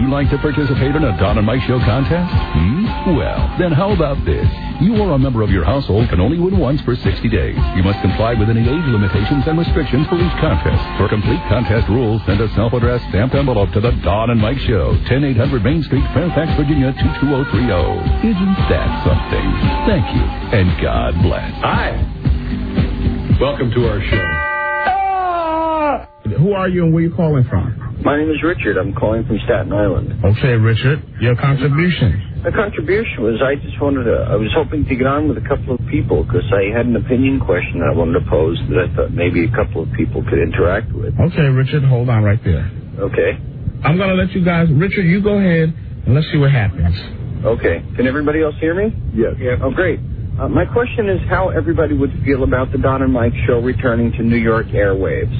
like to participate in a Don and Mike Show contest? Well, then how about this? You or a member of your household can only win once for 60 days. You must comply with any age limitations and restrictions for each contest. For complete contest rules, send a self-addressed stamped envelope to the Don and Mike Show, 10800 Main Street, Fairfax, Virginia, 22030. Isn't that something? Thank you, and God bless. Hi. Welcome to our show. Who are you and where are you calling from? My name is Richard. I'm calling from Staten Island. Okay, Richard, your contribution. The contribution was I was hoping to get on with a couple of people because I had an opinion question I wanted to pose that I thought maybe a couple of people could interact with. Okay, Richard, hold on right there. Okay. I'm going to let you guys, Richard, you go ahead and let's see what happens. Okay. Can everybody else hear me? Yes. Yeah. Oh, great. My question is how everybody would feel about the Don and Mike Show returning to New York airwaves.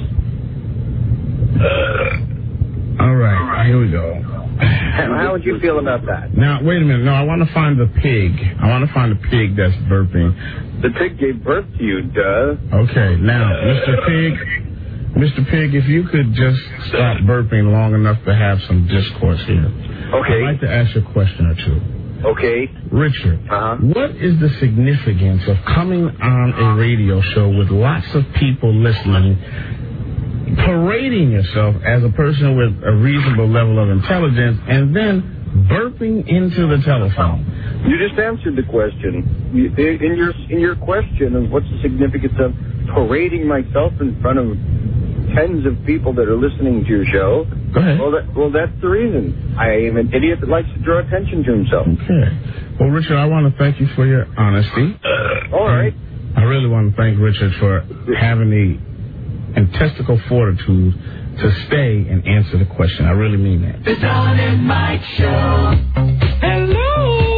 All right, here we go. How would you feel about that? Now, wait a minute. No, I want to find the pig. I want to find the pig that's burping. The pig gave birth to you, duh. Okay, now, Mr. Pig, if you could just stop burping long enough to have some discourse here. Okay. I'd like to ask you a question or two. Okay. Richard, what is the significance of coming on a radio show with lots of people listening, parading yourself as a person with a reasonable level of intelligence, and then burping into the telephone? You just answered the question. In your question of what's the significance of parading myself in front of tens of people that are listening to your show. Go ahead. Well, that's the reason. I am an idiot that likes to draw attention to himself. Okay. Well, Richard, I want to thank you for your honesty. All right. I really want to thank Richard for having the intestinal fortitude to stay and answer the question. I really mean that. The Don and Mike Show. Hello.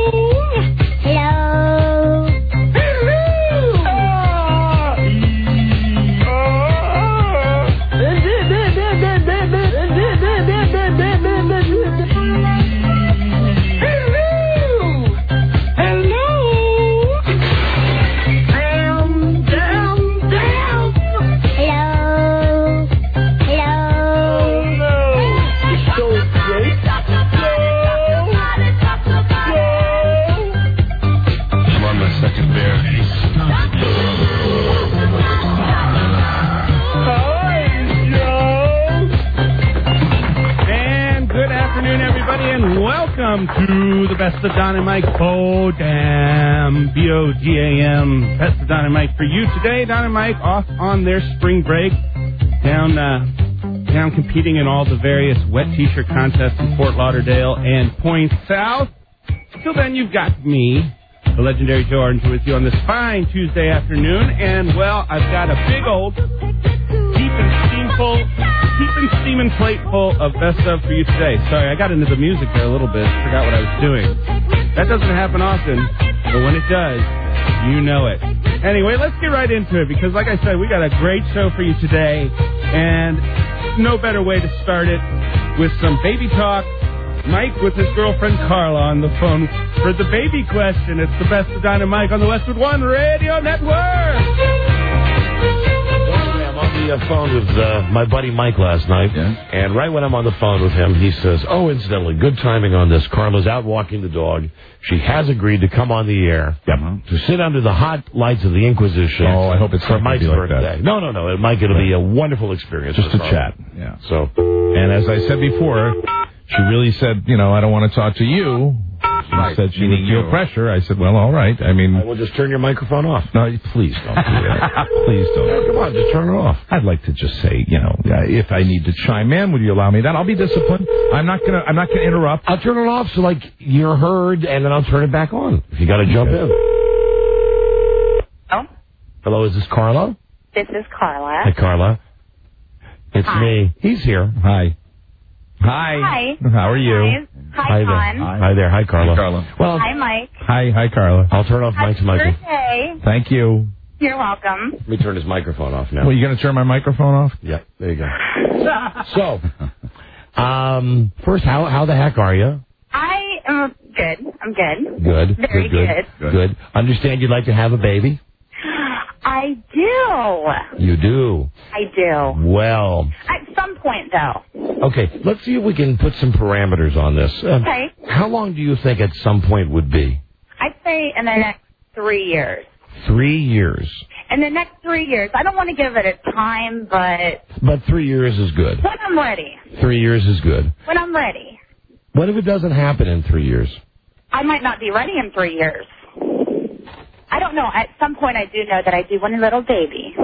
Welcome to the Best of Don and Mike Bodam, B-O-D-A-M, Best of Don and Mike for you today. Don and Mike off on their spring break, down competing in all the various wet t-shirt contests in Fort Lauderdale and Point South. Till then, you've got me, the legendary Joe Orange, with you on this fine Tuesday afternoon. And, well, I've got a big old, deep and steaming plate full of best of for you today. Sorry, I got into the music there a little bit. Forgot what I was doing. That doesn't happen often, but when it does, you know it. Anyway, let's get right into it because, like I said, we got a great show for you today, and no better way to start it with some baby talk. Mike with his girlfriend Carla on the phone for the baby question. It's the Best of Don and Mike on the Westwood One Radio Network. The phone with my buddy Mike last night, and right when I'm on the phone with him, he says, "Oh, incidentally, good timing on this. Carla's out walking the dog. She has agreed to come on the air to sit under the hot lights of the Inquisition." Oh, I hope it's for Mike's birthday. Like no, Mike, it'll be a wonderful experience. Just a chat. Yeah. So, and as I said before, she really said, I don't want to talk to you. She said she would feel pressure. I said, well, all right. I mean... I will just turn your microphone off. No, please don't do that. Please don't. No, come on, just turn it off. I'd like to just say, if I need to chime in, would you allow me that? I'll be disciplined. I'm not gonna interrupt. I'll turn it off so, you're heard, and then I'll turn it back on. If you got to jump in. Oh? Hello, is this Carla? This is Carla. Hi, Carla. It's me. He's here. Hi. Hi. How are you? Hi, Con. Hi there. Hi, Carla. Hi, Carla. Well, hi, Mike. Hi, Carla. I'll turn off Mike's microphone. Happy birthday. Thank you. You're welcome. Let me turn his microphone off now. Well, you going to turn my microphone off? Yeah, there you go. So, first, how the heck are you? I am good. I'm good. Good. Very good. Good. Understand you'd like to have a baby? I do. You do? I do. Well. At some point, though. Okay, let's see if we can put some parameters on this. Okay. How long do you think at some point would be? I'd say in the next 3 years. 3 years. In the next 3 years. I don't want to give it a time, but... But 3 years is good. When I'm ready. 3 years is good. When I'm ready. What if it doesn't happen in 3 years? I might not be ready in 3 years. I don't know. At some point, I do know that I do want a little baby.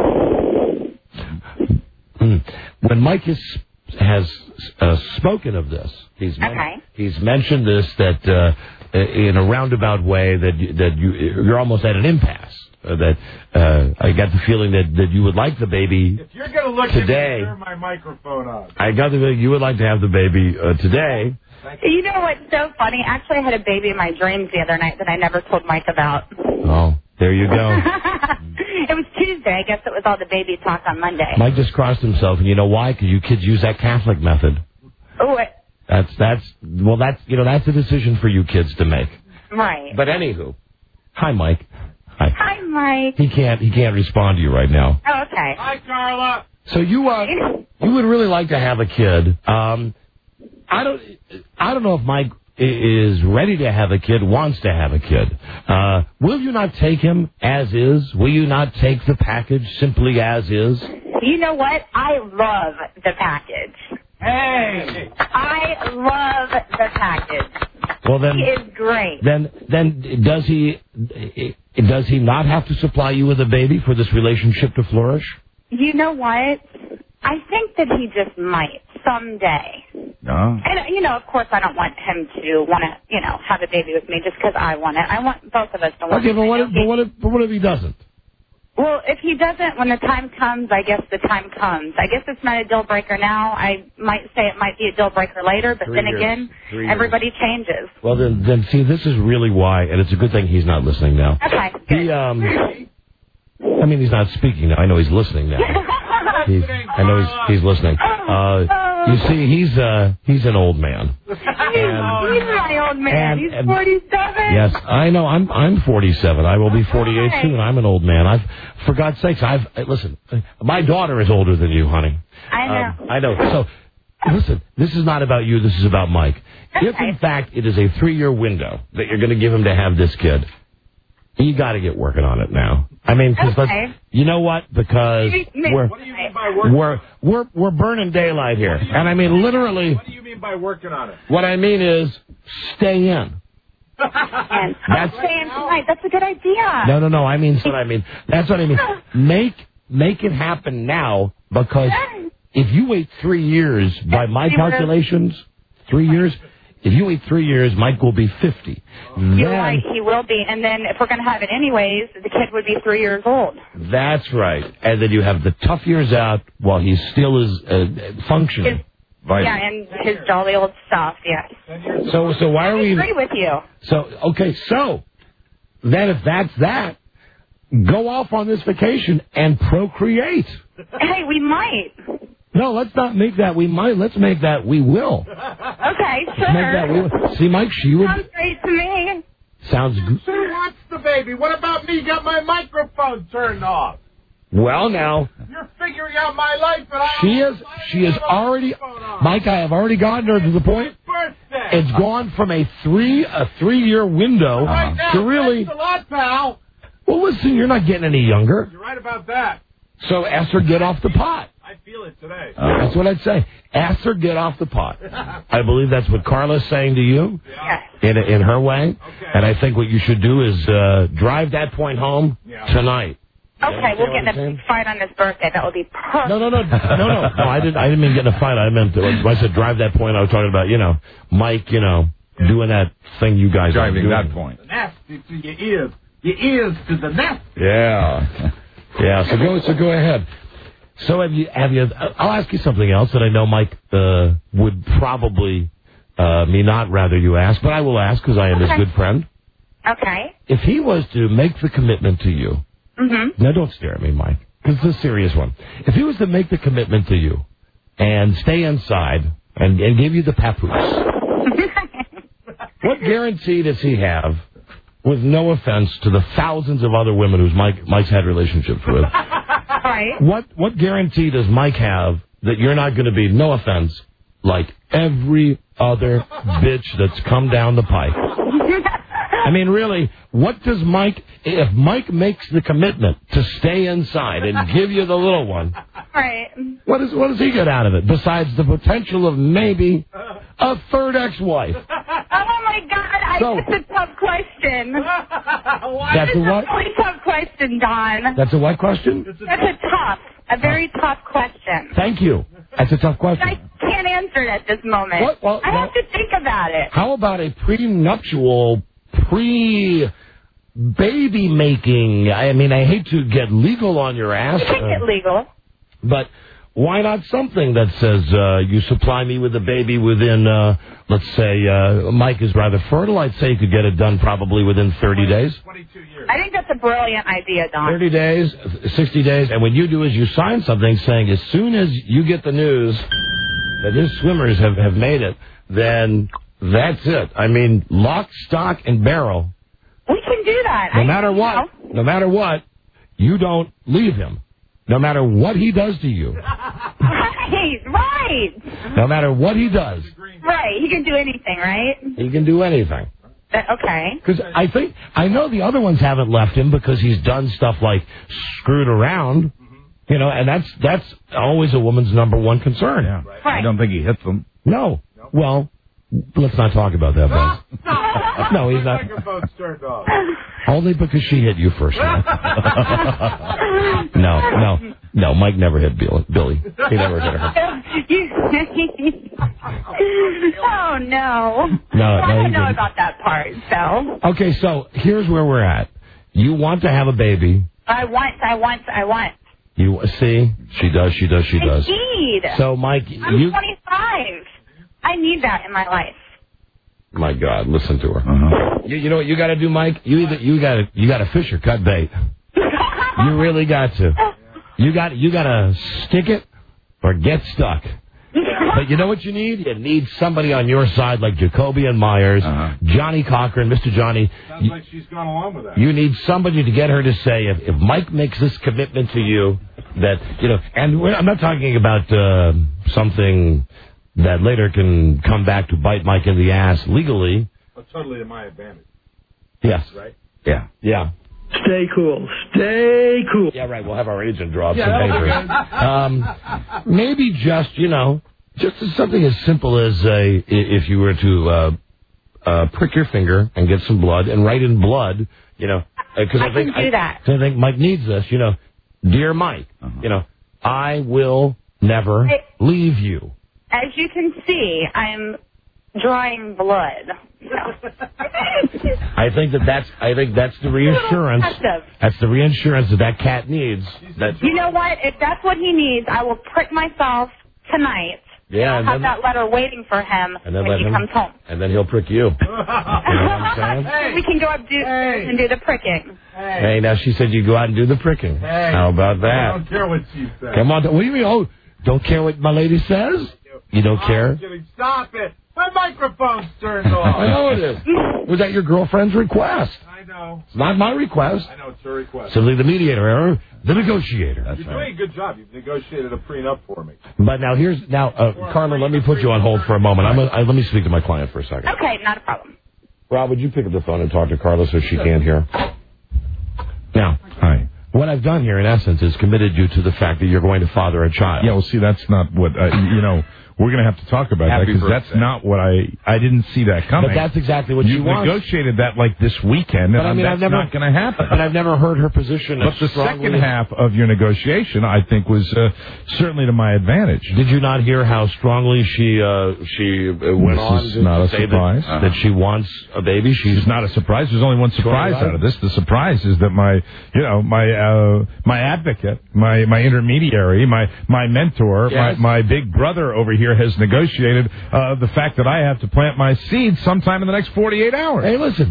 When Mike has spoken of this, he's mentioned this, that in a roundabout way, that you're almost at an impasse. I got the feeling that you would like the baby. If you're going to look today, at me, turn my microphone on. I got the feeling you would like to have the baby today. You know what's so funny? Actually, I had a baby in my dreams the other night that I never told Mike about. Oh, there you go. It was Tuesday. I guess it was all the baby talk on Monday. Mike just crossed himself, and you know why? Because you kids use that Catholic method. Oh, that's a decision for you kids to make. Right. But anywho, hi Mike. Hi Mike. He can't respond to you right now. Oh, okay. Hi Carla. So you would really like to have a kid. I don't know if Mike is ready to have a kid, wants to have a kid. Will you not take him as is? Will you not take the package simply as is? You know what? I love the package. Hey! I love the package. Well, then, he is great. Then does he not have to supply you with a baby for this relationship to flourish? You know what? I think that he just might someday. No. And, of course, I don't want him to want to, have a baby with me just because I want it. I want both of us to want it. Okay, but what if he doesn't? Well, if he doesn't, when the time comes, I guess the time comes. I guess it's not a deal breaker now. I might say it might be a deal breaker later, but then again, everybody changes. Well, then see, this is really why, and it's a good thing he's not listening now. Okay. He's not speaking now. I know he's listening now. I know he's listening. You see, he's an old man. He's my old man. He's 47. Yes, I know. I'm 47. I will be 48 soon. I'm an old man. For God's sakes, listen. My daughter is older than you, honey. I know. I know. So, listen. This is not about you. This is about Mike. Okay. If in fact it is a 3-year window that you're going to give him to have this kid, you got to get working on it now. You know what? Because what do you mean by working? we're burning daylight here, and I mean literally. What do you mean by working on it? What I mean is stay in. That's stay in tonight. That's a good idea. No. I mean what I mean. That's what I mean. Make it happen now, because if you wait 3 years, by my calculations, 3 years. If you wait 3 years, Mike will be 50. You're right, he will be. And then if we're going to have it anyways, the kid would be 3 years old. That's right. And then you have the tough years out while he still is functioning. And his jolly old stuff, yes. So why are we... I agree with you. So then if that's that, go off on this vacation and procreate. Hey, we might. No, let's not make that we might. Let's make that we will. Okay, sure. Let's make that we will. See, Mike, she would... Sounds great to me. Sounds good. Who wants the baby? What about me? Got my microphone turned off. Well, now... You're figuring out my life, but She is already... Mike, I have already gotten her to the point. It's gone from a 3-year window to really... Thanks a lot, pal. Well, listen, you're not getting any younger. You're right about that. So ask her get off the pot. I feel it today. That's what I'd say. Ask her get off the pot. I believe that's what Carla's saying to you in her way. Okay. And I think what you should do is drive that point home tonight. Okay, we'll get in a big fight on his birthday. That would be perfect. No. I didn't mean get in a fight. I meant when I said drive that point, I was talking about, Mike, doing that thing you guys are doing. Driving that point. The nest to your ears to the nest. Yeah. Yeah, so go ahead. So have you, I'll ask you something else that I know Mike would probably me not rather you ask, but I will ask because I am his good friend. Okay. If he was to make the commitment to you, now don't stare at me, Mike, because it's a serious one. If he was to make the commitment to you and stay inside and give you the papoose, what guarantee does he have? with no offense to the thousands of other women who's Mike's had relationships with, Right. what guarantee does Mike have that you're not going to be, no offense, like every other bitch that's come down the pike? I mean, really, what does Mike, if Mike makes the commitment to stay inside and give you the little one, Right. what does he get out of it, besides the potential of maybe a third ex-wife? Oh, my God. That's a tough question. That's a what? That's a really tough question, Don. That's a what question? That's a very tough question. Thank you. That's a tough question. I can't answer it at this moment. What? Well, I have to think about it. How about a prenuptial, pre-baby making? I mean, I hate to get legal on your ass. You can get legal. But why not something that says you supply me with a baby within, let's say, Mike is rather fertile. I'd say you could get it done probably within 30 days. 22 years. I think that's a brilliant idea, Don. 30 days, 60 days, and what you do is you sign something saying as soon as you get the news that his swimmers have made it, then that's it. I mean, lock, stock, and barrel. We can do that. No matter what, you don't leave him. No matter what he does to you. Right. No matter what he does. Right. He can do anything, right? He can do anything. Okay. Because I know the other ones haven't left him because he's done stuff like screwed around, you know, and that's always a woman's number one concern. Yeah. Right. I don't think he hits them. No. Well, let's not talk about that, Buzz. No, he's not. Microphone's turned off. Only because she hit you first. No, Mike never hit Billy. He never hit her. Oh, no. No, I don't know didn't. about that part, so. Okay, so here's where we're at. You want to have a baby. I want. You see? She does. Indeed. So, Mike, I'm 25. I need that in my life. My God, listen to her. You know what you got to do, Mike? You got to fish or cut bait. You really got to. You got to stick it or get stuck. But you know what you need? You need somebody on your side like Jacoby and Myers, Johnny Cochran, Mr. Johnny. Sounds like she's gone along with that. You need somebody to get her to say, if Mike makes this commitment to you, that, you know, and I'm not talking about something that later can come back to bite Mike in the ass legally. But totally to my advantage. Yes. Right? Yeah. Stay cool. Stay cool. Yeah, right. We'll have our agent draw up some papers. Maybe just something as simple as if you were to prick your finger and get some blood and write in blood, you know, because I think Mike needs this, you know, dear Mike, you know, I will never leave you. As you can see, I'm drawing blood. I think that's the reassurance. That's the reassurance that cat needs. You know what? If that's what he needs, I will prick myself tonight. Yeah, I'll have that letter waiting for him when he comes home. And then he'll prick you. You know what I'm saying? We can go up and do the pricking. Hey, now she said you go out and do the pricking. How about that? I don't care what she says. Come on. What do you mean? Oh, don't care what my lady says? You don't care? I'm kidding. Stop it. My microphone's turned off. I know it is. Was that your girlfriend's request? I know. It's not my request. I know it's her request. Simply the mediator, the negotiator. You're doing a good job. You've negotiated a prenup for me. But now Carmen, let me put you on hold for a moment. Let me speak to my client for a second. Okay, not a problem. Rob, would you pick up the phone and talk to Carla so she can hear? Now, hi. What I've done here, in essence, is committed you to the fact that you're going to father a child. Yeah, well, see, that's not what, we're going to have to talk about that because that's not what I didn't see that coming. But that's exactly what she wants. You negotiated that like this weekend, and that's not going to happen. But I've never heard her position. But the second half of your negotiation, I think, was certainly to my advantage. Did you not hear how strongly she went on to say that she wants a baby? She's not a surprise. There's only one surprise out of this. The surprise is that my advocate, my intermediary, my mentor, my big brother over here has negotiated the fact that I have to plant my seeds sometime in the next 48 hours. Hey, listen,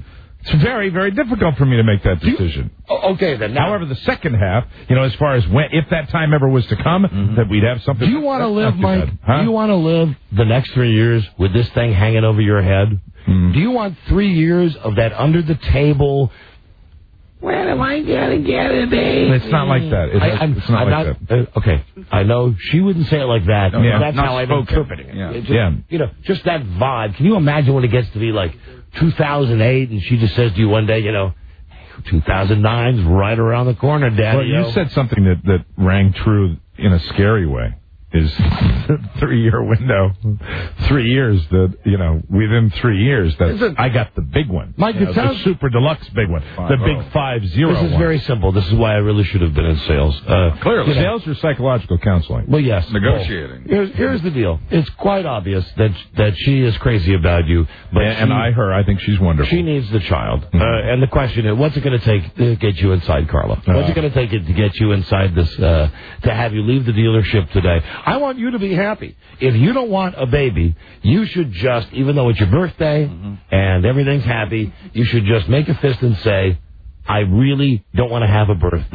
It's very, very difficult for me to make that decision. Okay, then. However, the second half, as far as if that time ever was to come, that we'd have something. Do you want to live, Mike? Huh? Do you want to live the next 3 years with this thing hanging over your head? Do you want 3 years of that under the table? When am I gonna get it, baby? It's not like that. It's not like that. Okay, I know she wouldn't say it like that. No, but that's how I'm interpreting it. Yeah. Just that vibe. Can you imagine when it gets to be like 2008 and she just says to you one day, 2009's right around the corner, Daddy. Well, you said something that rang true in a scary way. Is 3-year window, 3 years within 3 years I got the big one. Mike, it sounds the super deluxe big one, the big 5-0. This is very simple. This is why I really should have been in sales. Clearly, sales or psychological counseling. Well, yes, negotiating. Here's the deal. It's quite obvious that she is crazy about you, but I think she's wonderful. She needs the child, and the question is, what's it going to take to get you inside, Carla? What's it going to take to get you inside this? To have you leave the dealership today? I want you to be happy. If you don't want a baby, you should just, even though it's your birthday and everything's happy, you should just make a fist and say, I really don't want to have a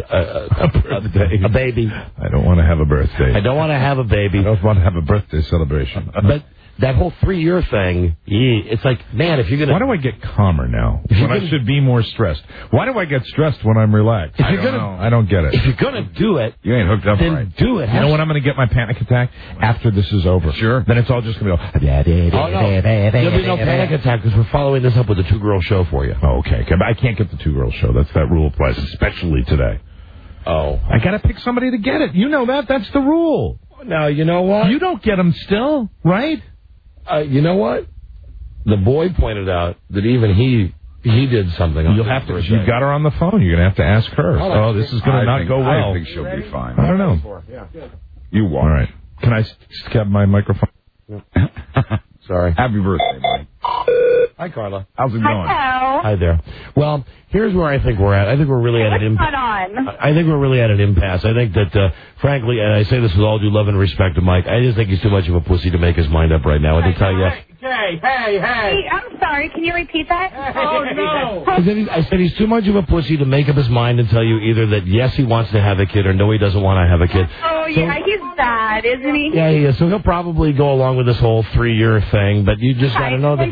baby. I don't want to have a birthday. I don't want to have a baby. I don't want to have a birthday celebration. But that whole 3-year thing, it's like, man, if you're going to... Why do I get calmer now when I should be more stressed? Why do I get stressed when I'm relaxed? I don't get it. If you're going to do it... You ain't hooked up then right. Do it. You know when I'm going to get my panic attack? After this is over. Sure. Then it's all just going to go... Oh, no. There'll be no panic attack because we're following this up with a 2-girl show for you. Oh, okay. I can't get the 2-girl show. That rule applies, especially today. Oh. I got to pick somebody to get it. You know that. That's the rule. Now, you know what? You don't get them still, right? You know what? The boy pointed out that even he did something. You'll have to. You got her on the phone. You're gonna have to ask her. Oh, this is gonna not go well. I think she'll be fine. I don't know. You won't. All right. Can I have my microphone? Sorry. Happy birthday, Mike. Hi, Carla. How's it going? Hello. Hi there. Well, here's where I think we're at. I think we're really at an impasse. I think we're really at an impasse. I think that, frankly, and I say this with all due love and respect to Mike, I just think he's too much of a pussy to make his mind up right now. I can tell you. Hey, I'm sorry. Can you repeat that? Oh, no. I said he's too much of a pussy to make up his mind and tell you either that, yes, he wants to have a kid or no, he doesn't want to have a kid. Oh, yeah, he's bad, isn't he? Yeah, he is. So he'll probably go along with this whole 3-year thing, but you just got to know that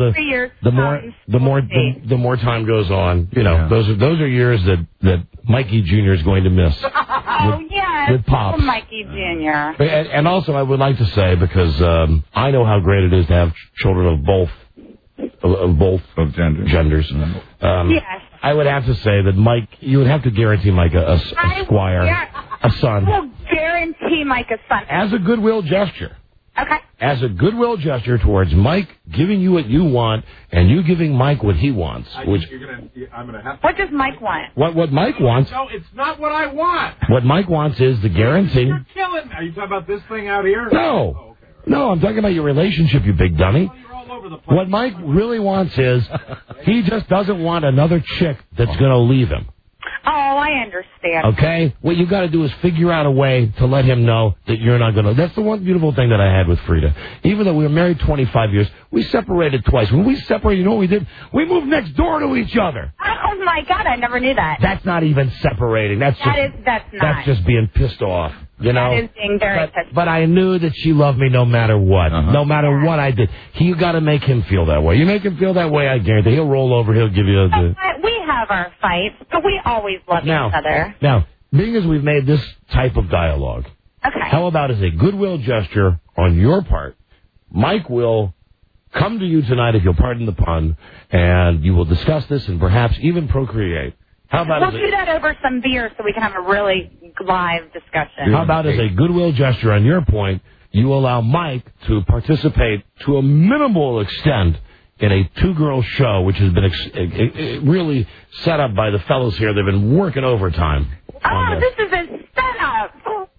the more time goes on, those are years that Mikey Jr. is going to miss. Oh, yes. With Pops. Mikey Jr. And also, I would like to say, because I know how great it is to have children of both genders. Yes. I would have to say that Mike, you would have to guarantee Mike a squire, a son. I will guarantee Mike a son. As a goodwill gesture. Okay. As a goodwill gesture towards Mike giving you what you want and you giving Mike what he wants. What does Mike want? What Mike wants? No, it's not what I want. What Mike wants is the guarantee. You're killing me. Are you talking about this thing out here? No. Oh, okay. No, I'm talking about your relationship, you big dummy. Well, you're all over the place. What Mike really wants is he just doesn't want another chick that's going to leave him. Oh, I understand. Okay? What you got to do is figure out a way to let him know that you're not going to. That's the one beautiful thing that I had with Frida. Even though we were married 25 years, we separated twice. When we separated, you know what we did? We moved next door to each other. Oh, my God, I never knew that. That's not even separating. That's just being pissed off. You know, that is being very pissed. But I knew that she loved me no matter what. No matter what I did. You got to make him feel that way. You make him feel that way, I guarantee he'll roll over. He'll give you the. We have our fights, but we always love each other. Now, being as we've made this type of dialogue, how about as a goodwill gesture on your part, Mike will come to you tonight, if you'll pardon the pun, and you will discuss this and perhaps even procreate. How about we'll do that over some beer so we can have a really live discussion. How about as a goodwill gesture on your point, you allow Mike to participate to a minimal extent in a 2-girl show, which has been really set up by the fellows here. They've been working overtime. Oh, this is a setup.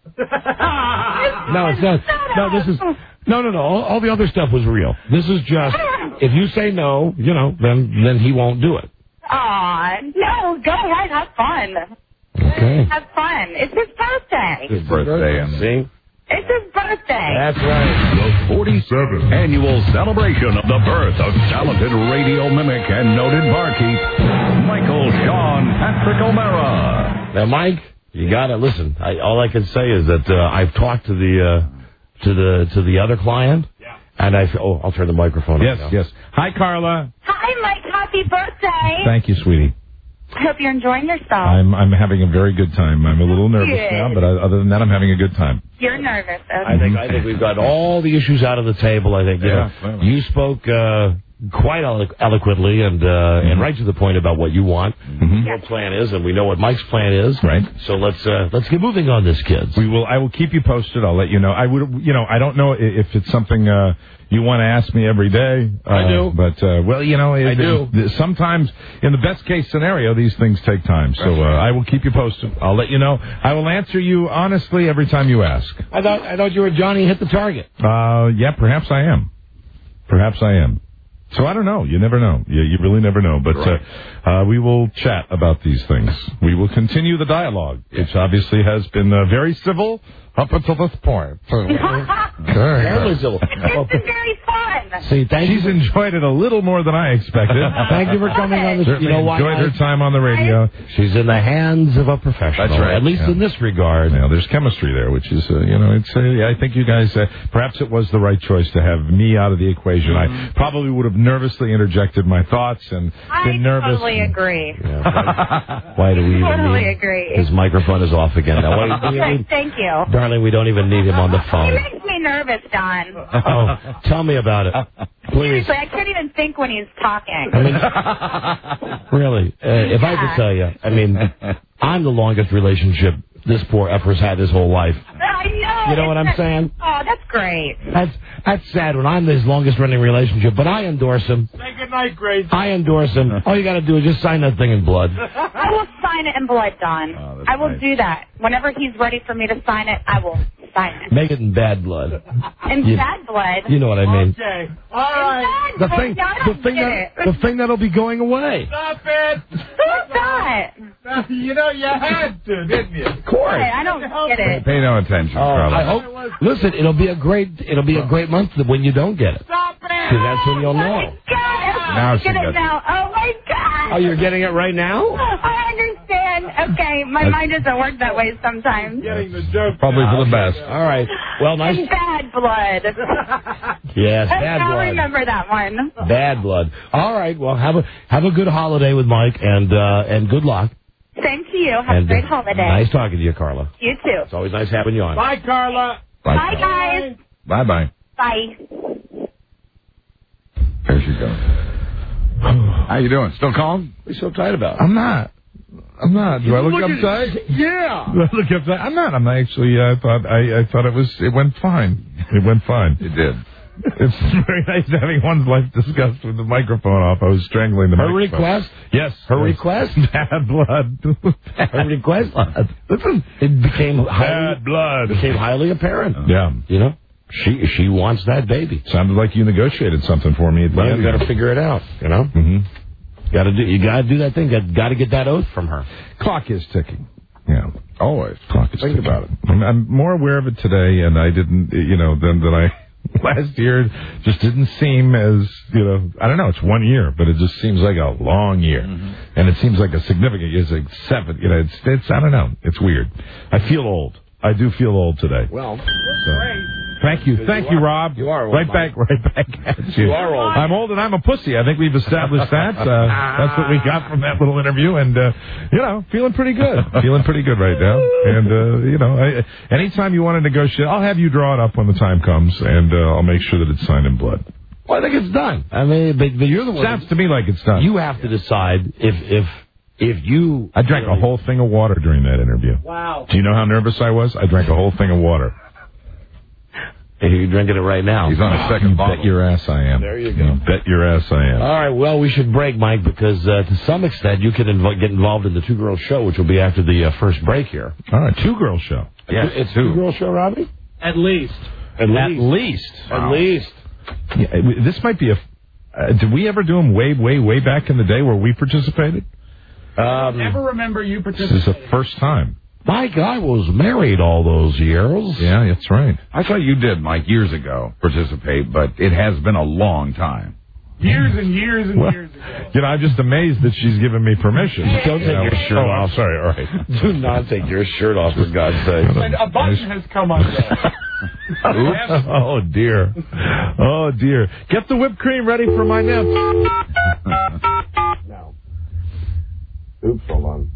No, it's not. No, this is. No. All the other stuff was real. This is just, if you say no, then he won't do it. Aw, no, go ahead, have fun. Okay. Have fun. It's his birthday. His birthday, see? It's his birthday. That's right. The 47th annual celebration of the birth of talented radio mimic and noted barkeep, Michael Sean Patrick O'Mara. Now, Mike, you gotta listen. All I can say is that I've talked to the other client, and I'll turn the microphone on. Yes. Hi, Carla. Hi, Mike. Happy birthday. Thank you, sweetie. I hope you're enjoying yourself. I'm having a very good time. I'm a little nervous now, but other than that, I'm having a good time. You're nervous. Okay. I think we've got all the issues out of the table. I think you spoke quite eloquently and right to the point about what you want. Your plan is, and we know what Mike's plan is. Right. So let's get moving on this, kids. I will keep you posted. I'll let you know. I don't know if it's something you want to ask me every day. I do. But I do. Sometimes, in the best case scenario, these things take time. So I will keep you posted. I'll let you know. I will answer you honestly every time you ask. I thought you were Johnny hit the target. Yeah, perhaps I am. So I don't know. You never know. You really never know. But we will chat about these things. We will continue the dialogue, which obviously has been very civil up until this point. Very civil. It's been very fun. See, She's enjoyed it a little more than I expected. Thank you for coming on the show. Certainly enjoyed her time on the radio. She's in the hands of a professional. That's right. At least in this regard. Yeah, there's chemistry there, which is, I think you guys, perhaps it was the right choice to have me out of the equation. I probably would have nervously interjected my thoughts and been nervous. I totally agree. Yeah, why do we even totally need agree. His microphone is off again. Now, Thank you. Darling, we don't even need him on the phone. He makes me nervous, Don. Oh, tell me about it. Please. Seriously, I can't even think when he's talking. I mean, really, if I could tell you, I mean, I'm the longest relationship this poor effer's had his whole life. I know. You know what I'm saying? Oh, that's great. That's sad when I'm his longest running relationship, but I endorse him. Say good night, Grace. I endorse him. All you got to do is just sign that thing in blood. I will sign it in blood, Don. I will do that. Whenever he's ready for me to sign it, I will sign it. Make it in bad blood. In bad blood? You know what I mean. Okay. All right. The thing that'll be going away. Stop it. Who's that? You had to, didn't you? Of course. Hey, I don't get it. Pay no attention, Carla. I hope. Listen, it'll be a great month when you don't get it. Stop it. Because that's when you'll know. Now she Get gets it now. Oh, my God. Oh, you're getting it right now? I understand. Okay, my mind doesn't work that way sometimes. Getting the joke. Probably for the best. All right. Well, nice. And bad blood. Yes, bad I'll blood. remember that one. Bad blood. All right. Well, have a good holiday with Mike, and good luck. Same to you. Have a great holiday. Nice talking to you, Carla. You too. It's always nice having you on. Bye, Carla. Bye, guys. Bye-bye. Bye. There she goes. How you doing? Still calm? What are you so tight about? I'm not. Do I look uptight? Yeah. Do I look uptight? I'm not. I'm actually. I thought it went fine. It went fine. It did. It's very nice having one's life discussed with the microphone off. I was strangling the microphone. Request? Yes. Her request? Bad blood. Her request? Listen, it became highly apparent. Yeah. You know? She wants that baby. Sounded like you negotiated something for me at the end. You got to figure it out, you know? Mm-hmm. You got to do that thing. Got to get that oath from her. Clock is ticking. Yeah. Always. Clock is Think ticking. about it. I'm more aware of it today, and I didn't, than I last year. Just didn't seem as, I don't know. It's 1 year, but it just seems like a long year, and it seems like a significant. It's like 7. It's I don't know. It's weird. I feel old. I do feel old today. Well, Thank you, Rob. You are old, right back at you. You are old. I'm old and I'm a pussy. I think we've established that. That's what we got from that little interview, and feeling pretty good. Feeling pretty good right now. And anytime you want to negotiate, I'll have you draw it up when the time comes, and I'll make sure that it's signed in blood. Well, I think it's done. I mean, but you're the one. Sounds to me like it's done. You have to decide if you. I drank a whole thing of water during that interview. Wow. Do you know how nervous I was? I drank a whole thing of water. You're drinking it right now. He's on his second bottle. Bet your ass I am. There you go. Bet your ass I am. All right, well, we should break, Mike, because to some extent you can get involved in the Two Girls Show, which will be after the first break here. All right, Two Girls Show. Yes, it's Two Girls Show, Robbie? At least. At least. Yeah, this might be did we ever do them way back in the day where we participated? I never remember you participating. This is the first time. Mike, I was married all those years. Yeah, that's right. I thought you did, Mike, years ago, participate, but it has been a long time. Years and years and years ago. You know, I'm just amazed that she's given me permission. Don't take your shirt off. I'm sorry. All right. Do not take your shirt off, for God's sake. And a button has come undone. Oh, dear. Oh, dear. Get the whipped cream ready for my nips. No. Oops, hold on.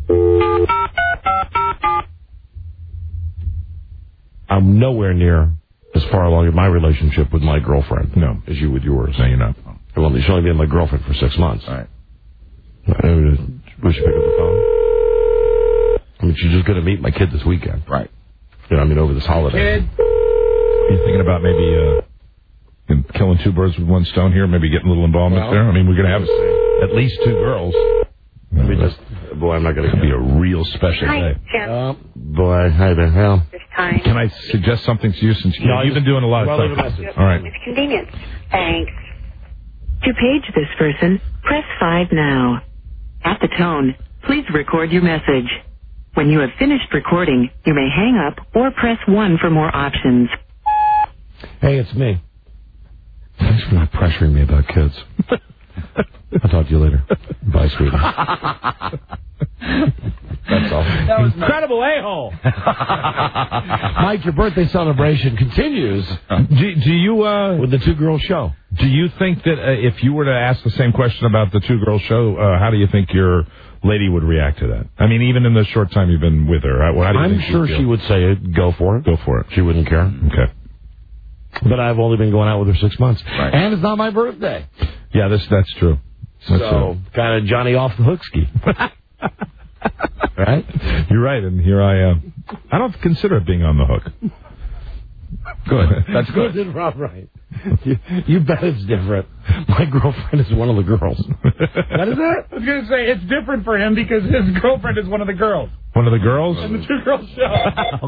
I'm nowhere near as far along in my relationship with my girlfriend as you with yours. No, you're not. Well, she's only been my girlfriend for 6 months. All right. We should pick up the phone. I mean, she's just going to meet my kid this weekend. Right. You know, I mean, over this holiday. Kid. Are you thinking about maybe killing two birds with one stone here? Maybe getting a little involvement there? I mean, we're going to have at least 2 girls. Let me just... Boy, I'm not going to... be a real special day. Hi, Boy, hi the hell. This time. Can I suggest something to you since you've been doing a lot of stuff? All right. It's convenient. Thanks. To page this person, press 5 now. At the tone, please record your message. When you have finished recording, you may hang up or press 1 for more options. Hey, it's me. Thanks for not pressuring me about kids. I'll talk to you later. Bye, sweetie. That's all. That was incredible a-hole. Mike, your birthday celebration continues. Do you with the 2-girl show? Do you think that if you were to ask the same question about the 2-girl show, how do you think your lady would react to that? I mean, even in the short time you've been with her, how do you I'm think sure she would say, go for it. Go for it. She wouldn't care. Okay. But I've only been going out with her 6 months. Right. And it's not my birthday. Yeah, that's true. So, kind of Johnny off the hook ski. Right? You're right, and here I am. I don't consider it being on the hook. Good. That's good. Rob, right. You bet it's different. My girlfriend is one of the girls. What is that? I was going to say, it's different for him because his girlfriend is one of the girls. One of the girls? In the 2-girl show.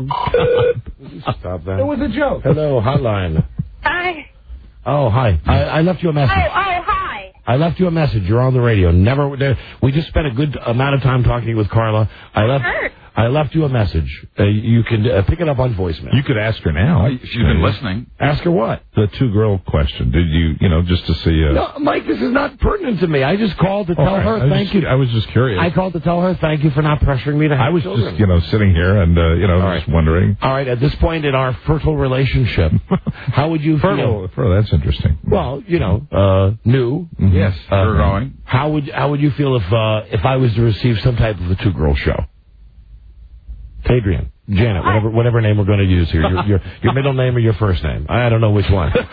Stop that. It was a joke. Hello, hotline. Hi. Oh, hi. I left you a message. Oh, hi. I left you a message. You're on the radio. We just spent a good amount of time talking with Carla. I left you a message. You can pick it up on voicemail. You could ask her now. She's been listening. Ask her what? The 2-girl question. Did you, just to see... No, Mike, this is not pertinent to me. I just called to tell her thank you. I was just curious. I called to tell her thank you for not pressuring me to have children. Just, sitting here and, just wondering. All right, at this point in our fertile relationship, how would you feel? Fertile, that's interesting. Well, new. Mm-hmm. Yes, you're going. How would you feel if I was to receive some type of a 2-girl show? Janet, whatever name we're going to use here. Your middle name or your first name? I don't know which one. But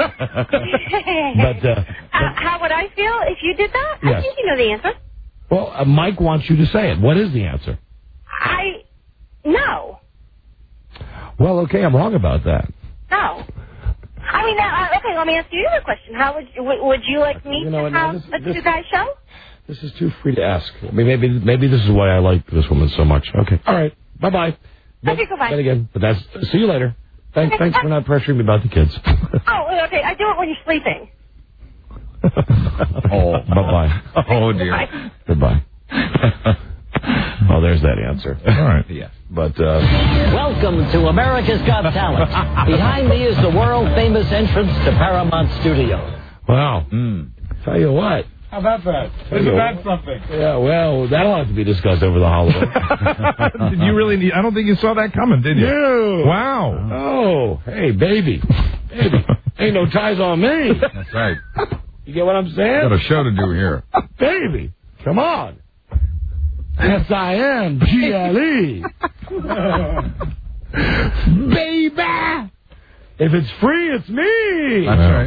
how would I feel if you did that? Yes. I think you know the answer. Well, Mike wants you to say it. What is the answer? No. Well, okay, I'm wrong about that. No. I mean, okay, let me ask you another question. How would you like me to have a 2-guy show? This is too free to ask. I mean, maybe this is why I like this woman so much. Okay. All right. Bye-bye. Okay, goodbye. Then again, see you later. Thanks for not pressuring me about the kids. Oh, okay. I do it when you're sleeping. Oh, bye-bye. Oh, dear. Goodbye. Oh, there's that answer. All right. Yeah. But, Welcome to America's Got Talent. Behind me is the world-famous entrance to Paramount Studios. Wow. Tell you what. How about that? Isn't that something? Yeah, well, that'll have to be discussed over the holiday. Did you really I don't think you saw that coming, did you? No. Wow. Oh, hey, baby. Ain't no ties on me. That's right. You get what I'm saying? Got a show to do here. Baby, come on. SIMGLE. Baby. If it's free, it's me. That's right.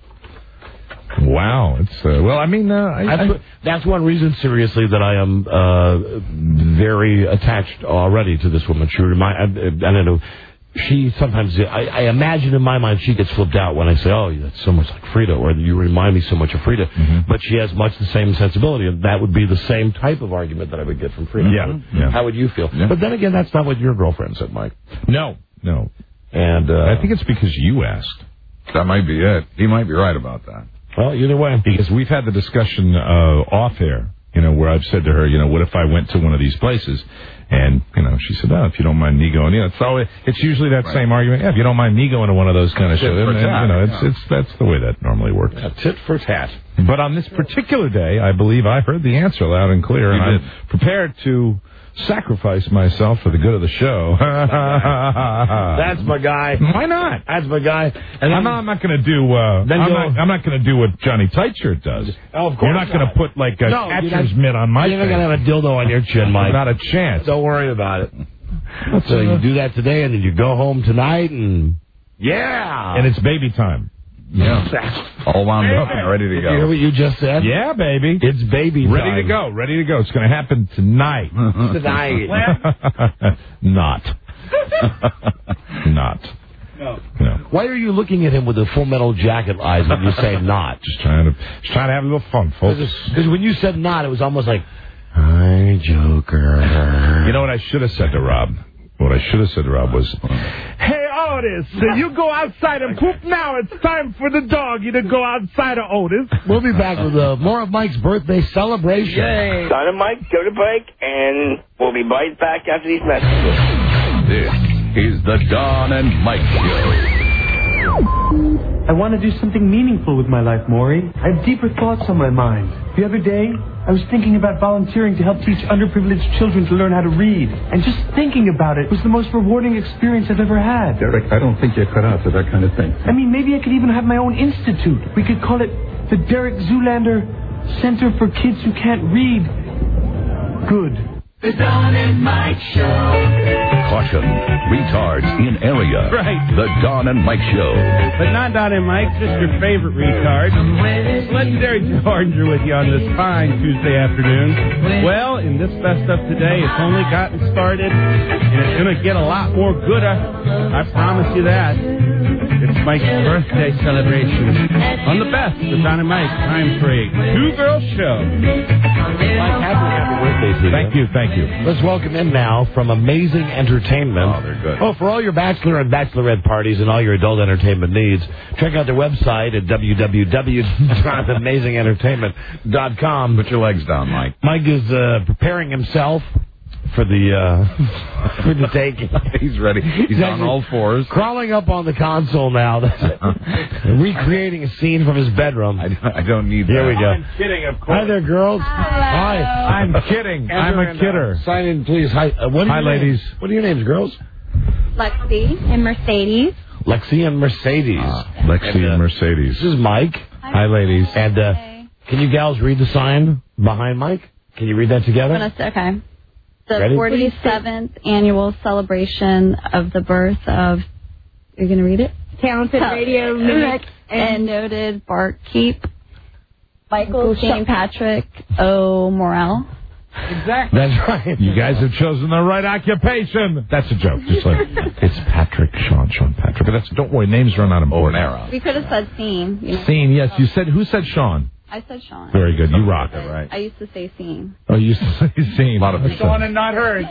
Wow. It's that's one reason, seriously, that I am very attached already to this woman. She I don't know. She sometimes, I imagine in my mind, she gets flipped out when I say, "Oh, that's so much like Frida," or "You remind me so much of Frida." Mm-hmm. But she has much the same sensibility, and that would be the same type of argument that I would get from Frida. Yeah. How would you feel? Yeah. But then again, that's not what your girlfriend said, Mike. No. And I think it's because you asked. That might be it. He might be right about that. Well, either way. Because we've had the discussion off air, where I've said to her, what if I went to one of these places And, she said, if you don't mind me going, so it's usually that same argument. Yeah, if you don't mind me going to one of those kind of shows, that's the way that normally works. Tit for tat. But on this particular day, I believe I heard the answer loud and clear, and I'm prepared to sacrifice myself for the good of the show. That's my guy. Why not? That's my guy. And I'm not going to do. I'm not going to do what Johnny Tightshirt does. Oh, of course you're not going to put like a catcher's mitt on my face. You're not going to have a dildo on your chin, Mike. Not a chance. Don't worry about it. So you do that today, and then you go home tonight, and and it's baby time. Yeah. All wound up and ready to go. You hear what you just said? Yeah, baby. It's baby time. Ready to go. Ready to go. It's going to happen tonight. Tonight. Not. No. Why are you looking at him with the Full Metal Jacket eyes when you say not? Just trying to have a little fun, folks. Because when you said not, it was almost like, hi, Joker. You know what I should have said to Rob? What I should have said to Rob was, hey, Otis, you go outside and poop now. It's time for the doggy to go outside of Otis. We'll be back with more of Mike's birthday celebration. Yay. Don and Mike, go to break, and we'll be right back after these messages. This is the Don and Mike Show. I want to do something meaningful with my life, Maury. I have deeper thoughts on my mind. The other day, I was thinking about volunteering to help teach underprivileged children to learn how to read. And just thinking about it was the most rewarding experience I've ever had. Derek, I don't think you're cut out for that kind of thing. I mean, maybe I could even have my own institute. We could call it the Derek Zoolander Center for Kids Who Can't Read. Good. The Don and Mike Show. Caution, retards in area. Right. The Don and Mike Show. But not Don and Mike, just your favorite retard. Legendary George are with you on this fine Tuesday afternoon. Well, in this best of today, it's only gotten started, and it's going to get a lot more gooder. I promise you that. It's Mike's birthday celebration on the best, the Don and Mike Time for a two-girl show. Mike, happy birthday to you. Thank you. Let's welcome in now from Amazing Entertainment. Oh, they're good. Oh, for all your bachelor and bachelorette parties and all your adult entertainment needs, check out their website at www.amazingentertainment.com. Put your legs down, Mike. Mike is preparing himself for the taking. He's ready. He's on all fours. Crawling up on the console now. Recreating a scene from his bedroom. I don't need that. Here we go. I'm kidding, of course. Hi there, girls. Hi. I'm kidding. I'm a kidder. Sign in, please. Hi, hi ladies. What are your names, girls? Lexi and Mercedes. Lexi and Mercedes. Lexi and Mercedes. This is Mike. Hi, ladies. And can you gals read the sign behind Mike? Can you read that together? Okay. The Ready? 47th annual celebration of the birth of, you're going to read it? Talented radio mimic and noted barkeep Michael St. Patrick O. Morrell. Exactly. That's right. You guys have chosen the right occupation. That's a joke. Just like, it's Patrick, Sean Patrick. But don't worry, names are not important. We could have said Scene. Scene, yes. You said, who said Sean? I said Sean. Very good. You rock it, right? I used to say Scene. Oh, you used to say Scene. A lot of people. Gone and not heard.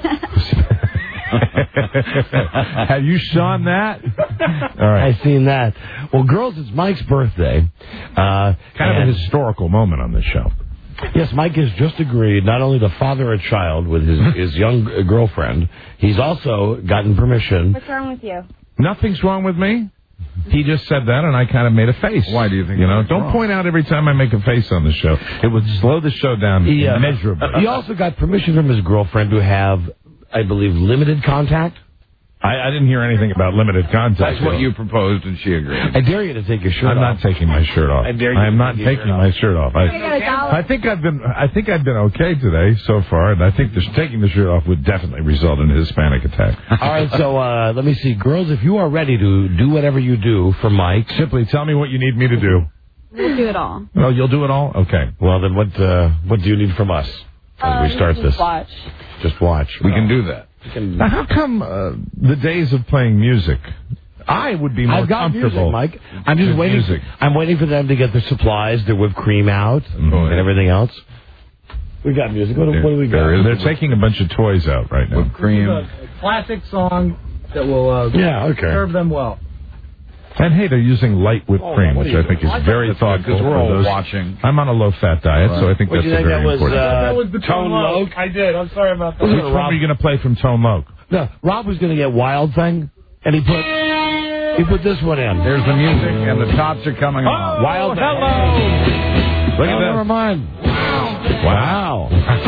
Have you Sean that? All right. I've seen that. Well, girls, it's Mike's birthday. Kind of a historical moment on this show. Yes, Mike has just agreed not only to father a child with his young girlfriend, he's also gotten permission. What's wrong with you? Nothing's wrong with me. He just said that, and I kind of made a face. Why do you think? Don't wrong? Point out every time I make a face on the show. It would slow the show down immeasurably. He also got permission from his girlfriend to have, I believe, limited contact. I didn't hear anything about limited contact. That's what you proposed, and she agreed. I dare you to take your shirt off. I'm not taking my shirt off. I dare you. I am not taking my shirt off. I think I've been okay today so far, and I think taking the shirt off would definitely result in a Hispanic attack. All right, so let me see, girls. If you are ready to do whatever you do for Mike, simply tell me what you need me to do. We'll do it all. Oh, you'll do it all? Okay. Well, then what do you need from us as we start this? Watch. Just watch. We can do that. Now, how come the days of playing music, I would be more I've got comfortable. Music, Mike. I'm just waiting. Music. I'm waiting for them to get their supplies, their whipped cream out, and everything else. We got music. What do we got? They're taking a bunch of toys out right now. Whipped cream. A classic song that will serve them well. And hey, they're using light whipped cream, which I think is very thoughtful. Because we're all watching. I'm on a low-fat diet, so I think that's very important. That was the Tone Loc. I did. I'm sorry about that. Which one were you going to play from Tone Loc? No, Rob was going to get Wild Thing, and he put this one in. There's the music, and the tops are coming on. Wild Thing. Hello. Look at that. Never mind. Wow.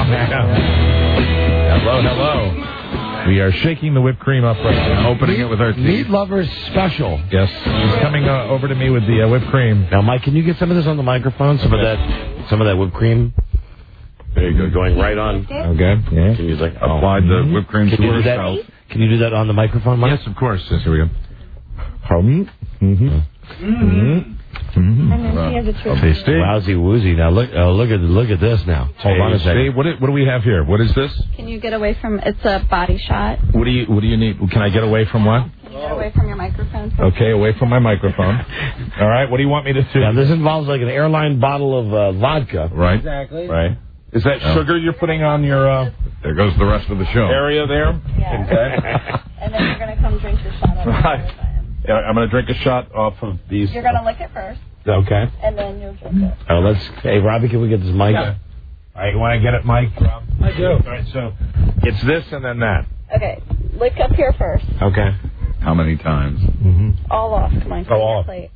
Hello. We are shaking the whipped cream up right now. Opening it with our teeth. Meat Lovers Special. Yes. He's coming over to me with the whipped cream. Now, Mike, can you get some of this on the microphone? Some of that whipped cream? There you go. Going right on. Okay. Yeah. Can you applied the whipped cream to herself? Can you do that on the microphone, Mike? Yes, of course. Yes, here we go. And then she has a treat. Tasty. Lousy woozy. Now look at this now. Hold on a second. Steve, what do we have here? What is this? Can you get away from? It's a body shot. What do you need? Can I get away from what? Can you get away from your microphone? Okay, away from my microphone. All right. What do you want me to do? Now this involves like an airline bottle of vodka. Right. Exactly. Right. Is that sugar you're putting on your? There goes the rest of the show. Area there. Yeah. Okay. And then you're gonna come drink your shot. Right. Yeah, I'm gonna drink a shot off of these. You're gonna lick it first. Okay. And then you'll drink it. Oh, hey, Robbie, can we get this mic? Yeah. All right, you want to get it, Mike? I do. All right, so it's this and then that. Okay. Lick up here first. Okay. How many times? All off. Come on. All off. Plate.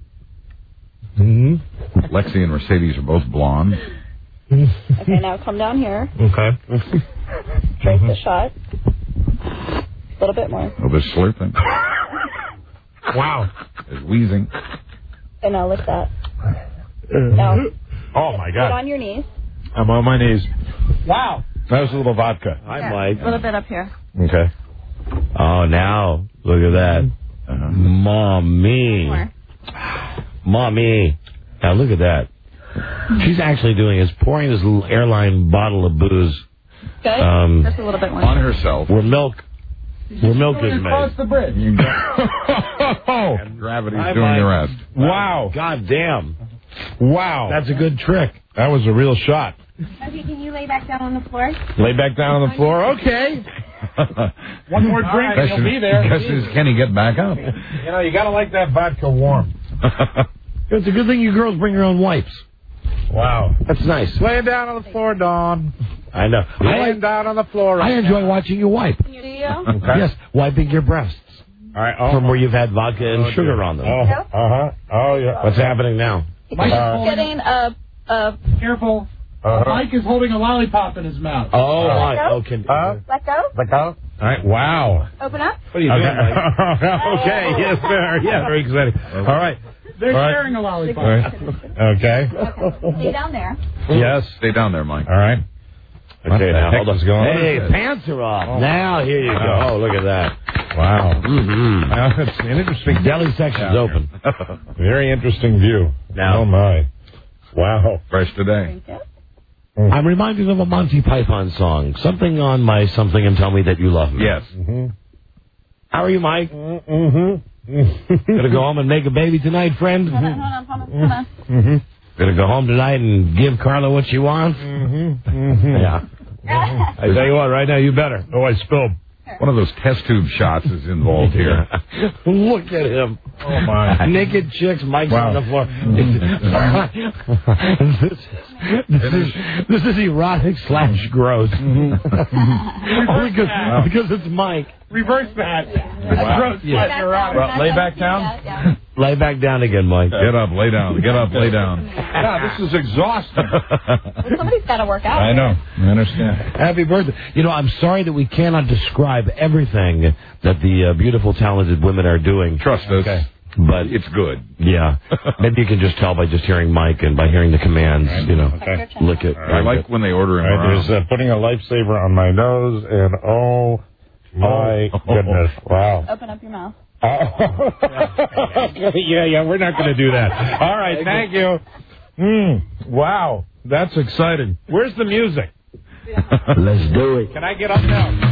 Lexi and Mercedes are both blonde. Okay, now come down here. Okay. Drink the shot. A little bit more. Oh, they're slurping. Wow. There's wheezing. And now lick that. Now. Oh my Get God. on your knees. I'm on my knees. Wow. That was a little vodka. Hi, Mike. A little bit up here. Okay. Oh, now look at that. Mommy. More. Mommy. Now look at that. She's actually doing is pouring this little airline bottle of booze. Good. Just a little bit more. On herself. Where milk is Across made. the bridge. And gravity's doing the rest. Wow. God damn. Wow. That's a good trick. That was a real shot. Okay, can you lay back down on the floor? Lay back down on the floor. Okay. One more drink and you'll be there. Guess can he get back up? You know, you got to like that vodka warm. It's a good thing you girls bring your own wipes. Wow. That's nice. Laying down on the floor, Dawn. I know. Laying down on the floor. I enjoy watching you wipe. Do you? Okay. Yes, wiping your breasts. All right. From where you've had vodka and sugar on them. Oh, yeah. What's happening now? Mike's getting a Careful. Mike is holding a lollipop in his mouth. Oh, my. Let go. Let go. All right. Wow. Open up. What are you doing, Mike? Okay. Yes, sir. Yeah, very exciting. All right. They're sharing a lollipop. All right. Okay. Stay down there. Yes. Stay down there, Mike. All right. Okay, now hold on. Going Hey, on? pants are off. Now, here you go. Oh, look at that. Wow. It's an interesting Deli section's open. Very interesting view. Now. Oh, my. Wow. Fresh today. I'm reminded of a Monty Python song. Something on my something and tell me that you love me. Yes. How are you, Mike? Gonna go home and make a baby tonight, friend? Hold on. Gonna go home tonight and give Carla what she wants? Yeah. I tell you what, right now, you better. Oh, I spilled. One of those test tube shots is involved here. Look at him. Oh, my. Naked chicks, Mike's on the floor. This is erotic / gross. Only because it's Mike. Reverse that. Wow. Gross. Well, lay back down. Yeah. Lay back down again, Mike. Get up, lay down. Get up, lay down. God, this is exhausting. Well, somebody's got to work out. I know. I understand. Happy birthday. You know, I'm sorry that we cannot describe everything that the beautiful, talented women are doing. Trust us. Okay. But it's good. Yeah. Maybe you can just tell by just hearing Mike and by hearing the commands, you know. Okay. Look at. I like when they order him All right, around. there's putting a lifesaver on my nose, and oh, my goodness. Wow. Open up your mouth. Yeah, we're not going to do that. All right, thank you. Wow, that's exciting. Where's the music? Let's do it. Can I get up now?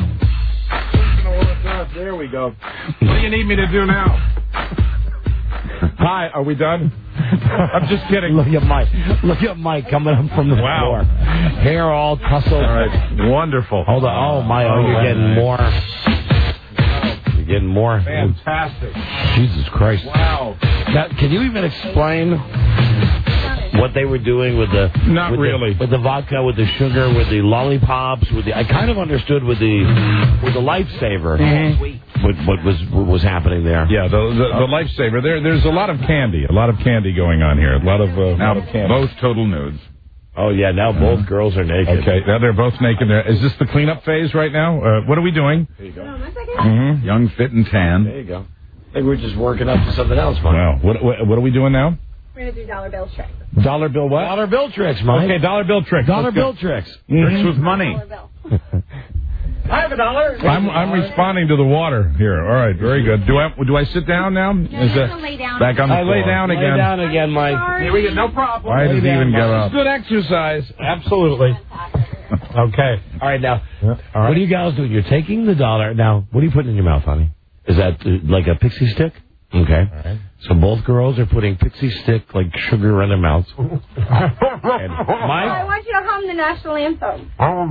There we go. What do you need me to do now? Hi, are we done? I'm just kidding. Look at Mike. Look at Mike coming up from the floor. Hair all tousled. All right, wonderful. Hold on. Oh, my. Oh, you're getting more. You're getting more. Fantastic. Jesus Christ. Wow. Now, can you even explain what they were doing with the... Not really. With the vodka, with the sugar, with the lollipops, with the... I kind of understood with the Lifesaver. What was happening there? Yeah, the Lifesaver. There's a lot of candy going on here. A lot of candy. Both total nudes. Oh yeah, now both girls are naked. Okay, now they're both naked. Is this the cleanup phase right now? What are we doing? There you go. Mm-hmm. Young, fit, and tan. There you go. I think we're just working up to something else, Mike. Wow. What are we doing now? We're going to do dollar bill tricks. Dollar bill what? Dollar bill tricks, Mike. Okay, dollar bill tricks. Dollar bill tricks. Tricks with money. I have $1. I'm responding to the water here. All right, very good. Do I sit down now? Lay down. Back on the floor. Lay down again, Mike. Here we go. No problem. Why does he even get up? Good exercise. Absolutely. Okay. All right, now, what are you guys doing? You're taking the dollar. Now, what are you putting in your mouth, honey? Is that like a pixie stick? Okay. All right. So both girls are putting pixie stick, like sugar in their mouths. And Mike? I want you to hum the national anthem.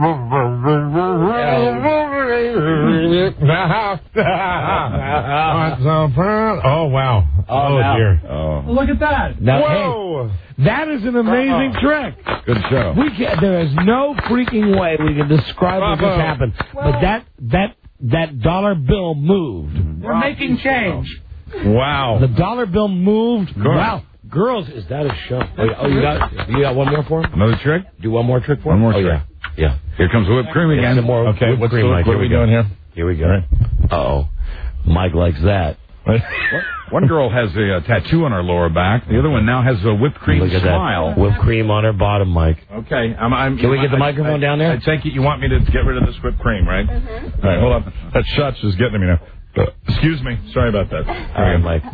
Oh, wow. Oh, dear. Oh. Look at that. Now, whoa. Hey, that is an amazing trick. Good show. There is no freaking way we can describe what just happened. But that dollar bill moved. We're making change. Wow. The dollar bill moved. Wow. Girls, is that a show? Oh, you got one more for him? Another trick? Do one more trick for him? One more trick. Yeah. Here comes the whipped cream again. Okay, what are we doing here? Here we go. Right. Uh-oh. Mike likes that. One girl has a tattoo on her lower back. The other one now has a whipped cream smile. That. Whipped cream on her bottom, Mike. Okay. Can we get the microphone down there? I take it you want me to get rid of this whipped cream, right? Mm-hmm. All right, hold on. That shot's just getting me now. Excuse me. Sorry about that. All right, Mike.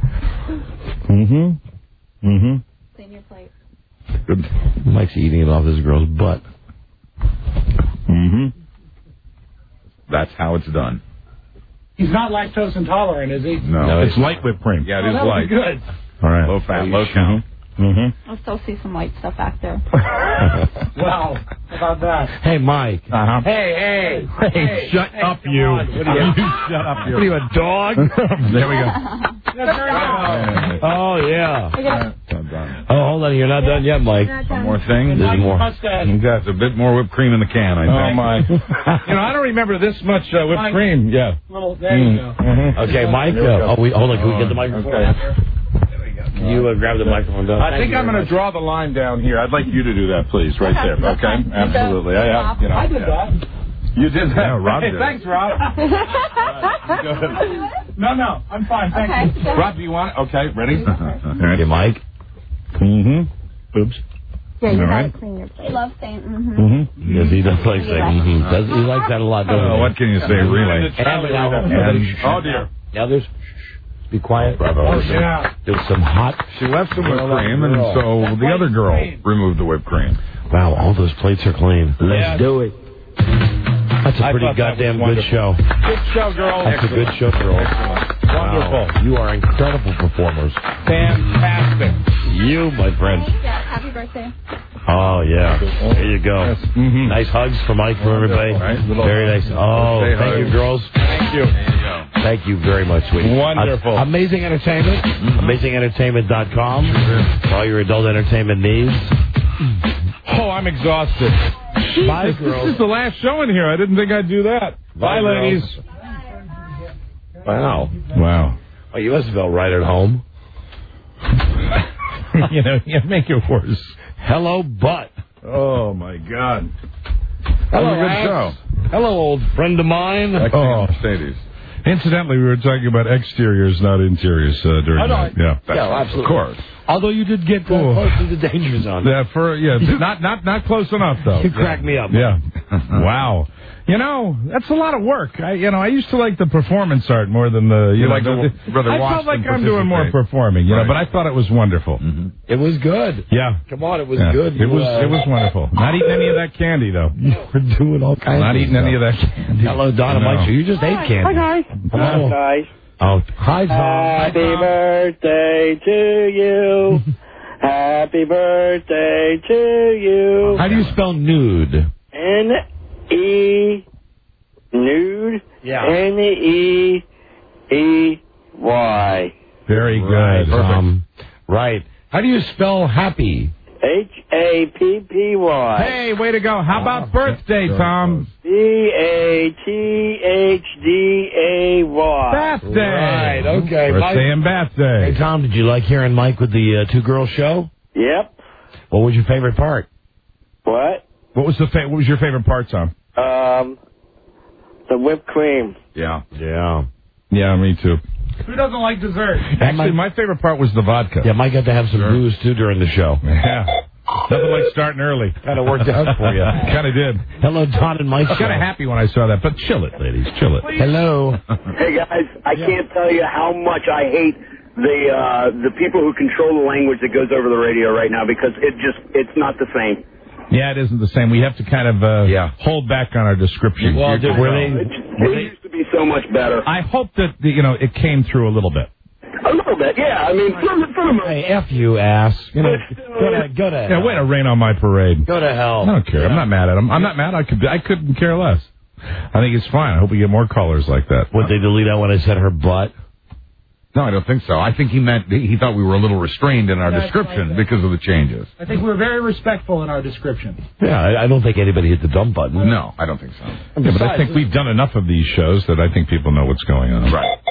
Clean your plate. Good. Mike's eating it off this girl's butt. That's how it's done. He's not lactose intolerant, is he? No, it's light whipped cream. Yeah, it is that light. Good. All right. Low fat, low count. I'll still see some white stuff back there. Wow. How about that? Hey, Mike. Hey, shut up, you. Shut up, you. What are you, a dog? There we go. Oh, yeah. Oh, hold on. You're not done yet, Mike. One more thing. There's more. That's a bit more whipped cream in the can, I think. Oh, my. I don't remember this much whipped cream. Yeah. There you go. Okay, Mike. Hold on. Can we get the microphone? Okay. Can you grab the microphone down? I think I'm going to draw the line down here. I'd like you to do that, please, right there. Okay? Absolutely. I did that. You did that. Yeah, Rob Hey, did. thanks, Rob. Go ahead. No, I'm fine. Thank you. Rob, do you want it? Okay, ready? Okay, Mike. Oops. Yeah, you All gotta right. clean your plate. Love saying Yes, he does like saying He likes that a lot, doesn't he? What can you say, really? Oh, dear. Now there's... Be quiet. Bravo. Oh, yeah. There's some hot... She left some whipped cream, and so the other girl removed the whipped cream. Wow, all those plates are clean. Let's do it. That's a pretty goddamn good show. Good show, girls. That's a good show, girls. Wonderful. Wow. You are incredible performers. Fantastic. You, my friend. Happy birthday. Oh, yeah. There you go. Yes. Nice hugs for Mike, for everybody. Right. Very nice. Oh, thank you, girls. Thank you. Thank you very much, sweetie. Wonderful. Amazing Entertainment. AmazingEntertainment.com for all your adult entertainment needs. Oh, I'm exhausted. Bye, This girls. is the last show in here. I didn't think I'd do that. Bye, ladies. Wow. Wow. Oh, you must have felt right at home. You make it worse. Hello, butt. Oh, my God. Hello, That was a good Axe. show. Hello, old friend of mine. Mercedes. Incidentally, we were talking about exteriors, not interiors, during that. Yeah. Absolutely. Of course. Although you did get close to the danger zone. Not close enough, though. You cracked me up. Yeah. Wow. That's a lot of work. I used to like the performance art more than the. I felt like I'm doing more performing, but I thought it was wonderful. It was good. Yeah. Come on, it was Yeah. good. It was wonderful. Not eating any of that candy, though. You were doing all kinds Not of eating stuff. any of that candy. Hello, Donna Mike. You just ate candy. Hi, guys. Hello. Guys. Oh, hi, Tom. Happy birthday to you. Happy birthday to you. How do you spell nude? N-E, nude. Yeah. N-E-U-D-E. H-A-P-P-Y. Very good. Right, Tom. Right. How do you spell happy? H-A-P-P-Y. Hey, way to go. How about birthday, Tom? B-A-T-H-D-A-Y. Birthday. Right, okay. Birthday and birthday. Hey, Tom, did you like hearing Mike with the two-girl show? Yep. What was your favorite part? What? What was your favorite part, Tom? The whipped cream. Yeah. Yeah. Yeah, me too. Who doesn't like dessert? Actually, my favorite part was the vodka. Yeah, Mike got to have some booze, too, during the show. Yeah. Nothing like starting early. Kind of worked out for you. Kind of did. Hello, Don and Mike. I was kind of happy when I saw that, but chill it, ladies. Chill it. Hello. Hey, guys, I can't tell you how much I hate the people who control the language that goes over the radio right now, because it's not the same. Yeah, it isn't the same. We have to kind of hold back on our description. Well, it used to be so much better. I hope that it came through a little bit. A little bit, yeah. I mean, for the most. Hey, F you, ass. Go to hell. Yeah, way to rain on my parade. Go to hell. I don't care. I'm not mad at him. I'm not mad. I couldn't care less. I think it's fine. I hope we get more callers like that. Would they delete out when I said her butt? No, I don't think so. I think he thought we were a little restrained in our description because of the changes. I think we're very respectful in our description. Yeah, I don't think anybody hit the dump button. No, I don't think so. Yeah, but I think we've done enough of these shows that I think people know what's going on. Right.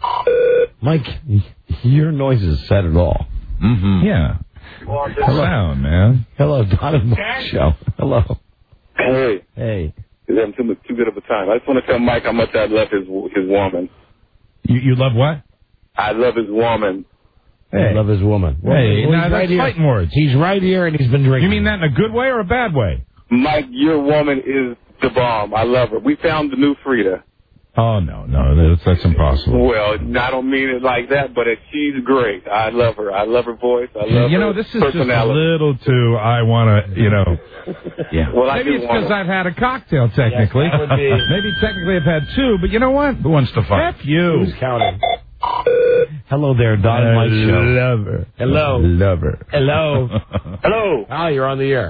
Mike, your noise is set at all. Mm-hmm. Yeah. Sound, man. Hello, Don and Mike show. Hello. Hey. Hey. He's having too good of a time. I just want to tell Mike how much I love his woman. You love what? I love his woman. Hey. I love his woman. Hey, now that's fighting words. He's right here and he's been drinking. You mean that in a good way or a bad way? Mike, your woman is the bomb. I love her. We found the new Frida. Oh, no, that's impossible. Well, I don't mean it like that, but she's great. I love her. I love her voice. I love her this is personality. just a little too, I want to, Yeah. Well, maybe it's because I've had a cocktail, technically. Yes, that would be. Maybe technically I've had two, but you know what? Who wants to fight? F you. Who's counting? Hello there, Don and Mike show. Love her. Hello. Love her. Hello. Hello. Oh, you're on the air.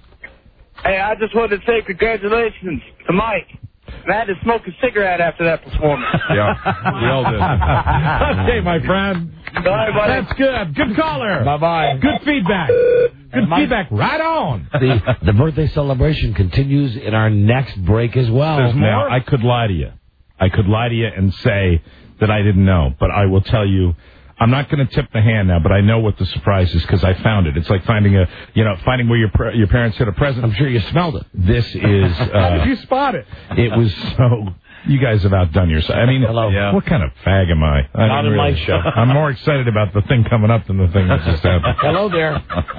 Hey, I just wanted to say congratulations to Mike. I had to smoke a cigarette after that performance. Yeah, we all did. Okay, my friend. Bye, buddy. That's good. Good caller. Bye-bye. Good feedback. Good feedback. Right on. The birthday celebration continues in our next break as well. Now, I could lie to you. I could lie to you and say that I didn't know, but I will tell you, I'm not going to tip the hand now, but I know what the surprise is because I found it. It's like finding where your parents hid a present. I'm sure you smelled it. This is. How did you spot it? It was so. You guys have outdone yourself. I mean, what kind of fag am I? Not in my show. I'm more excited about the thing coming up than the thing that just happened. Hello there.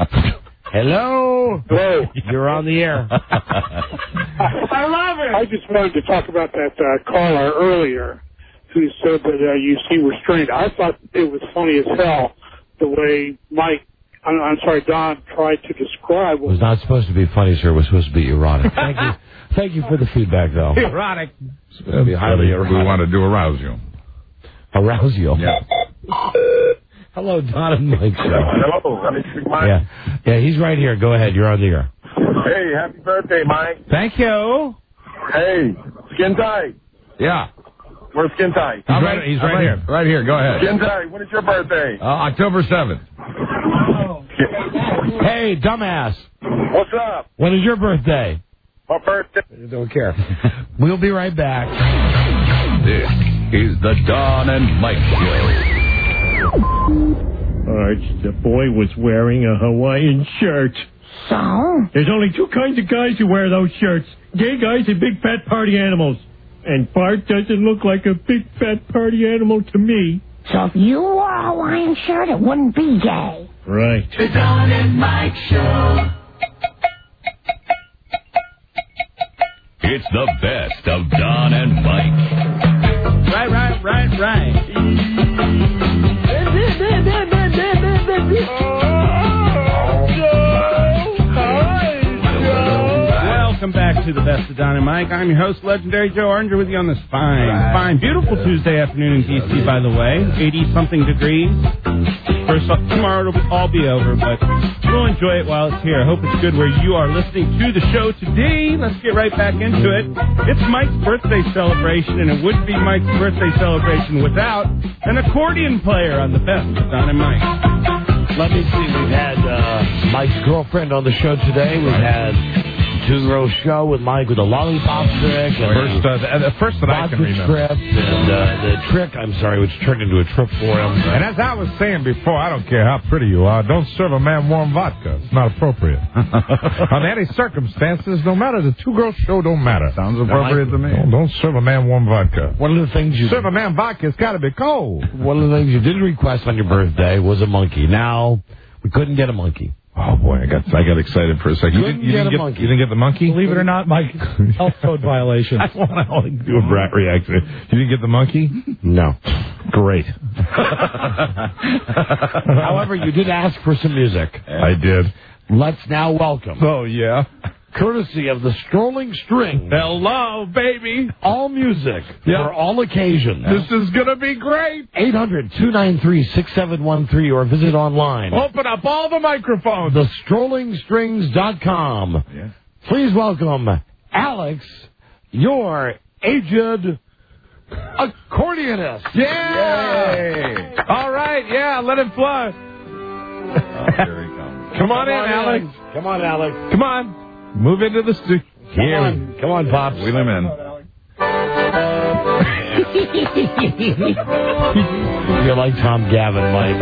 Hello. Hello. You're on the air. I love it. I just wanted to talk about that caller earlier who said that you seem restrained. I thought it was funny as hell the way I'm sorry, Don tried to describe. It was not supposed to be funny, sir. It was supposed to be erotic. Thank you. Thank you for the feedback, though. Erotic. Be highly erotic. We wanted to arouse you. Arouse you. Yeah. Hello, Don and Mike show. Hello. Yeah, he's right here. Go ahead. You're on the air. Hey, happy birthday, Mike. Thank you. Hey, skin tight. Yeah. Where's skin tight? He's right here. Right here. Go ahead. Skin tight. When is your birthday? October 7th. Hey, dumbass. What's up? When is your birthday? My birthday. I don't care. We'll be right back. This is the Don and Mike Show. The boy was wearing a Hawaiian shirt. So? There's only two kinds of guys who wear those shirts. Gay guys and big fat party animals. And Bart doesn't look like a big fat party animal to me. So if you wore a Hawaiian shirt, it wouldn't be gay. Right. The Don and Mike Show. It's the best of Don and Mike. Right. Well, Welcome back to the Best of Don and Mike. I'm your host, Legendary Joe Arnger, with you on this fine, beautiful Tuesday afternoon in D.C., by the way. 80-something degrees. Tomorrow it'll all be over, but we'll enjoy it while it's here. I hope it's good where you are listening to the show today. Let's get right back into it. It's Mike's birthday celebration, and it wouldn't be Mike's birthday celebration without an accordion player on the Best of Don and Mike. Let me see. We've had Mike's girlfriend on the show today. We've had two-row show with Mike with a lollipop trick. The first that I can remember. Trip, and the trick, I'm sorry, which turned into a trip for him. And as I was saying before, I don't care how pretty you are, don't serve a man warm vodka. It's not appropriate. Under any circumstances, no matter, the two-girl show don't matter. Sounds appropriate to me. Don't serve a man warm vodka. One of the things you... Serve a man vodka, it's got to be cold. One of the things you did request on your birthday was a monkey. Now, we couldn't get a monkey. Oh, boy, I got excited for a second. You didn't get the monkey? Believe it or not, Mike, health code violation. That's what I only do a brat reaction. You didn't get the monkey? No. Great. However, you did ask for some music. I did. Let's now welcome. Oh, yeah. Courtesy of the Strolling String. Hello, baby. All music for all occasions. This is going to be great. 800-293-6713 or visit online. Open up all the microphones. TheStrollingStrings.com. Yeah. Please welcome Alex, your aged accordionist. Yeah. Yay. All right. Yeah, let it flow. Here he comes. Come on in, Alex. Come on, Alex. Come on. Move into the studio. Come on, Pops. Wheel him in. You're like Tom Gavin, Mike.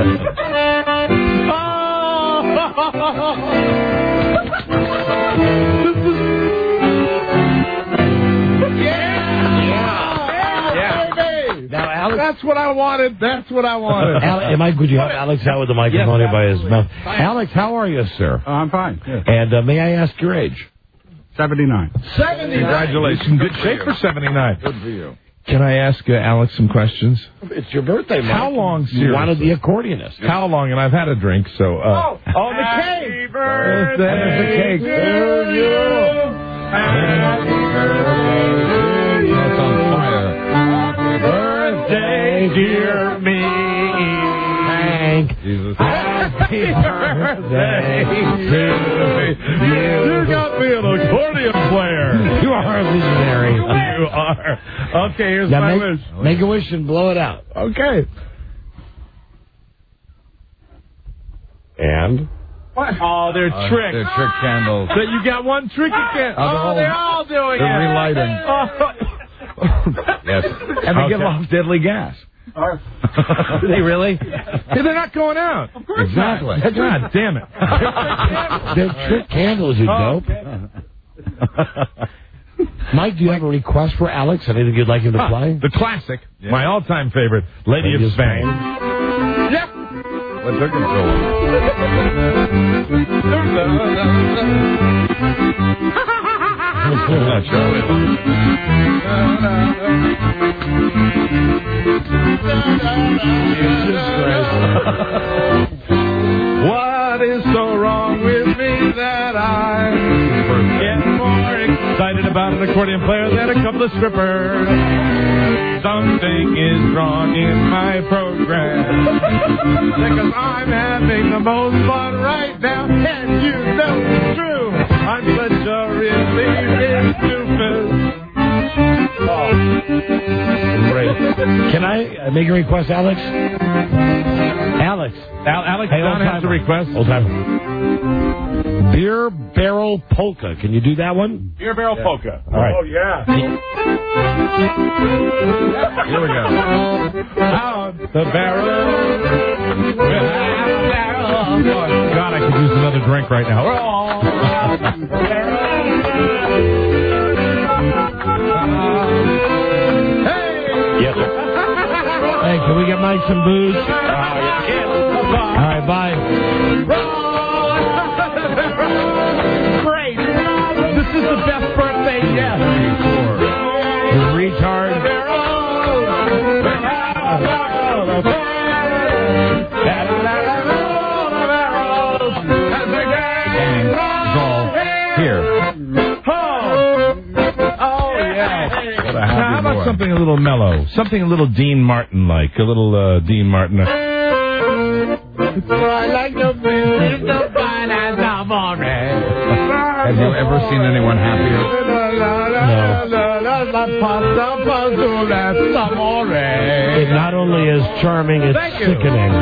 Yeah. Now, Alex. That's what I wanted. Would you have Alex out with the microphone by his mouth? Alex, how are you, sir? I'm fine. Yeah. And may I ask your age? 79. 79. Congratulations. Good shape for 79. Good for you. Can I ask Alex some questions? It's your birthday, Mike. How long, seriously? You wanted the accordionist. How long? And I've had a drink, so... the cake! Happy birthday to you! Happy birthday to you! It's on fire. Happy birthday, dear me! Hank! Jesus. Happy birthday to you! You got me an accordion player. You are a visionary. You are. Okay, here's now my wish. Make a wish and blow it out. Okay. And? What? Oh, they're tricks. They're trick candles. So you got one tricky candle. They're all doing it. They're relighting. Yes. And they give off deadly gas. Do they really? They're not going out. Of course exactly. Not. God damn it. They're trick candles, you dope. Mike, do you have a request for Alex? Anything you'd like him to play? The classic, my all-time favorite, Lady of Spain. Yeah. Let her control What is so wrong with me that I get more excited about an accordion player than a couple of strippers? Something is wrong in my program because I'm having the most fun right now, and you know it's true. I'm such a really stupid. Oh. Great. Can I make a request, Alex? Alex. Alex, hey, Don has a request. Old time. Beer Barrel Polka. Can you do that one? Beer Barrel Polka. All right. Oh, yeah. Here we go. Out the barrel. God, I could use another drink right now. Yes. Hey, can we get Mike some booze? All right, bye. Great. This is the best birthday yet. You retard. Here. little mellow. Something a little Dean Martin-like. A little Dean Martin. I like the feeling of finance amore. Have you ever seen anyone happier? It not only is charming, it's sickening.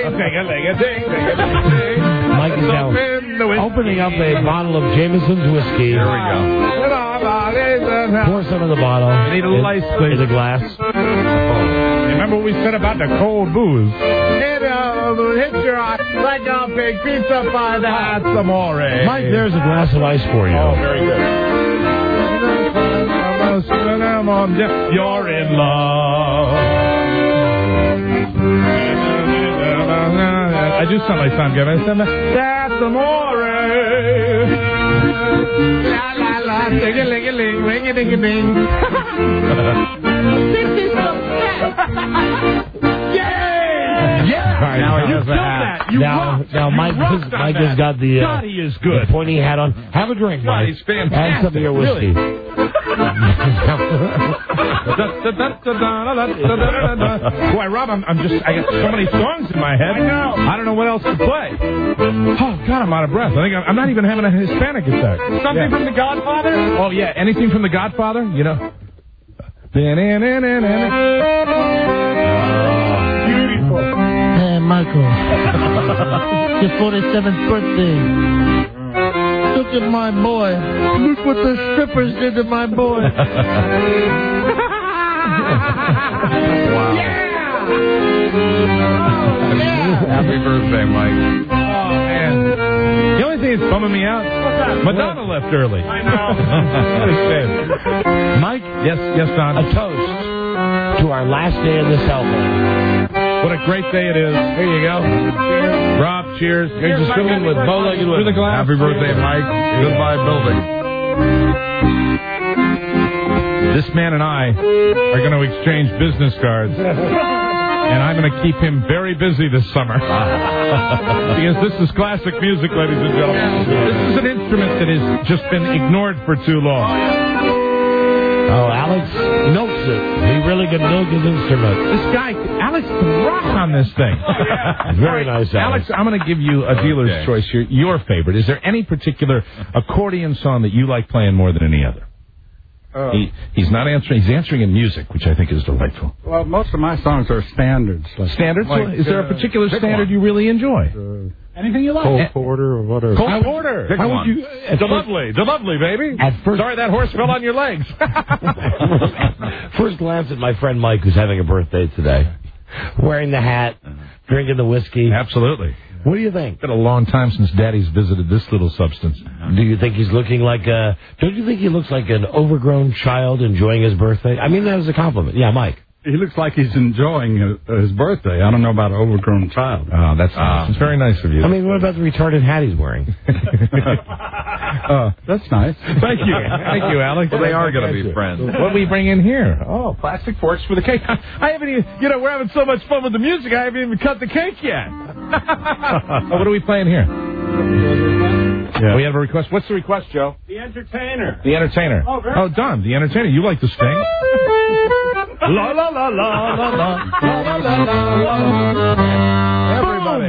Mike is now opening up a bottle of Jameson's whiskey. Here we go. Pour some of the bottle. I need a little ice, please. In a glass. Remember what we said about the cold booze? Hit your eye like a big pizza pie. That's amore. Mike, there's a glass of ice for you. Oh, very good. You're in love. I do sound like Tom Gibbons. That's amore. La la la, ding-a-ling-a-ling, ring-a-ding-a-ding. This is so Right, now he has a hat. Now Mike has got the God, he is good. The pointy hat on. Have a drink, Mike. He's fantastic. Add some of your whiskey. Boy, Rob, I got so many songs in my head. I know. I don't know what else to play. Oh God, I'm out of breath. I think I'm not even having a Hispanic attack. Something from The Godfather? Oh yeah, anything from The Godfather? You know. Hey, Michael. Your 47th birthday. Look at my boy. Look what the strippers did to my boy. Wow. Happy birthday, Mike. Oh, man. The only thing that's bumming me out, Madonna left early. I know. Mike? Yes, Don. A toast to our last day in the cell phone. What a great day it is. Here you go. Cheers. Rob, cheers. Here's a spoon with bow-legged Through the glass. Happy birthday, Mike. Goodbye, building. This man and I are going to exchange business cards. And I'm going to keep him very busy this summer. Because this is classic music, ladies and gentlemen. This is an instrument that has just been ignored for too long. Oh, Alex milks it. He really can milk his instrument. This guy, Alex, can rock on this thing. Very nice, Alex, I'm going to give you a dealer's choice here. Your favorite. Is there any particular accordion song that you like playing more than any other? He's not answering. He's answering in music, which I think is delightful. Well, most of my songs are standards. Standards? Like, is there a particular standard you really enjoy? Anything you like. Cole Porter or whatever. Cole Porter. How would you? The lovely, baby. Sorry that horse fell on your legs. First glance at my friend Mike, who's having a birthday today, wearing the hat, drinking the whiskey. Absolutely. What do you think? It's been a long time since Daddy's visited this little substance. Do you think he's looking like a... Don't you think he looks like an overgrown child enjoying his birthday? I mean that as a compliment. Yeah, Mike. He looks like he's enjoying his birthday. I don't know about an overgrown child. Oh, that's nice. It's very nice of you. I mean, what about the retarded hat he's wearing? That's nice. Thank you. Thank you, Alex. Well, they are going to be friends. What do we bring in here? Oh, plastic forks for the cake. I haven't even, we're having so much fun with the music, I haven't even cut the cake yet. What are we playing here? Yeah. We have a request. What's the request, Joe? The Entertainer. The Entertainer. Oh, Don, The Entertainer. You like to sing? La la la la la la la la la la. Everybody.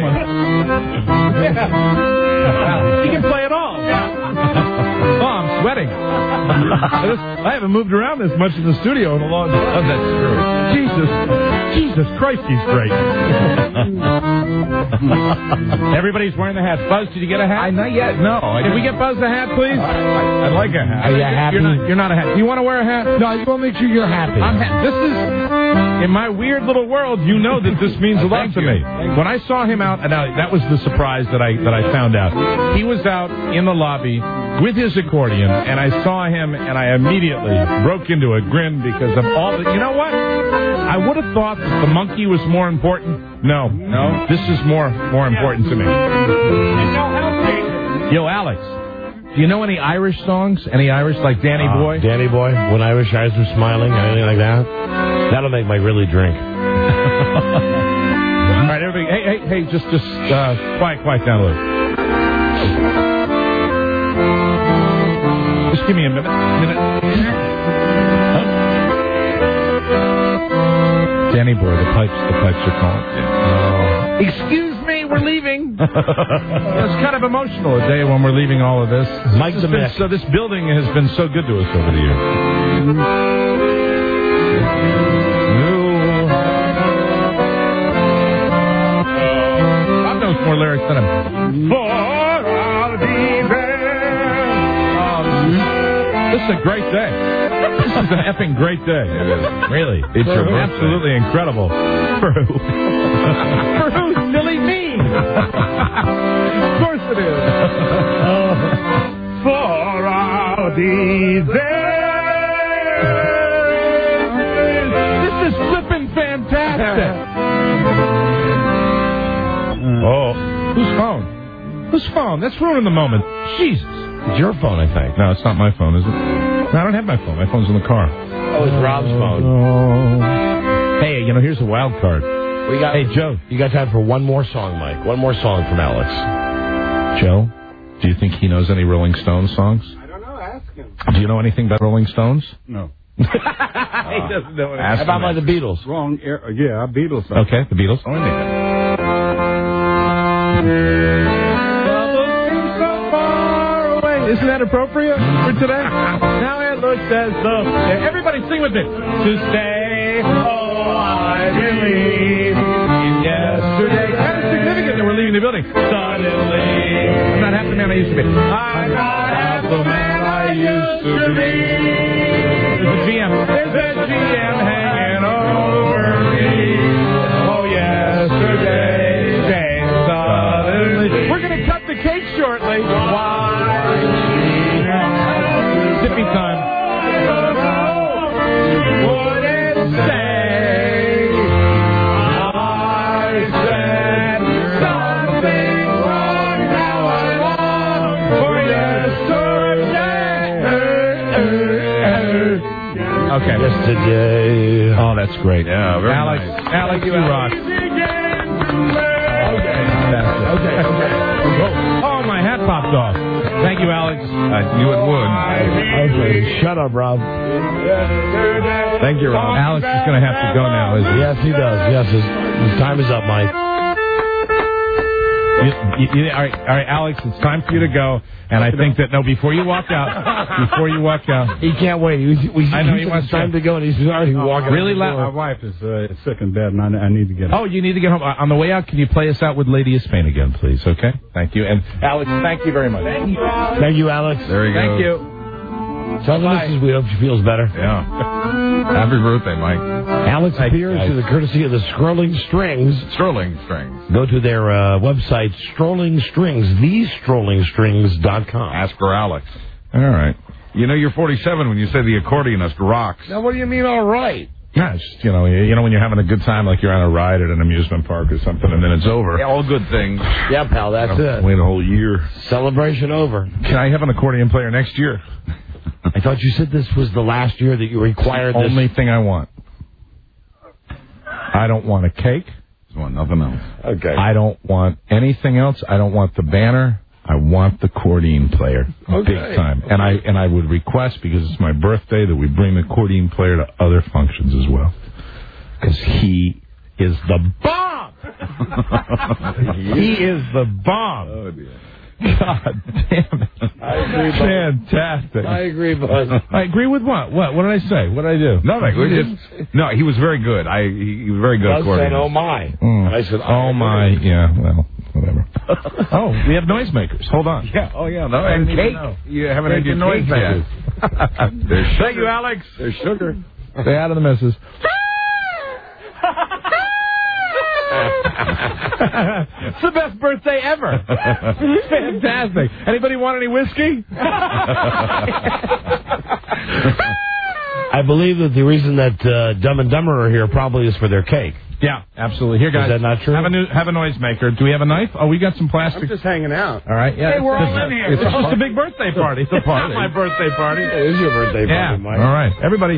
Yeah. He can play it all. Oh, I'm sweating. I haven't moved around this much in the studio in a long time. Oh, that's true. Jesus Christ, he's great. Everybody's wearing the hats. Buzz, did you get a hat? Not yet, no. Can we get Buzz a hat, please? I'd like a hat. Are you happy? You're not a hat. Do you want to wear a hat? No, you want to make sure you're happy. This is, in my weird little world, you know that this means a lot to me. When I saw him out, and that was the surprise that I found out. He was out in the lobby with his accordion, and I saw him, and I immediately broke into a grin because of all the... You know what? I would have thought that the monkey was more important. No. This is more important to me. Yo, Alex, do you know any Irish songs? Any Irish, like Danny Boy? Danny Boy, When Irish Eyes Were Smiling, anything like that? That'll make Mike really drink. All right, everybody, hey, just quiet down a little. Just give me a minute. Danny boy, the pipes are calling. Excuse me, we're leaving. It's kind of emotional a day when we're leaving all of this. Mike the Mick. So this building has been so good to us over the years. God knows more lyrics than him. For I'll be there. This is a great day. This is an effing great day. It is. Really. It's absolutely incredible. For who? For who? Silly me. Of course it is. For I'll be there. This is flipping fantastic. Whose phone? Whose phone? That's ruining the moment. Jesus. It's your phone, I think. No, it's not my phone, is it? No, I don't have my phone. My phone's in the car. Oh, it's Rob's phone. Oh. Hey, here's a wild card. Hey, Joe, you got time for one more song, Mike? One more song from Alex. Joe, do you think he knows any Rolling Stones songs? I don't know. Ask him. Do you know anything about Rolling Stones? No. He doesn't know anything. How about by the Beatles? Wrong. Yeah, Beatles. Okay, the Beatles. Isn't that appropriate for today? Now it looks as though... Yeah, everybody sing with me. To stay, oh, I believe in yesterday. Kind of significant that we're leaving the building. Suddenly, I'm not half the man I used to be. I'm not half the man I used to be. There's a GM. There's a GM hanging over me. Oh, yesterday came suddenly. We're going to cut the cake shortly. Why? Sippy time. Would it say I said something wrong? Now I long for yesterday. Okay. Yesterday. Oh, that's great. Yeah, very Alex, nice. Alex, you rock. Oh, my hat popped off. Thank you, Alex. I knew it would. Okay, shut up, Rob. Thank you, Rob. Alex is going to have to go now, isn't he? Yes, he does. Yes, his time is up, Mike. All right, Alex, it's time for you to go. And I think that, before you walk out. He can't wait. I know he wants time to go, and he's already walking. Really My loud. wife is sick in bed, and I need to get home. Oh, you need to get home. On the way out, can you play us out with Lady of Spain again, please? Okay? Thank you. And Alex, thank you very much. Thank you, Alex. There you go. Thank you. Tell the missus we hope she feels better. Yeah. Happy birthday, Mike. Alex appears through the courtesy of the Sterling Strings. Sterling Strings. Go to their website, Sterling Strings, thesterlingstrings.com. Ask for Alex. All right. You're 47 when you say the accordionist rocks. Now, what do you mean, all right? Yeah, it's just, when you're having a good time, like you're on a ride at an amusement park or something, and then it's over. Yeah, all good things. Yeah, pal, that's it. Wait a whole year. Celebration over. Can I have an accordion player next year? I thought you said this was the last year that you required this. Only thing I want. I don't want a cake. I want nothing else. Okay. I don't want anything else. I don't want the banner. I want the accordion player. Okay. Big time. And I would request, because it's my birthday, that we bring the accordion player to other functions as well. Because he is the bomb! He is the bomb! Oh, dear. God damn it. I agree, bud. Fantastic. I agree, bud. I agree with what? What did I say? What did I do? Nothing. No, he was very good. He was very good. I said, oh, my. Mm. And I said, oh, my. Yeah, well, whatever. Oh, we have noisemakers. Hold on. Yeah. Oh, yeah. No, and cake. You haven't had your noisemakers. Thank you, Alex. There's sugar. Stay out of the missus. It's the best birthday ever. Fantastic. Anybody want any whiskey? I believe that the reason that Dumb and Dumber are here probably is for their cake. Yeah, absolutely. Here, guys. Is that not true? Have a noisemaker. Do we have a knife? Oh, we got some plastic. I'm just hanging out. All right. Yeah. Hey, we're all in here. It's just a big birthday party. It's a party. Not my birthday party. It is your birthday party, Mike. All right. Everybody.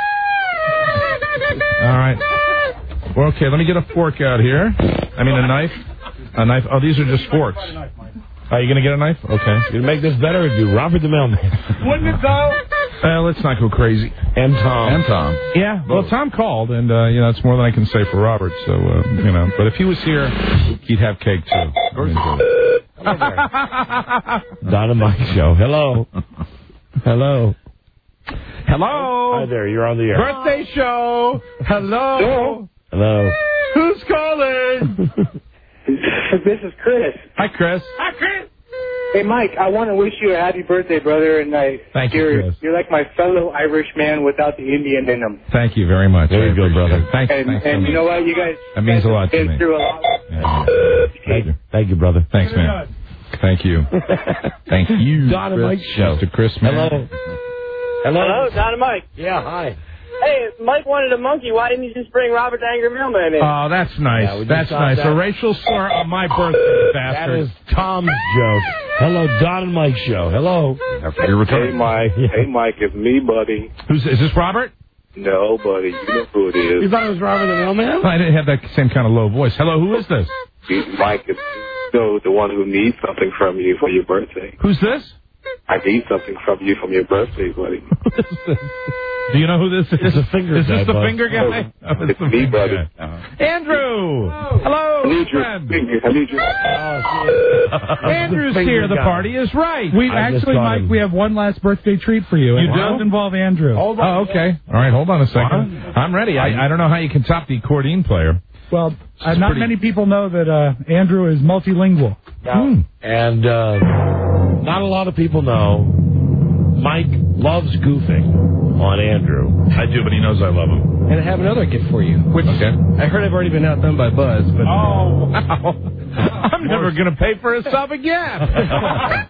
All right. Well, okay, let me get a fork out here. I mean, a knife. A knife. Oh, these are just forks. Are you going to get a knife? Okay. You make this better, do Robert the Mailman. Wouldn't it, though? Let's not go crazy. And Tom. Yeah, well, Tom called, and, it's more than I can say for Robert, so, But if he was here, he'd have cake, too. Of course. Don and Mike Show. Hello. Hello. Hello. Hi there, you're on the air. Birthday show. Hello. Hello. Who's calling? This is Chris. Hi, Chris. Hi, Chris. Hey, Mike, I want to wish you a happy birthday, brother. And Thank you, Chris. You're like my fellow Irish man without the Indian in him. Thank you very much. There you go, brother. Thanks. And you know what? You guys. That means a lot to been me. through a lot. Thank you. Thank you, brother. Thanks, man. Thank you. Thank you. Don and Mike Show. Mr. Chris, man. Hello. Hello, Don and Mike. Yeah, hi. Hey, if Mike wanted a monkey, why didn't you just bring Robert the Angry Mailman in? Oh, that's nice. Yeah, that's nice. A racial slur on my birthday, bastard. That is Tom's joke. Hello, Don and Mike Show. Hello. Hey, Mike. Hey, Mike, it's me, buddy. Is this Robert? No, buddy. You know who it is. You thought it was Robert the Mailman? I didn't have that same kind of low voice. Hello, who is this? Mike, it's the one who needs something from you for your birthday. Who's this? I need something from you for your birthday, buddy. Do you know who this is? It's a finger Is guy, this the bud. finger guy? Oh, It's me, buddy. Andrew! Hello, I need your friend. finger. I need your... Andrew's here. The party is right. We I just actually, got Mike, him. we have one last birthday treat for you. You It do? does involve Andrew. Oh, okay. All right, hold on a second. I'm ready. I don't know how you can top the accordion player. Well, not many people know that Andrew is multilingual. And not a lot of people know Mike loves goofing on Andrew. I do, but he knows I love him. And I have another gift for you. Which Okay. I heard I've already been outdone by Buzz, but... Oh, wow. I'm never going to pay for a sub again.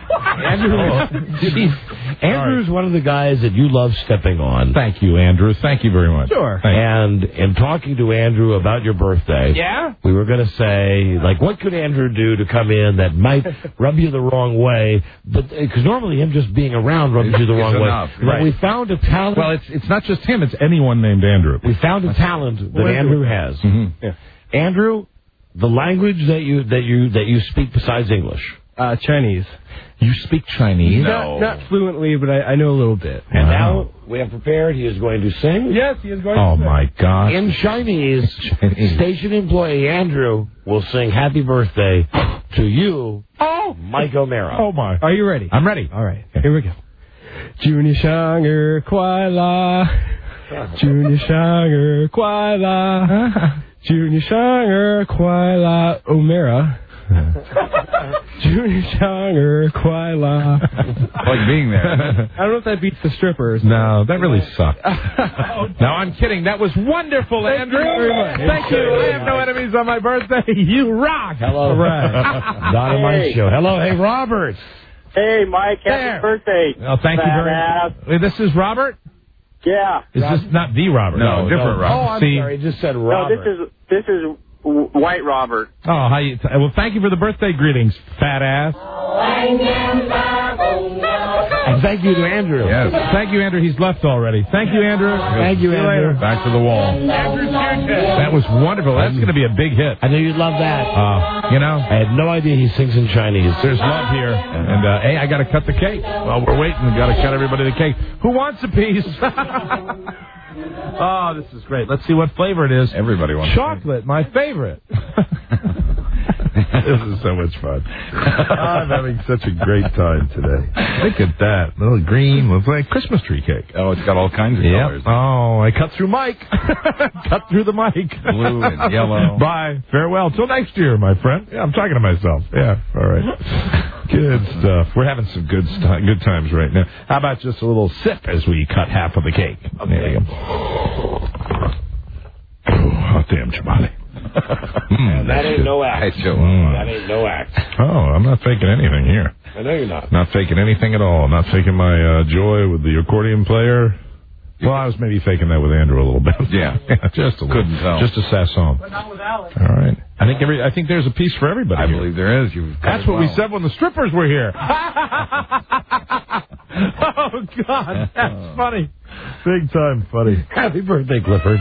Andrew's one of the guys that you love stepping on. Thank you, Andrew. Thank you very much. Sure. And in talking to Andrew about your birthday, we were going to say, like, what could Andrew do to come in that might rub you the wrong way? But because normally him just being around rubs you the wrong enough, way. right. But we found a talent. Well, it's not just him. It's anyone named Andrew. We found a talent that Andrew has. Mm-hmm. Yeah. Andrew, the language that you speak besides English. Chinese. You speak Chinese? Not fluently, but I know a little bit. And now we have prepared. He is going to sing. Yes, he is going to Oh, sing. my God. In Chinese, station employee Andrew will sing happy birthday to you, Mike O'Mara. Oh, my. Are you ready? I'm ready. All right. Here we go. 祝你生日快乐，祝你生日快乐，祝你生日快乐 O'Mara. 祝你生日快乐. I like being there. I don't know if that beats the strippers. No, that really sucked. No, I'm kidding. That was wonderful, Andrew. Thank you very much. Thank you. I have no enemies on my birthday. You rock. Hello. All right. Don and Mike Show. Hello. Hey, Robert. Hey, Mike, happy birthday. Oh, thank you very much. Wait, this is Robert? Yeah. Is this not the Robert? No, different Robert. Oh, I'm sorry. He just said Robert. No, this is White Robert. Oh, how you? Well, thank you for the birthday greetings, fat ass. And thank you to Andrew. Yes. Thank you, Andrew. He's left already. Thank you, Andrew. Thank you, See Andrew. later. Back to the wall. That was wonderful. That's going to be a big hit. I knew you'd love that. I had no idea he sings in Chinese. There's love here. And, hey, I got to cut the cake. Well, we're waiting. We got to cut everybody the cake. Who wants a piece? Oh, this is great. Let's see what flavor it is. Everybody wants chocolate, my favorite. This is so much fun. I'm having such a great time today. Look at that. Little green, looks like Christmas tree cake. Oh, it's got all kinds of colors. Oh, I cut through Mike. Cut through the mic. Blue and yellow. Bye. Farewell. Till next year, my friend. Yeah, I'm talking to myself. Yeah, all right. Good stuff. We're having some good times right now. How about just a little sip as we cut half of the cake? Okay. There you go. Oh, hot damn tamale. That ain't no act. That ain't no act. Oh, I'm not faking anything here. I know you're not. Not faking anything at all. Not faking my joy with the accordion player. Well, I was maybe faking that with Andrew a little bit. Yeah, just a little. Couldn't tell. Just a sasson. But not with Alex. All right. I think there's a piece for everybody. I believe there is. That's what we said when the strippers were here. Oh God, that's funny. Big time funny. Happy birthday, Clifford.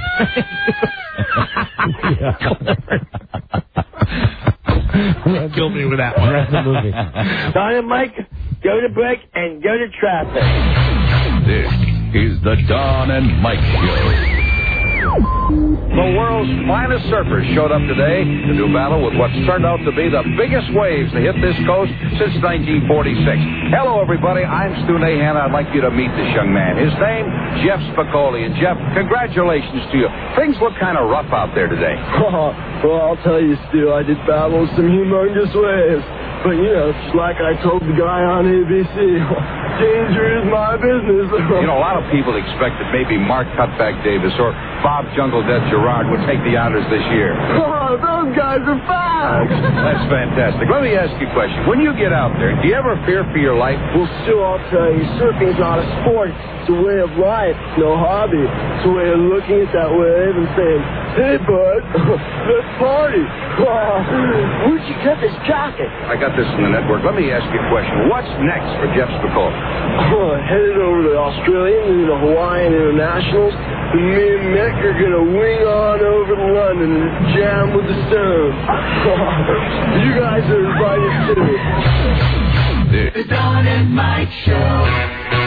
Kill me with that one. That's the movie. Don and Mike, go to break and go to traffic. This is the Don and Mike Show. The world's finest surfers showed up today to do battle with what's turned out to be the biggest waves to hit this coast since 1946. Hello, everybody. I'm Stu Nahan. I'd like you to meet this young man. His name, Jeff Spicoli. And, Jeff, congratulations to you. Things look kind of rough out there today. Well, I'll tell you, Stu, I did battle some humongous waves. But, just like I told the guy on ABC, danger is my business. A lot of people expected maybe Mark Cutback Davis or Bob Jungle Death Gerard would take the honors this year. Oh, those guys are fast. That's fantastic. Let me ask you a question. When you get out there, do you ever fear for your life? Well, Stu, I'll tell you, surfing's not a sport. It's a way of life, no hobby. It's a way of looking at that wave and saying, hey, bud, let's party. Where'd you get this jacket? I got this in the network. Let me ask you a question. What's next for Jeff Spicoli? Headed over to the Australian and the Hawaiian Internationals. And me and Mick are going to wing on over to London and jam with the Stones. You guys are invited too. The Don and Mike Show.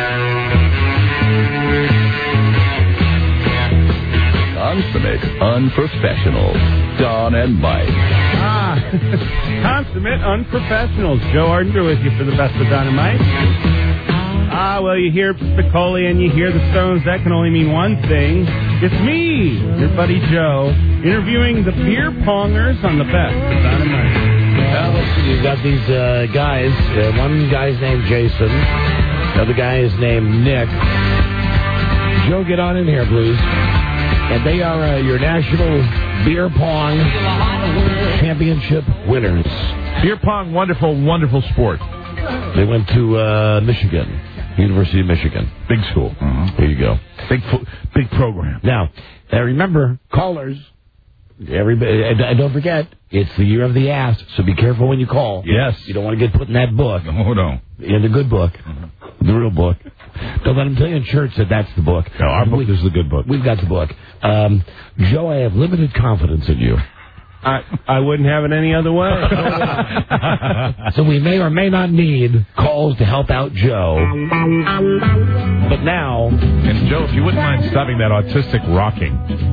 Consummate unprofessional. Don and Mike. Consummate unprofessionals. Joe Ardinger with you for the best of Don and Mike. Well, you hear Spicoli and you hear the Stones. That can only mean one thing. It's me, your buddy Joe, interviewing the beer pongers on the best of Don and Mike. Well, let's see. You've got these guys. One guy's named Jason. The other guy is named Nick. Joe, get on in here, please. And they are your national beer pong championship winners. Beer pong, wonderful, wonderful sport. They went to Michigan, University of Michigan. Big school. There you go. Big program. Now, remember, callers, everybody, and don't forget, it's the year of the ass, so be careful when you call. Yes. You don't want to get put in that book. Oh, no. In the good book. The real book. Don't let them tell you in church that that's the book. No, our book is the good book. We've got the book. Joe, I have limited confidence in you. I wouldn't have it any other way. So we may or may not need calls to help out Joe. But now... And Joe, if you wouldn't mind stopping that autistic rocking.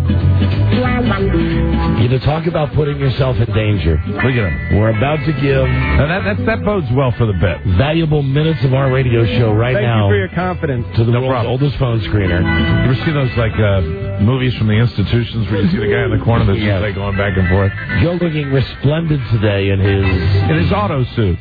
Talk about putting yourself in danger. Look at him. We're about to give... Now that bodes well for the bet. Valuable minutes of our radio show right now. Thank you for your confidence. To the world's oldest phone screener. You ever see those, movies from the institutions where you see the guy in the corner that's just going back and forth? Joe looking resplendent today in his auto suit.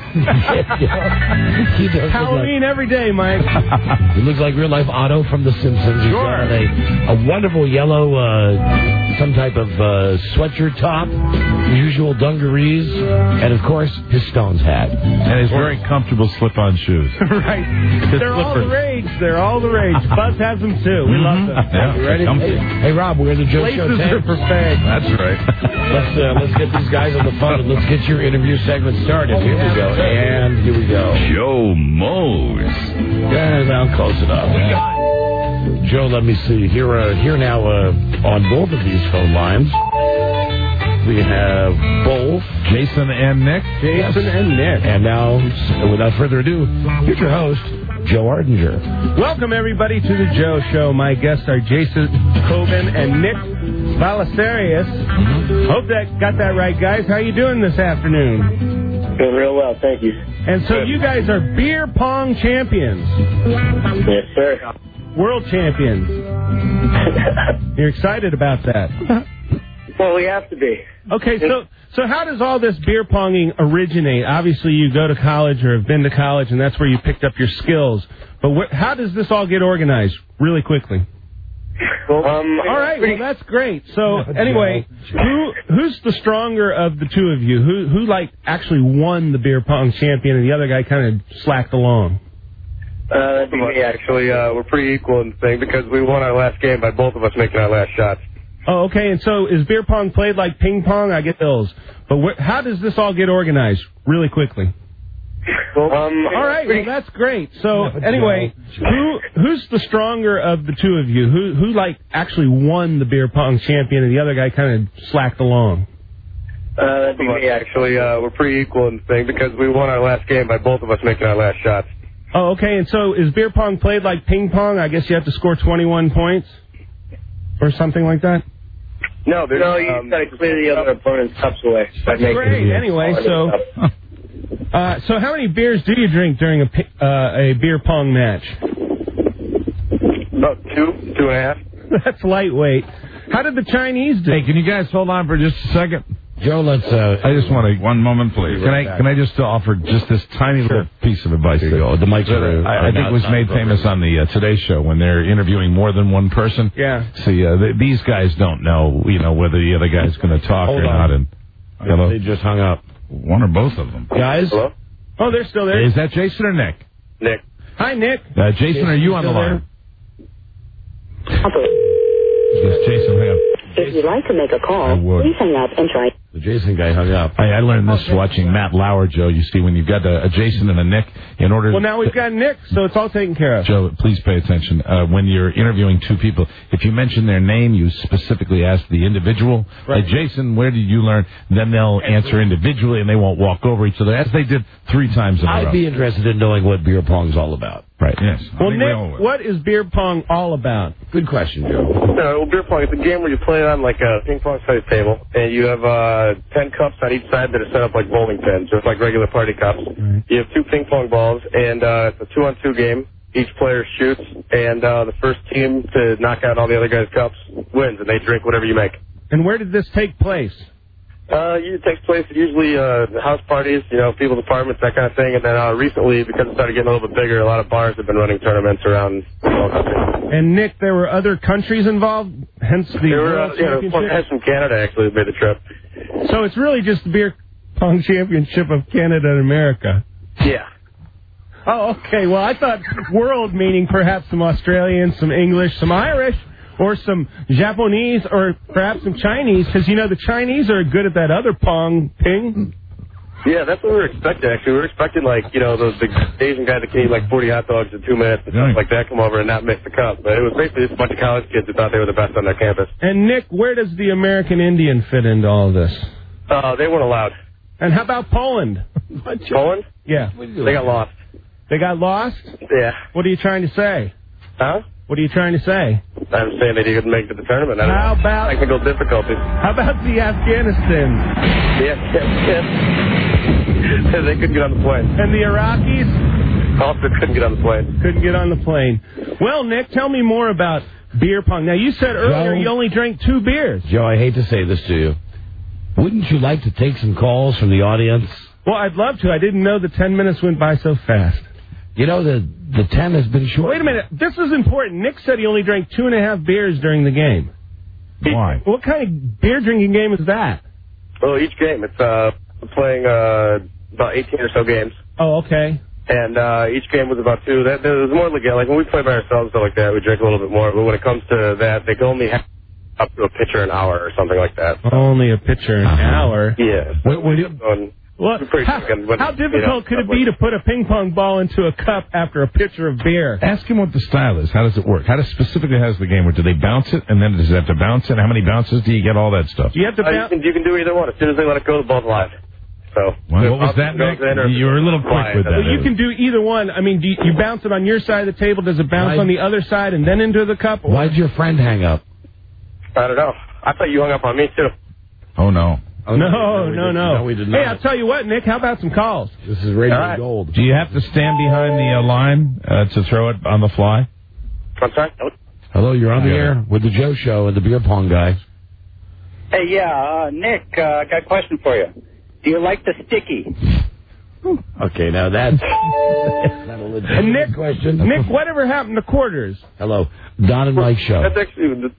Halloween every day, Mike. He looks like real life Otto from The Simpsons. He's got a wonderful yellow, some type of sweatshirt top, usual dungarees, and of course his Stones hat, and his very comfortable slip-on shoes. Right. They're all the rage. Buzz has them too. We love them. Yeah, you ready? Hey, Rob, we're the Joe Show. Places are for fags. That's right. Let's get these guys on the phone and let's get your interview segment started. Here we go. And here we go. Joe Mose. Yeah, now close enough. Joe, let me see. Here now on both of these phone lines, we have both Jason and Nick. And now, without further ado, here's your host, Joe Ardinger. Welcome, everybody, to the Joe Show. My guests are Jason Coben and Nick Balisarius. Hope that got that right, guys. How are you doing this afternoon? Doing real well, thank you. And so you guys are beer pong champions. Yes, sir. World champions. You're excited about that? Well, we have to be. Okay, so how does all this beer ponging originate? Obviously, you go to college or have been to college, and that's where you picked up your skills. But how does this all get organized really quickly? Well, all right, well, that's great. So, anyway, who's the stronger of the two of you? Who actually won the beer pong champion, and the other guy kind of slacked along? That'd be me, actually. We're pretty equal in the thing because we won our last game by both of us making our last shots. Oh, okay. And so you guys are beer pong champions. Yes, sir. World champions. Well, we have to be. Okay, so how does all this beer ponging originate? Well, World champions. Oh, okay, and so is beer pong played like ping pong? I get those. But how does this all get organized really quickly? Well, all right, well, that's great. So, anyway, who's the stronger of the two of you? Who actually won the beer pong champion, and the other guy kind of slacked along? That'd be me, actually. We're pretty equal in the thing because we won our last game by both of us making our last shots. Oh, okay. And so is beer pong played like ping pong? I guess you have to score 21 points or something like that? No, you got to clear the other opponent's cups away. That's great. Anyway, so how many beers do you drink during a beer pong match? About 2.5. That's lightweight. How did the Chinese do? Hey, can you guys hold on for just a second? Joe, let's... I just want to... One moment, please. Can I just offer just this tiny little piece of advice? There you go. The mic's I think was made famous on the Today Show when they're interviewing more than one person. Yeah. See, these guys don't know, whether the other guy's going to talk or not. And they just hung up. One or both of them. Guys? Hello? Oh, they're still there. Is that Jason or Nick? Nick. Hi, Nick. Jason, are you on the line? Yes, Jason, hang up. If you'd like to make a call, please hang up and try. The Jason guy hung up. I learned this watching Matt Lauer, Joe. You see, when you've got a Jason and a Nick, in order... Well, now we've got Nick, so it's all taken care of. Joe, please pay attention. When you're interviewing two people, if you mention their name, you specifically ask the individual. Right. Like, Jason, where did you learn? Then they'll answer individually, and they won't walk over each other, as they did 3 times in a row. I'd be interested in knowing what beer pong's all about. Right, yes. Well, Nick, what is beer pong all about? Good question, Joe. Well, beer pong is a game where you play it on like a ping pong size table, and you have 10 cups on each side that are set up like bowling pins, just like regular party cups. Right. You have 2 ping pong balls, and it's a 2-on-2 game. Each player shoots, and the first team to knock out all the other guys' cups wins, and they drink whatever you make. And where did this take place? It takes place at usually house parties, people's apartments, that kind of thing. And then recently, because it started getting a little bit bigger, a lot of bars have been running tournaments around the whole country. And, Nick, there were other countries involved, hence the World Championship? Guys from Canada actually made the trip. So it's really just the Beer Pong Championship of Canada and America? Yeah. Oh, okay. Well, I thought world meaning perhaps some Australians, some English, some Irish, or some Japanese, or perhaps some Chinese, because, the Chinese are good at that other pong ping. Yeah, that's what we were expecting, actually. We were expecting, the Asian guy that can eat, 40 hot dogs in 2 minutes and stuff like that come over and not mix the cup. But it was basically just a bunch of college kids who thought they were the best on their campus. And, Nick, where does the American Indian fit into all of this? They weren't allowed. And how about Poland? Poland? Yeah. They got lost. They got lost? Yeah. What are you trying to say? Huh? What are you trying to say? I'm saying they didn't make it to the tournament. How about technical difficulties? How about the Afghanistan? The Afghanistan. They couldn't get on the plane. And the Iraqis? Also couldn't get on the plane. Couldn't get on the plane. Well, Nick, tell me more about beer pong. Now, you said earlier you only drank 2 beers. Joe, I hate to say this to you. Wouldn't you like to take some calls from the audience? Well, I'd love to. I didn't know the 10 minutes went by so fast. The 10 has been short. Wait a minute. This is important. Nick said he only drank 2.5 beers during the game. Why? What kind of beer drinking game is that? Well, each game, it's playing about 18 or so games. Oh, okay. And each game was about 2. That was more like when we play by ourselves, stuff like that, we drink a little bit more. But when it comes to that, they can only have up to a pitcher an hour or something like that. So. Only a pitcher an hour? Yeah. How difficult could it be to put a ping pong ball into a cup after a pitcher of beer? Ask him what the style is. How does it work? How does the game work? Do they bounce it, and then does it have to bounce it? How many bounces do you get? All that stuff. Do you have to bounce? You can do either one. As soon as they let it go, the ball's live. So what was that, Nick? You were a little quick with that. Well, you can do either one. I mean, do you bounce it on your side of the table? Does it bounce on the other side and then into the cup? Or? Why'd your friend hang up? I don't know. I thought you hung up on me, too. Oh, no. No. No, we did not. Hey, I'll tell you what, Nick, how about some calls? This is Radio Gold. Do you have to stand behind the line to throw it on the fly? I'm sorry? Hello, you're on the air with the Joe Show and the beer pong guy. Hey, Nick, I got a question for you. Do you like the sticky? Okay, now that's not a legitimate question. Nick, whatever happened to quarters? Hello, Don and Mike Show. That's actually...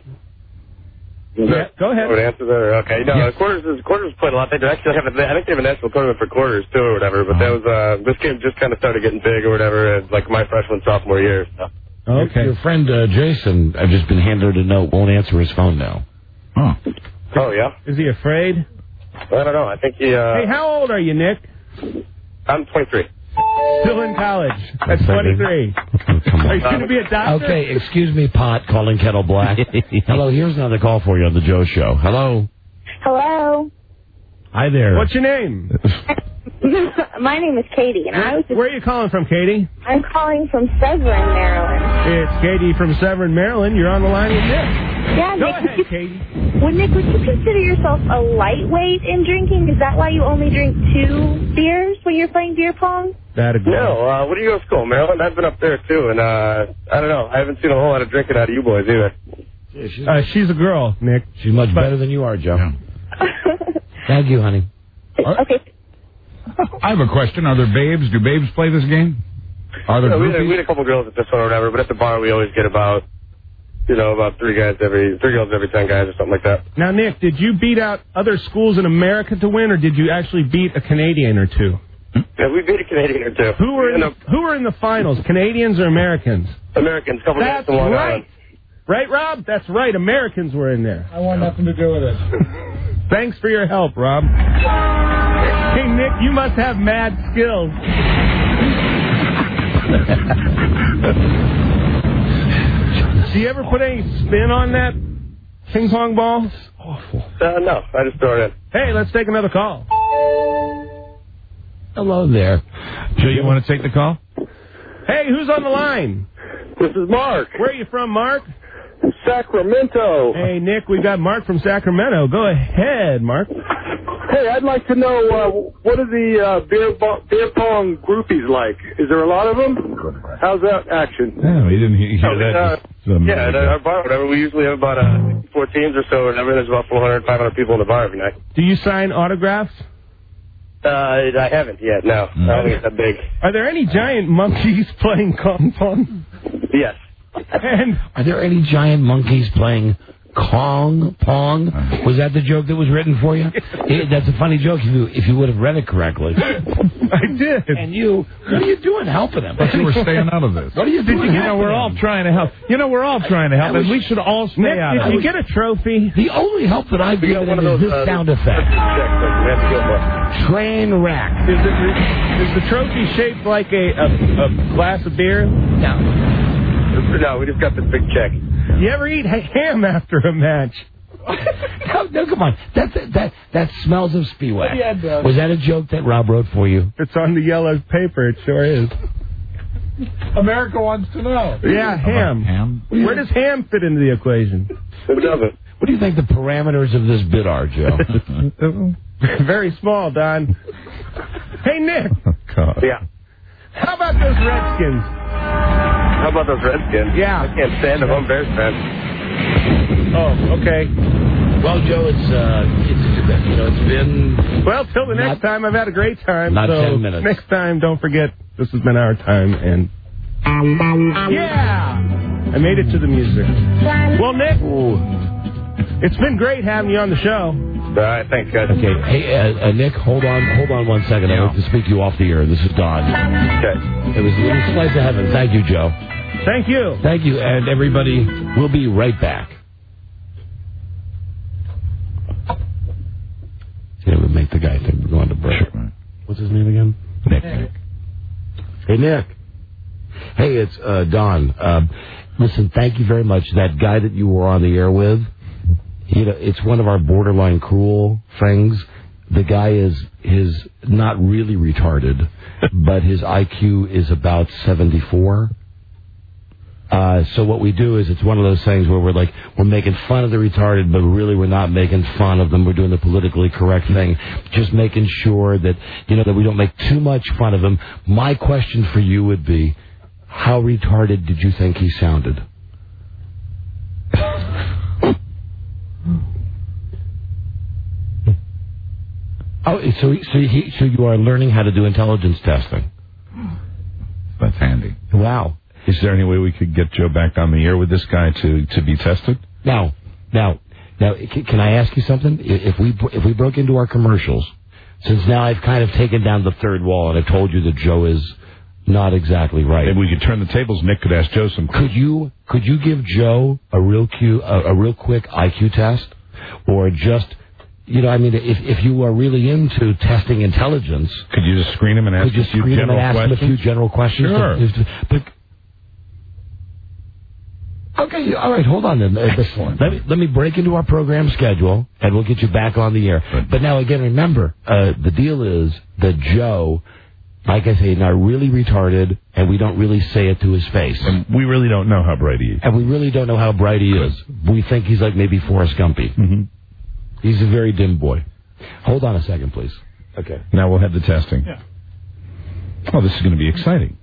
Yeah, go ahead. I would answer that. Okay, no, yes. Quarters played a lot. They actually have I think they have a national tournament for quarters too, or whatever. But that was this game just kind of started getting big or whatever, like my freshman sophomore year. So. Okay. Your friend Jason, I've just been handed a note, won't answer his phone now. Oh yeah. Is he afraid? I don't know. I think he. Hey, how old are you, Nick? I'm 23. Still in college. That's 23. Are you going to be a doctor? Okay, excuse me, pot, calling Kettle Black. Hello, here's another call for you on the Joe Show. Hello. Hello. Hi there. What's your name? My name is Katie, and I was just... Where are you calling from, Katie? I'm calling from Severn, Maryland. It's Katie from Severn, Maryland. You're on the line with Nick. Yeah, Go Nick, ahead, Katie. Nick, would you consider yourself a lightweight in drinking? Is that why you only drink 2 beers when you're playing beer pong? No, where do you go to school, Maryland? I've been up there, too, and I don't know. I haven't seen a whole lot of drinking out of you boys, either. She's a girl, Nick. She's much better than you are, Joe. Thank you, honey. Okay. I have a question. Are there babes? Do babes play this game? Are there we had a couple girls at this one or whatever, but at the bar we always get about 3 girls every 10 guys or something like that. Now, Nick, did you beat out other schools in America to win, or did you actually beat a Canadian or two? Yeah, we beat a Canadian or two. Who were in the finals, Canadians or Americans? Americans, couple That's guys in Long right. Island. Right, Rob? That's right. Americans were in there. I want nothing to do with it. Thanks for your help, Rob. Hey, Nick, you must have mad skills. Do you ever put any spin on that ping pong ball? It's awful. No, I just throw it in. Hey, let's take another call. Hello there. Joe, you want to take the call? Hey, who's on the line? This is Mark. Where are you from, Mark? Sacramento. Hey, Nick, we got Mark from Sacramento. Go ahead, Mark. Hey, I'd like to know what are the beer pong groupies like? Is there a lot of them? How's that action? No, he didn't hear that. Yeah, at our bar, whatever. We usually have about 4 teams or so, or whatever. There's about 400, 500 people in the bar every night. Do you sign autographs? I haven't yet, no. I don't think it's that big. Are there any giant monkeys playing Kong Pong? Yes. And are there any giant monkeys playing Kong Pong? Was that the joke that was written for you? That's a funny joke if you would have read it correctly. I did. And you, what are you doing helping them? But you were staying out of this. What are you doing? We're all trying to help. We're all trying to help, and we should all stay out of it. Did you get a trophy? The only help that I've given him is this sound effect. Train wreck. Is the trophy shaped like a glass of beer? No, we just got this big check. You ever eat ham after a match? No, come on. That smells of Spiewak. Yeah, was that a joke that Rob wrote for you? It's on the yellow paper. It sure is. America wants to know. Yeah, ham. Where does ham fit into the equation? Who doesn't? What do you think the parameters of this bid are, Joe? Very small, Don. Hey, Nick. Oh, God. Yeah. How about those Redskins? How about those Redskins? Yeah. I can't stand them. I'm Bears fan. Oh, okay. Well, Joe, it's been... Well, till the next time, I've had a great time. Not so 10 minutes. Next time, don't forget, this has been our time, and... Yeah! I made it to the music. Well, Nick, it's been great having you on the show. All right, thanks, guys. Okay, hey, Nick, hold on 1 second. I have to speak to you off the air. This is Don. Okay. It was slice of heaven. Thank you, Joe. Thank you. Thank you, and everybody, we'll be right back. Yeah, we'll make the guy think we're going to break. Sure. What's his name again? Nick. Hey, Nick. Hey, it's Don. Listen, thank you very much. That guy that you were on the air with, it's one of our borderline cruel things. The guy is not really retarded, but his IQ is about 74. So what we do is it's one of those things where we're making fun of the retarded, but really we're not making fun of them. We're doing the politically correct thing, just making sure that, that we don't make too much fun of him. My question for you would be, how retarded did you think he sounded? Oh, so you are learning how to do intelligence testing. That's handy. Wow. Is there any way we could get Joe back on the air with this guy to be tested? Now, can I ask you something? If we broke into our commercials, since now I've kind of taken down the third wall and I've told you that Joe is not exactly right. Maybe we could turn the tables. Nick could ask Joe some questions. Could you give Joe a real quick IQ test, or just? If you are really into testing intelligence... Could you just screen him and ask him a few general questions? Him a few general questions? Sure. Okay, all right, hold on then. Let me break into our program schedule, and we'll get you back on the air. But now, again, remember, the deal is that Joe, like I say, not really retarded, and we don't really say it to his face. And we really don't know how bright he is. And we really don't know how bright he is. We think he's like maybe Forrest Gumpy. Mm-hmm. He's a very dim boy. Hold on a second, please. Okay. Now we'll have the testing. Yeah. Oh, this is going to be exciting.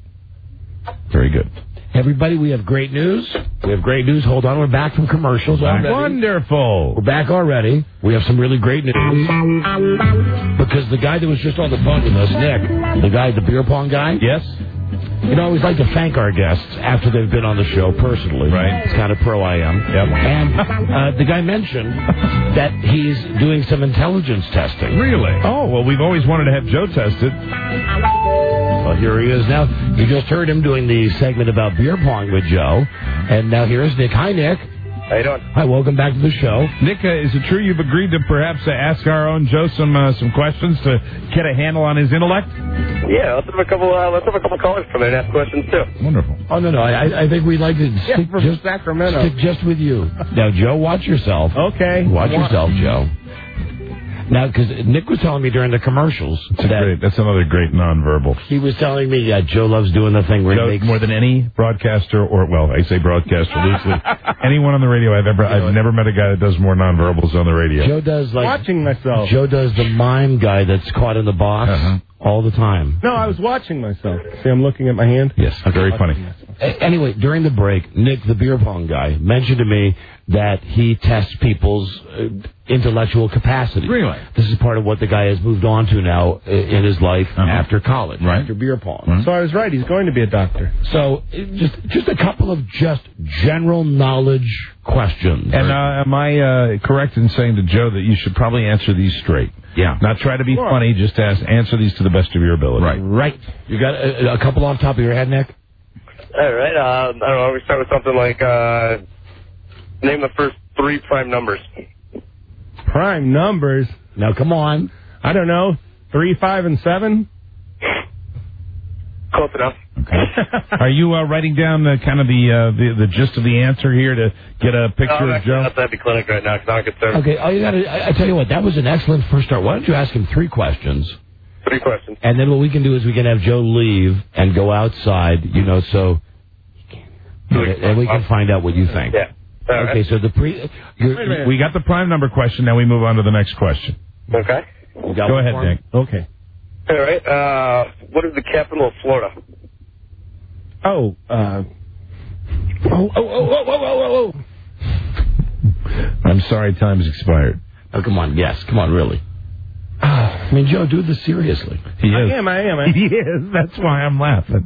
Very good. Everybody, we have great news. Hold on, we're back from commercials already. Wonderful. We're back already. We have some really great news. Because the guy that was just on the phone with us, Nick, the beer pong guy. Yes. You know, I always like to thank our guests after they've been on the show personally. Right. It's kind of pro I am. Yep. And the guy mentioned that he's doing some intelligence testing. Really? Oh, well, we've always wanted to have Joe tested. Well, here he is now. You just heard him doing the segment about beer pong with Joe. And now here's Nick. Hi, Nick. How you doing? Hi, welcome back to the show. Nick, is it true you've agreed to perhaps ask our own Joe some questions to get a handle on his intellect? Yeah, let's have a couple callers come in and ask questions too. Wonderful. Oh, no, I think we'd like to stick Sacramento. Stick just with you. Now, Joe, watch yourself. Okay. Watch yourself, Joe. Now, because Nick was telling me during the commercials that's another great nonverbal. He was telling me Joe loves doing the thing where he makes... More than any broadcaster, I say broadcaster loosely, anyone on the radio I've never met a guy that does more nonverbals on the radio. Joe does watching myself. Joe does the mime guy that's caught in the box all the time. No, I was watching myself. See, I'm looking at my hand. Yes, very funny. Anyway, during the break, Nick, the beer pong guy, mentioned to me that he tests people's intellectual capacity. Really? This is part of what the guy has moved on to now in his life after college, after beer pong. Right. So I was right. He's going to be a doctor. So just a couple of just general knowledge questions. And am I correct in saying to Joe that you should probably answer these straight? Yeah. Not try to be funny, just answer these to the best of your ability. Right. You got a couple off the top of your head, Nick? All right. I don't know. We start with something like name the first 3 prime numbers. Prime numbers? Now, come on. I don't know. 3, 5, and 7? Close enough. Okay. Are you writing down the gist of the answer here to get a picture of Joe? I'm at the clinic right now because I'm concerned. Okay. I tell you what, that was an excellent first start. Why don't you ask him 3 questions? 3 questions. And then what we can do is we can have Joe leave and go outside, so and we can find out what you think. Yeah. Okay, so we got the prime number question. Now we move on to the next question. Okay. Go ahead, Nick. Okay. All right. What is the capital of Florida? Oh. I'm sorry, time's expired. Oh, come on. Yes. Come on, really. I mean, Joe, do this seriously. He is. I am. He is. That's why I'm laughing.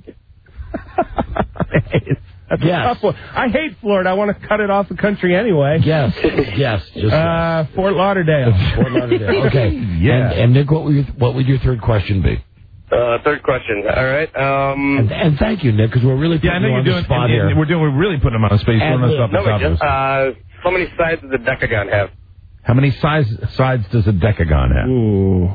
That's a tough one. I hate Florida. I want to cut it off the country anyway. Yes. Fort Lauderdale. Okay. Yeah. And Nick, what would your third question be? Third question. All right. And thank you, Nick, because we're really putting you on the spot here. We're really putting him on the space. How many sides does a decagon have? How many sides does a decagon have? Ooh.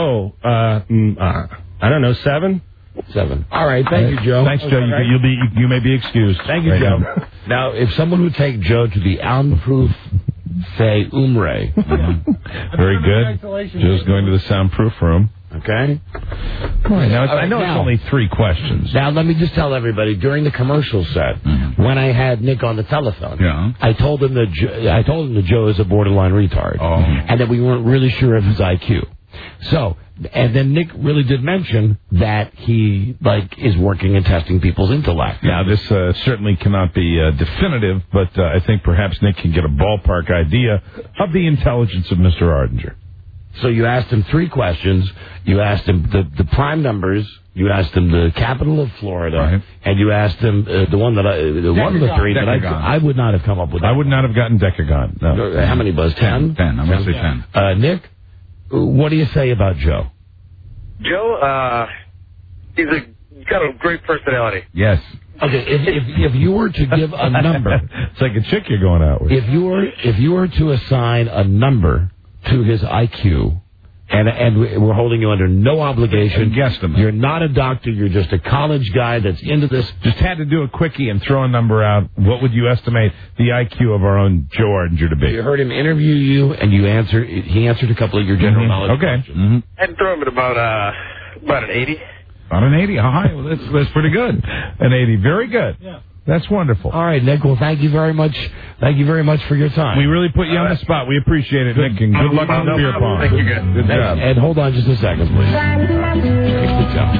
I don't know. 7. 7. All right. Thank you, Joe. Thanks, Joe. You may be excused. Thank you, Joe. Now, if someone would take Joe to the Soundproof Say Umre. Very good. Joe's going to the soundproof room. Okay. All right, now, I know it's only 3 questions. Now, let me just tell everybody, during the commercial set, when I had Nick on the telephone, I told him that Joe is a borderline retard, and that we weren't really sure of his IQ. So, and then Nick really did mention that he, is working and testing people's intellect. Now, this certainly cannot be definitive, but I think perhaps Nick can get a ballpark idea of the intelligence of Mr. Ardinger. So you asked him 3 questions. You asked him the prime numbers. You asked him the capital of Florida, and you asked him one of the 3 that I would not have come up with. I would not have gotten decagon. No. How many, Buzz? 10? 10. I'm going to say 10. Nick, what do you say about Joe? Joe, he's got a great personality. Yes. Okay, if you were to give a number, it's like a chick you're going out with. If you were to assign a number to his IQ, And we're holding you under no obligation. Guesstimate. You're not a doctor. You're just a college guy that's into this. Just had to do a quickie and throw a number out. What would you estimate the IQ of our own Joe Ardinger to be? You heard him interview you, and he answered a couple of your general knowledge questions. Mm-hmm. I'd throw him at about an 80. About an 80. Hi, well, that's pretty good. An 80. Very good. Yeah. That's wonderful. All right, Nick. Well, thank you very much. Thank you very much for your time. We really put you on the spot. We appreciate it, Nick, and good luck on the beer pong. Thank you, guys. Good job. And hold on just a second, please. Good job.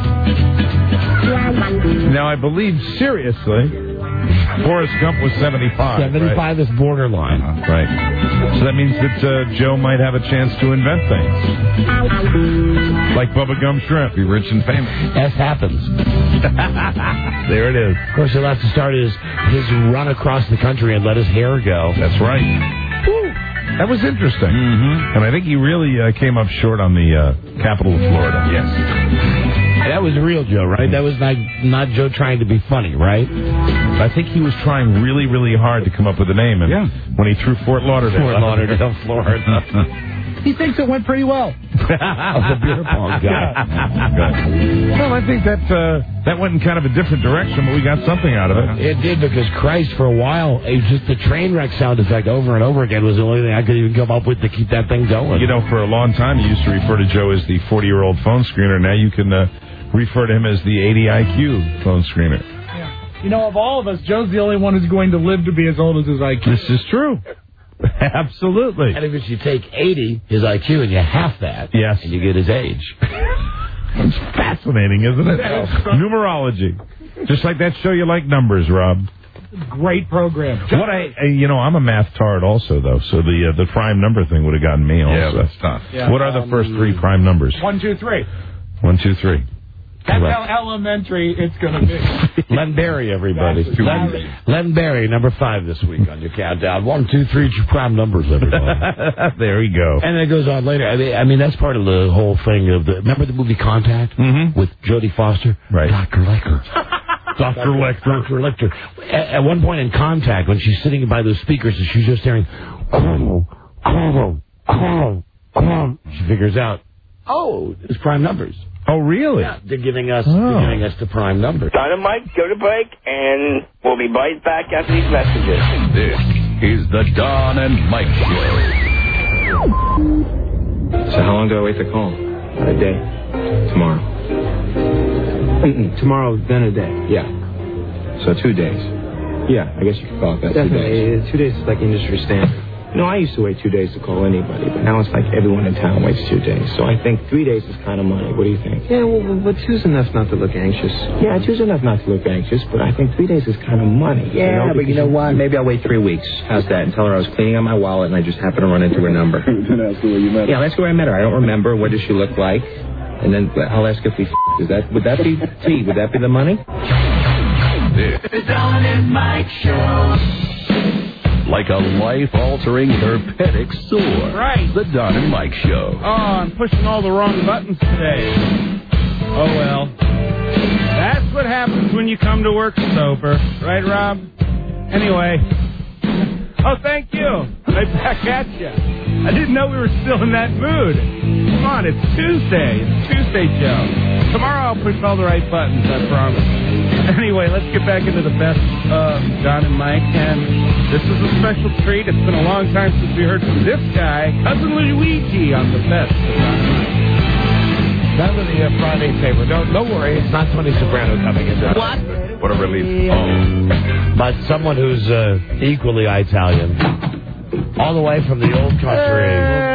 Now, I believe, seriously, Forrest Gump was 75. 75 right? is borderline. Right. So that means that Joe might have a chance to invent things. Like Bubba Gum Shrimp. Be rich and famous. As happens. There it is. Of course, he'll have to start his run across the country and let his hair go. That's right. Woo. That was interesting. Mm-hmm. And I think he really came up short on the capital of Florida. Yes. That was real Joe, right? That was not Joe trying to be funny, right? I think he was trying really, really hard to come up with a name. And when he threw Fort Lauderdale, Florida. He thinks it went pretty well. The beer pong guy. Well, I think that went in kind of a different direction, but we got something out of it. It did, because Christ, for a while, it was just the train wreck sound effect over and over again was the only thing I could even come up with to keep that thing going. You know, for a long time, you used to refer to Joe as the 40-year-old phone screener. Now you can refer to him as the 80 IQ phone screener. Yeah. You know, of all of us, Joe's the only one who's going to live to be as old as his IQ. This is true. Absolutely. And if you take 80, his IQ, and you half that, yes, and you get his age. It's fascinating, isn't it? Numerology. Just like that show you like numbers, Rob. Great program. What I'm a math tard also, though, so the prime number thing would have gotten me also. Yeah, that's tough. Yeah. What are the first three prime numbers? 1, 2, 3. 1, 2, 3. That's how elementary it's going to be. Len Berry, everybody. Len Berry, number 5 this week on your countdown. 1, 2, 3, prime numbers, everybody. There we go. And it goes on later. I mean, that's part of the whole thing of remember the movie Contact with Jodie Foster? Right. Dr. Lecter. Dr. Lecter. At one point in Contact, when she's sitting by those speakers, and she's just hearing, she figures out, it's prime numbers. Oh, really? Yeah, they're giving us the prime number. Don and Mike, go to break, and we'll be right back after these messages. This is the Don and Mike Show. So how long do I wait to call? A day. Tomorrow. Tomorrow, then a day. Yeah. So 2 days. Yeah, I guess you could call it that. Definitely. 2 days is like industry standard. No, I used to wait 2 days to call anybody, but now it's like everyone in town waits 2 days. So I think 3 days is kind of money. What do you think? Yeah, well, but 2's enough not to look anxious. Yeah, 2's enough not to look anxious, but I think 3 days is kind of money. Yeah, but you know what? Maybe I'll wait 3 weeks. How's that? And tell her I was cleaning out my wallet and I just happened to run into her number. That's the way you met her. Yeah, that's the way I met her. I don't remember. What does she look like? And then I'll ask if we would that be tea? Would that be the money? The Don and Mike Show. Like a life-altering herpetic sore. Right. The Don and Mike Show. Oh, I'm pushing all the wrong buttons today. Oh, well. That's what happens when you come to work sober. Right, Rob? Anyway. Oh, thank you. Right back at you. I didn't know we were still in that mood. Come on, it's Tuesday. It's Tuesday show. Tomorrow I'll push all the right buttons, I promise. Anyway, let's get back into the best of Don and Mike. And this is a special treat. It's been a long time since we heard from this guy, Cousin Luigi, on the best of Don and Mike. None of the Friday favor. Don't worry, it's not Tony Soprano coming in. What? What a relief. Oh. But someone who's equally Italian. All the way from the old country.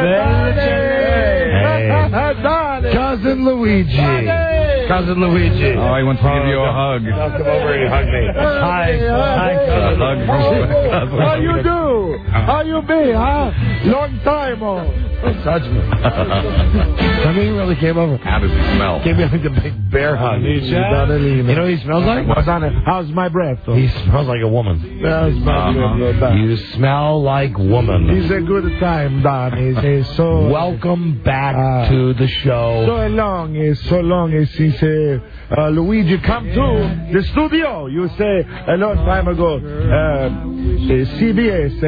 Hey. Cousin Luigi. Cousin Luigi. Oh, he wants to give you a hug. Now come over and hug me. Hi, cousin. How you do? How you be, huh? Long time, Touch me. I mean, he really came over. How does he smell? Gave me like a big bear hug. You know what he smells like? How's my breath? He smells like a woman. You smell like woman. It's a good time, Don. It's so... Welcome back to the show. So long since Luigi come to the studio. You say a long time ago, CBS.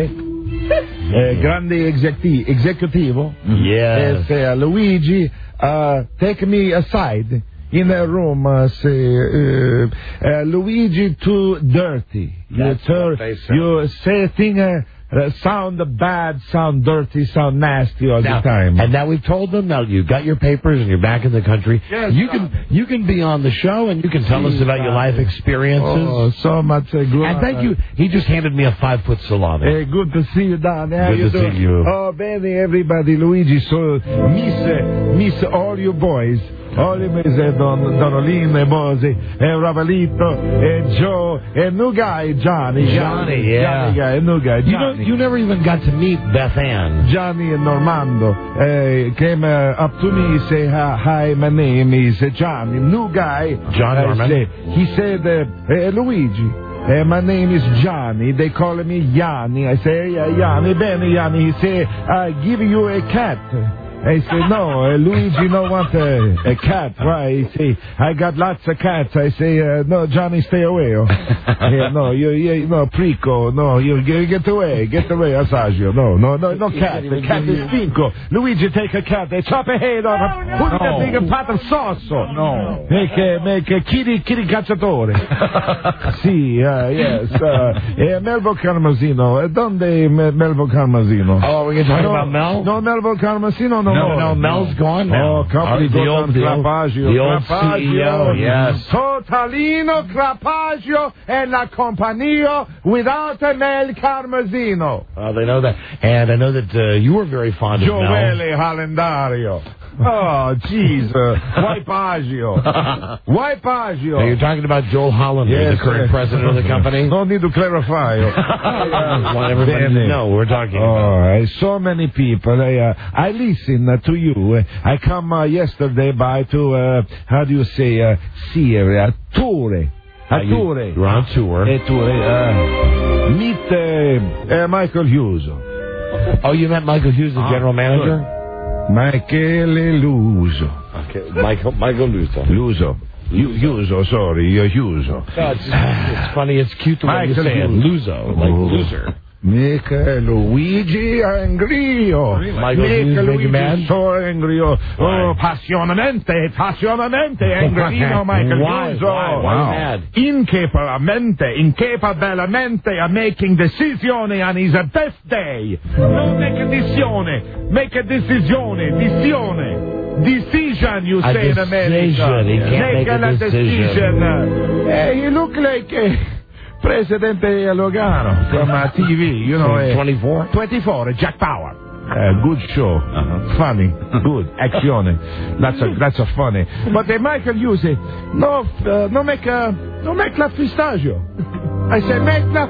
grande executivo. Yes. Say, Luigi, take me aside in a room. Say, Luigi, too dirty. That's what they say. You say thing. Sound bad, sound dirty, sound nasty all the time. And now we've told them, now you've got your papers and you're back in the country. Yes, you can be on the show and you can tell us about your life experiences. Oh, so much good. And thank you. He just handed me a 5-foot salami. Hey, good to see you, Don. How Good you to doing? see you. Oh, bene, everybody, Luigi. So, miss all you boys. All you boys, Donolino, Bose, Ravalito, Joe, and new guy, Johnny, yeah. Johnny guy, new guy, Johnny. You never even got to meet Beth Ann. Johnny and Normando came up to me and say, hi, my name is Johnny. New guy. John Norman. He said, Luigi. My name is Johnny. They call me Yanni. I say, Yanni, bene, Yanni. He say, I give you a cat. I say, no, Luigi don't want a cat. Why? He say, I got lots of cats. I say, no, Johnny, stay away. Oh. No, no, Prico. No, you get away, Asagio. No, cat. The cat is Pinco. Luigi, take a cat. They chop a head on her. Put it in a big pot of sauce. No. Make a kitty cacciatore. Sì, yes. Melvo Carmasino. Donde Melvo Carmasino? Oh, we're going to talk about Mel? No, Melvo Carmasino, No, Mel's gone now. Oh, company the old CEO, yes. Totalino, Crapagio, and la compagnia without Mel Carmasino. They know that. And I know that you were very fond of Mel. Joele Calendario. Oh, jeez. Wipagio. Now you're talking about Joel Hollander, Yes, the current president of the company? No need to clarify. I want everybody to know what we're talking about. So many people. I listen to you. I come yesterday by to, how do you say, see a tour. You're on tour. Meet Michael Hughes. Oh, you met Michael Hughes, the general manager? Good. Michele Luso. Okay, Michael Luso. Luso, sorry, Luso. It's funny, it's cute the way you say it. Luso, like loser. Luigi Angrio. Michael Luigi mad? So Angrio. Oh, passionamente Angrino, Michael Luso. Why mad? Incapabilmente making decision on his birthday. No make a decision, you say in America. He can't make a decision. He look like Presidente Logano from TV, you know. 24? 24, Jack Bauer. Good show. Funny. Good. Action. That's a funny. But Michael Hughes, no make la pistachio. I say, make a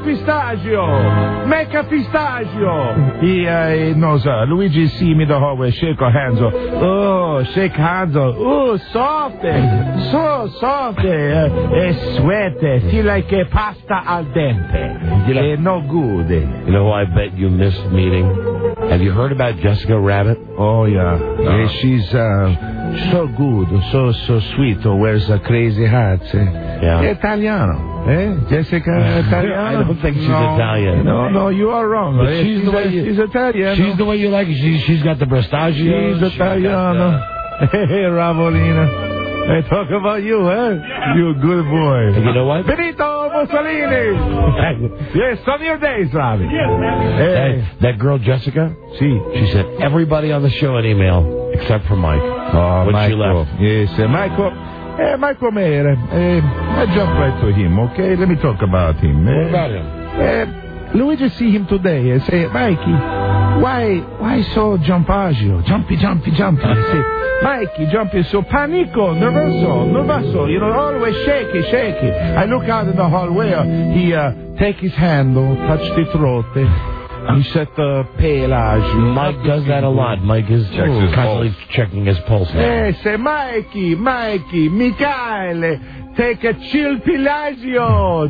pistachio. He knows, Luigi see me the hallway, shake her hands. Oh, shake hands. Oh, soft. So soft. Sweat. Feel like a pasta al dente. No good. You know who I bet you missed meeting? Have you heard about Jessica Rabbit? Oh, yeah. She's so good, so sweet. Wears crazy hats. Yeah. Italiano. Jessica Italiano? I don't think she's Italian. No, you are wrong. But she's Italian. She's the way you like it. She's got the brastagio. She's Italiano. Hey, Ravolina. I talk about you, You good boy. And you know what? Benito Mussolini. Yes, on your days, Ravi. Yes, man. That girl, Jessica, she sent everybody on the show an email except for Mike. Oh, when Michael. she left. Yes, Michael Mayer. I jump right to him, okay? Let me talk about him. What about him? Luigi see him today. I say, Mikey, why so jumpagio? Jumpy. I say, Mikey, jumpy so panico, nervoso. You know, always shaky. I look out in the hallway. He take his hand, touch the throat. He said pelage. Mike does that a lot. Mike is constantly checking his pulse. Say, Mikey, Michele, take a chill Pelagio.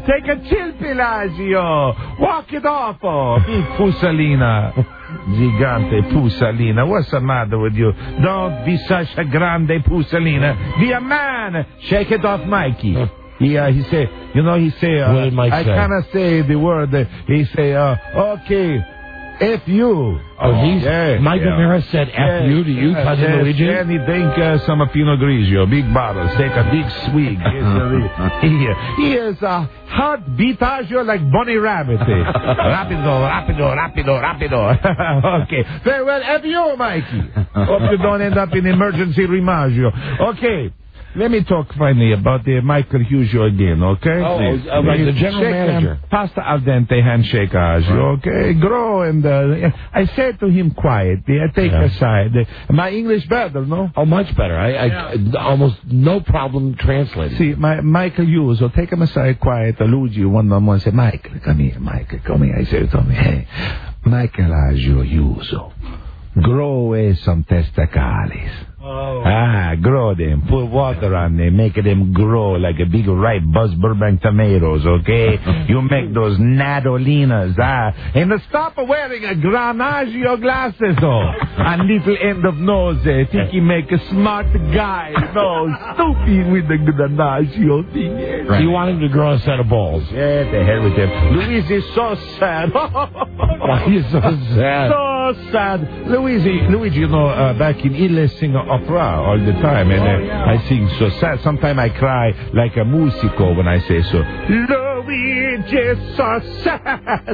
Walk it off. Big Fusalina. Gigante Pusalina. What's the matter with you? Don't be such a grande Pusalina. Be a man. Shake it off, Mikey. He say, what did Mike say? I cannot say the word. He say, okay, F you. Mike O'Meara said F you to you, Cousin Luigi? And he drink some Pinot Grigio, big bottles, take a big swig. He is a heart beatagio like Bunny Rabbit. Rapido. Okay. Very well, F you, Mikey. Hope you don't end up in emergency Rimaggio. Okay. Let me talk finally about the Michael Hugio again, okay? Like the general manager. Pasta al dente handshake, okay? Grow and I said to him quietly, I take aside. My English better, no? Oh, much better. I almost no problem translating. See, Michael Hughes, take him aside quiet, Luigi, one-on-one, say, Michael, come here. I say to me, hey, Michelangelo Hughes, grow away some testicles. Grow them. Put water on them. Make them grow like a big ripe Buzz Burbank tomatoes, okay? You make those Nadolinas, and stop wearing a Granaggio glasses, and little end of nose, think you make a smart guy. No, stupid with the Granaggio thing. Right. You want him to grow a set of balls. Yeah, the hell with him. Luis is so sad. Why are you so sad? So sad. Luigi, you know, back in Italy, sing opera all the time, and I sing so sad. Sometimes I cry like a musico when I say so. Luigi is so sad.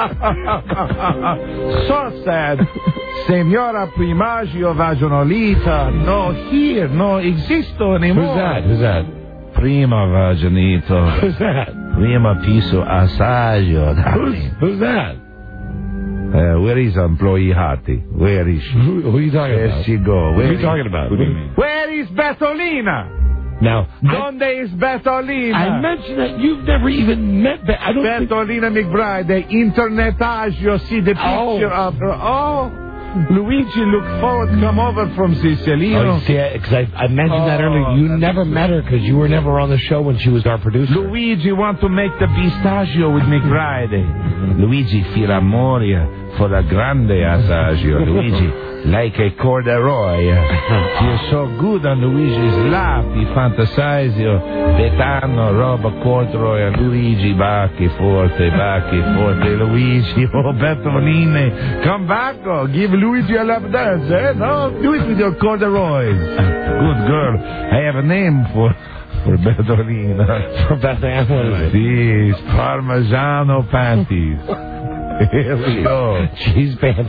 So sad. Signora Primaggio Vaginolita, no here, no existo anymore. Who's that? Prima Vaginito. Who's that? Prima Piso Assaggio. Who's that? Where is employee Hattie? Where is she? Who are you talking about? Where she go? Who are you talking about? What do you mean? Where is Bertolina? Now, Donde is Bertolina? I mentioned that you've never even met Bertolina McBride, the internetagio. See the picture of her. Oh, Luigi, look forward, come over from Sicily. Because I mentioned that earlier. You never met her because you were never on the show when she was our producer. Luigi want to make the pistachio with McBride. Luigi feel amoria for the grande assaggio. Luigi, like a corduroy. You're so good on Luigi's lap. He fantasize you. Betano, roba corduroy, and Luigi, bacchi forte. Luigi, Bertoline, come back, give Luigi a lap dance, No, do it with your corduroys. Good girl. I have a name for Bertolina. For Bethany. These Parmigiano panties. Here we go. Cheese panties.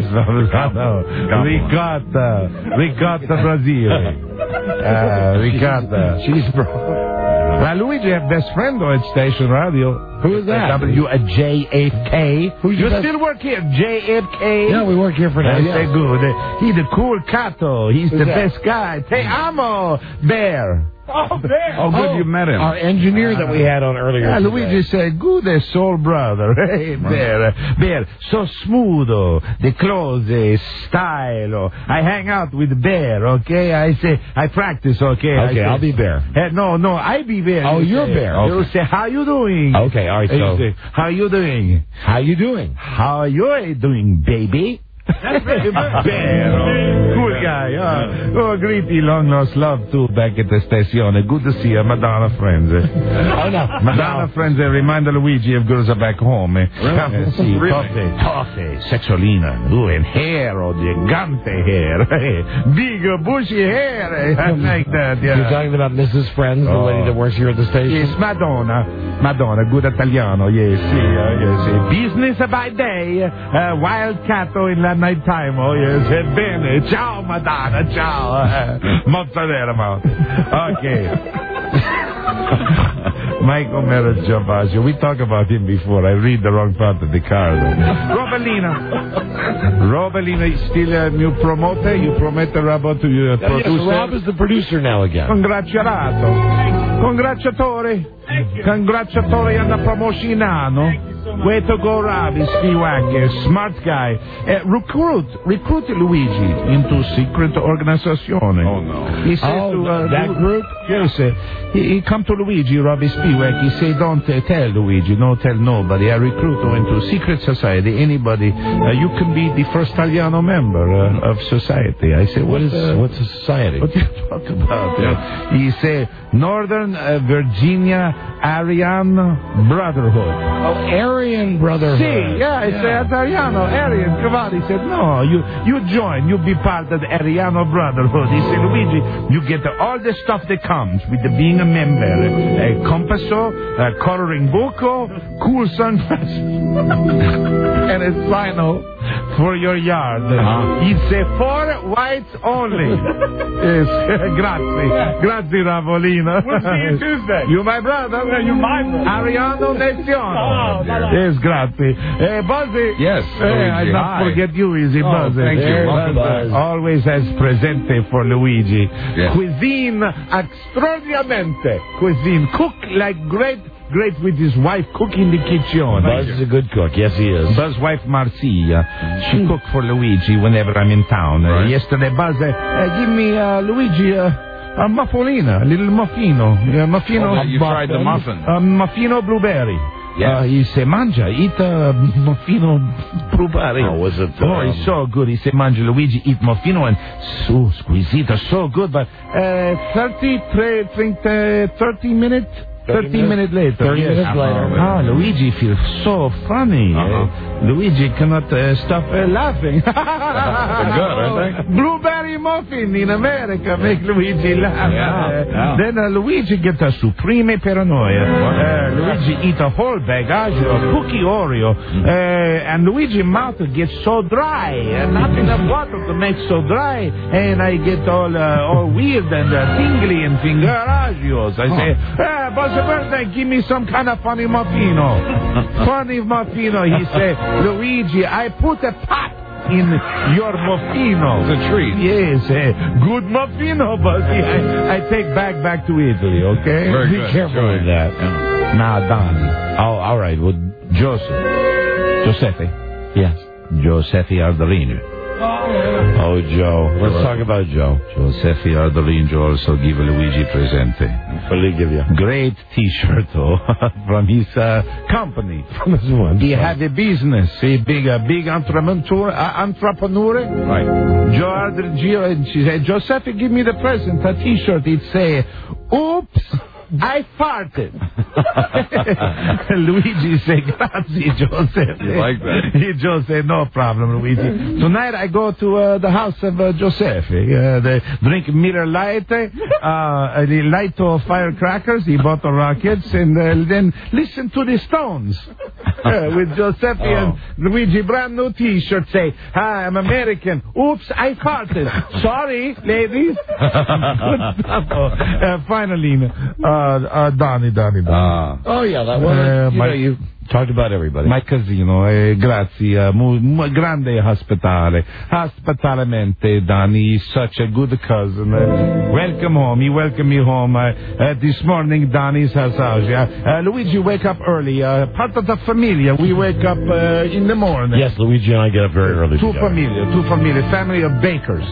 Ricotta Brazil. Ricotta. Cheese bro. Now, Luigi, have best friend at Station Radio. Who is that? WJFK. You still work here, JFK? Yeah, we work here for now. That's good. He's the cool Cato. He's the best guy. Te amo, Bear. Oh, Bear. Oh, good, you met him. Our engineer that we had on earlier. Yeah, Luigi said, good as soul brother. Hey, Bear, so smooth, the clothes, style. I hang out with Bear, okay? I say, I practice, okay? Okay, I'll be Bear. No, I be Bear. Oh, you're Bear. Okay. You say, how you doing? Okay, all right, so. Say, how you doing? How you doing? How you doing, baby? Bear, cool guy. Greedy, long lost love too back at the station. Good to see you, Madonna friends. Oh no, Madonna friends. Remind Luigi if girls are back home. Really? See, toffee, sexolina, and hair, gigante hair, big bushy hair. I like that. Yeah. You're talking about Mrs. Friends, the lady that works here at the station. Yes, Madonna, good Italiano. Yes, business by day, wild catto in la night time. Oh yes, bene. Ciao, Madonna. Ciao. Mozzarella mouth. Okay. Michael Merajabasio. We talked about him before. I read the wrong part of the card. Robelina is still a new promoter. You promette Rob to your producer. Yes, Rob is the producer now again. Congratulatori. Congratulatori alla promotionano. Way to go, Rob. Is smart guy. Recruit Luigi into secret organization. Oh no. He said that group? Yes, he come to Luigi, Robbie Spiewak. He say, don't tell Luigi, no tell nobody. I recruit you into secret society. Anybody, you can be the first Italiano member of society. I say, what's a society? What do you talk about? He say, Northern Virginia Aryan Brotherhood. Oh, Aryan Brotherhood. See, I say, Italiano, Aryan. Cavalli said, no, you join. You be part of the Ariano Brotherhood. He said, Luigi, you get all the stuff that comes with being a member. A compasso, a coloring book, cool sunglasses, and a sign for your yard. He'd say, 4 whites only. Yes, grazie, Ravolino. We'll see you Tuesday. You my brother. You my brother. Ariano Nazione. Yes, grazie. Buzzy. Yes, I not forget you, Easy Buzzy. Thank you. Welcome, Buzz. Always has presente for Luigi. Yes. Cuisine extraordinariamente. Cuisine. Cook like great with his wife. Cook in the kitchen. Buzz is a good cook. Yes, he is. Buzz's wife, Marcia. She cook for Luigi whenever I'm in town. Right. Yesterday, Buzz, give me, Luigi, a muffolina, a little muffino. Muffino. You tried the muffin. Muffino blueberry. Yes. He said, mangia, eat muffino blueberry. Oh, was it? It's so good. He said, mangia, Luigi, eat muffino, and so squisita, so good. But 30 minutes? 30 minutes later. 30 minutes later. Luigi feels so funny. Luigi cannot stop laughing. Good, I think. Blueberry muffin in America make Luigi laugh. Then Luigi gets a supreme paranoia. Luigi eat a whole bag of cookie Oreo. And Luigi mouth gets so dry. Not enough water to make so dry. And I get all weird and tingly and fingeragios. I say, birthday, give me some kind of funny muffino. Funny muffino. He said, Luigi, I put a pot in your muffino. It's a treat. Yes, good muffino, Buzzy. I take back to Italy, okay? Very Be good. careful Enjoy. with that. Now, Donnie. Oh, all right. Well, Giuseppe. Yes. Giuseppe Ardorini. Oh, Joe. Let's talk about Joe. Giuseppe Ardorini also give Luigi presente. What did he give you? Great T-shirt from his company. From his one. He had a business, a big entrepreneur. Right. She said, Giuseppe, give me the present, a T-shirt. It say, oops, I farted. Luigi said, grazie, Giuseppe. You like that? Giuseppe, no problem, Luigi. Tonight I go to the house of Giuseppe. They drink Miller Lite, they light firecrackers, he bought the rockets, and then listen to the Stones. With Giuseppe and Luigi, brand new T-shirt, say, hi, I'm American. Oops, I farted. Sorry, ladies. Finally, Donnie. Oh, yeah, that one. You talked about everybody. My casino, grazie, grande hospitalmente, Donnie, he's such a good cousin. Welcome home, he welcomed me home this morning, Donnie's house. Luigi, wake up early, part of the familia, we wake up in the morning. Yes, Luigi and I get up very early Two familia, family of bakers.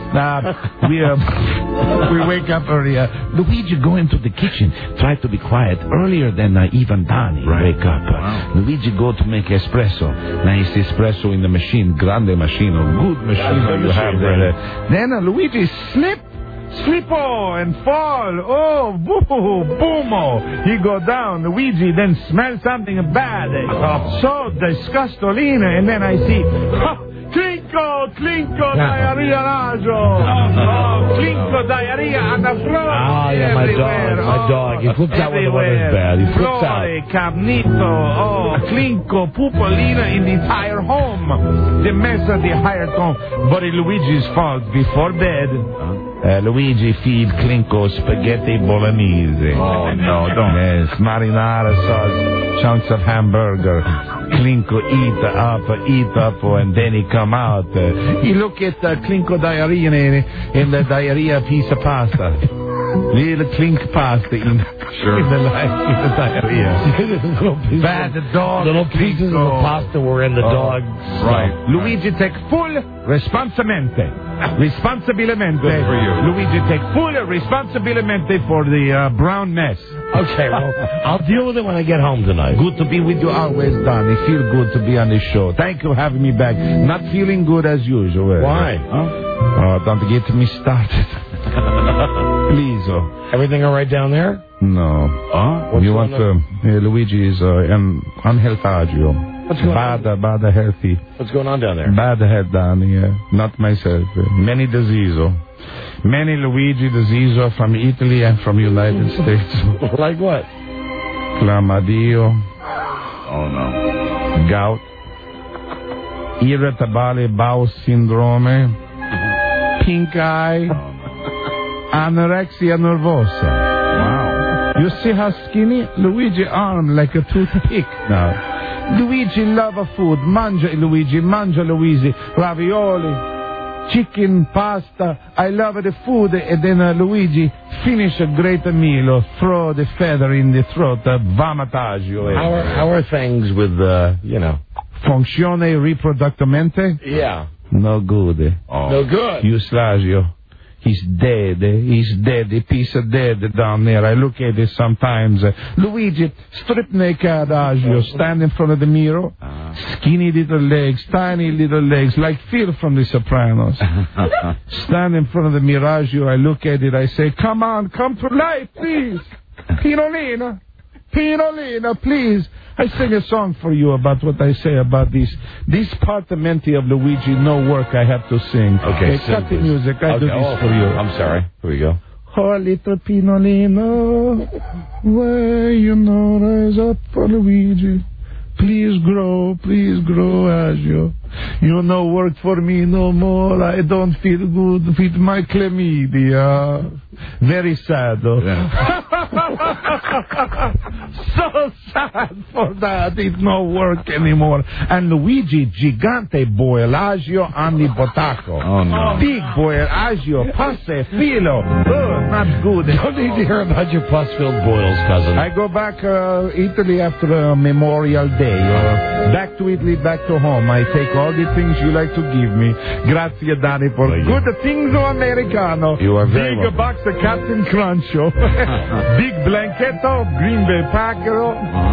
We wake up earlier. Luigi go into the kitchen, try to be quiet earlier than even Donnie wake up. Wow. Luigi go to make espresso. Nice espresso in the machine, grande machine, good machine you have there. Then Luigi slip and fall. Oh, boomo. He go down. Luigi then smell something bad. So disgusting. And then I see, Clinco, diarrhea, raggio. Clinco, diarrhea, and the floor. Yeah, my dog. He flips out when the weather's bad. He flips out. Carnito, Clinco, Pupolina in the entire home. The mess of the entire home. But it's Luigi's fault. Before bed, Luigi feed Clinco spaghetti bolognese. Oh, no, don't. Yes, marinara sauce, chunks of hamburger. Clinco eat up, and then he come out. He look at Clinco diarrhea in the diarrhea piece of pasta. Little clink pasta in the diarrhea. Bad dog. Little pieces of the pasta were in the dog. Right. Luigi take full responsibility. Responsibilmente. Good for you. Luigi take full responsibility for the brown mess. Okay, well, I'll deal with it when I get home tonight. Good to be with you always, Don. It feels good to be on the show. Thank you for having me back. Not feeling good as usual. Why? Oh, don't get me started. Please. Everything all right down there? No. What's you want Luigi is unhealthagio. What's going on? Bad healthy. What's going on down there? Bad head down here. Not myself. Many diseases. Many Luigi diseases from Italy and from United States. Like what? Chlamydia. Oh, no. Gout. Irritable bowel syndrome. Pink eye. Anorexia nervosa. Wow. You see how skinny? Luigi arm like a toothpick now. Luigi love food. Mangia Luigi. Ravioli. Chicken, pasta. I love the food. And then Luigi finish a great meal. Throw the feather in the throat. Vomitaggio. How are things with, Funzione riproductamente? Yeah. No good. Oh. No good. Euslagio. He's dead. He's dead. A piece of dead down there. I look at it sometimes. Luigi, strip naked Agio, stand in front of the mirror. Skinny little legs, tiny little legs, like Phil from The Sopranos. Stand in front of the mirror, Agio. I look at it. I say, come on, come to life, please. Pinolina, please. I sing a song for you about what I say about this partamenti of Luigi, no work I have to sing. Okay, cut the music. I do this for you. I'm sorry. Here we go. Oh, little Pinolino, where you know rise up for Luigi. Please grow, Agio. You no work for me no more. I don't feel good with my chlamydia. Very sad, though. Yeah. So sad for that. It's no work anymore. And Luigi, gigante boielaggio on the Botaco. Oh, no. Big boielaggio, passe, filo. Oh, not good. Don't need to hear about your pus-filled boils, cousin. I go back Italy after Memorial Day. Back to Italy, back to home. I take all the things you like to give me. Grazie, Danny, for good things Americano. You are very Big box of Captain Cruncho. Big blanketto, Green Bay Packero.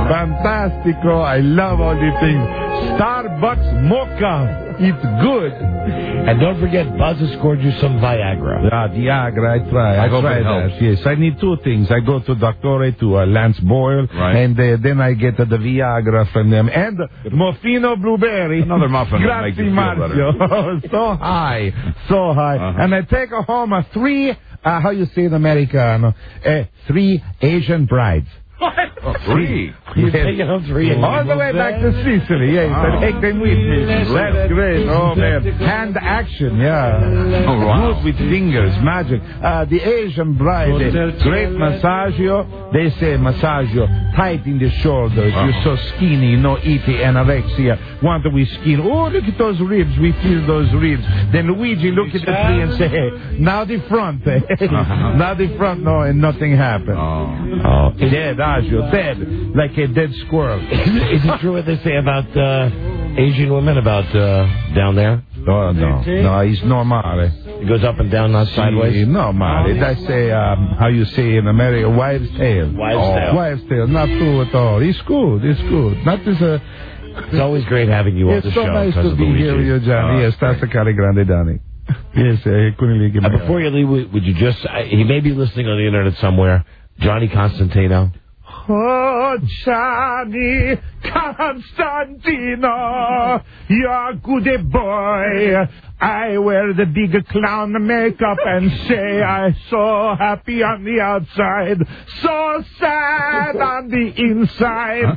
Fantastico. I love all the things. Starbucks Mocha. It's good. And don't forget, Buzz has scored you some Viagra. Viagra, I try. I try that. Yes, I need two things. I go to Doctore, to Lance Boyle, and then I get the Viagra from them. And Muffino Blueberry. Another muffin. Grazie, Marzio. So high. And I take home three, how you say in Americano, 3 Asian brides. Oh, 3? You're taking home 3. All the way back to Sicily, yes. I take them with me. That's great. Oh, man. Hand action, yeah. Oh, wow. Good with fingers, magic. The Asian bride, great massagio. They say massagio, tight in the shoulders. You're so skinny, no eating, anorexia. Want to be skinny. Oh, look at those ribs. We feel those ribs. Then Luigi look at the tree and say, hey, now the front. Now the front, no, and nothing happened. Oh. Dead, Agio, dead. Like a dead squirrel. Is it true what they say about Asian women about down there? Oh, no, it's normale. It goes up and down, not sideways? Normale. They say, how you say in America, wives' tale. Wives' tale. Not true at all. It's good. Not as It's always great having you on the show. It's so nice to be here with you, Johnny. Yes, that's the Cali Grande, Danny. Yes, before you leave, would you just, he may be listening on the internet somewhere, Johnny Constantino. Oh, Johnny Constantino, you're a good boy. I wear the big clown makeup and say I'm so happy on the outside, so sad on the inside.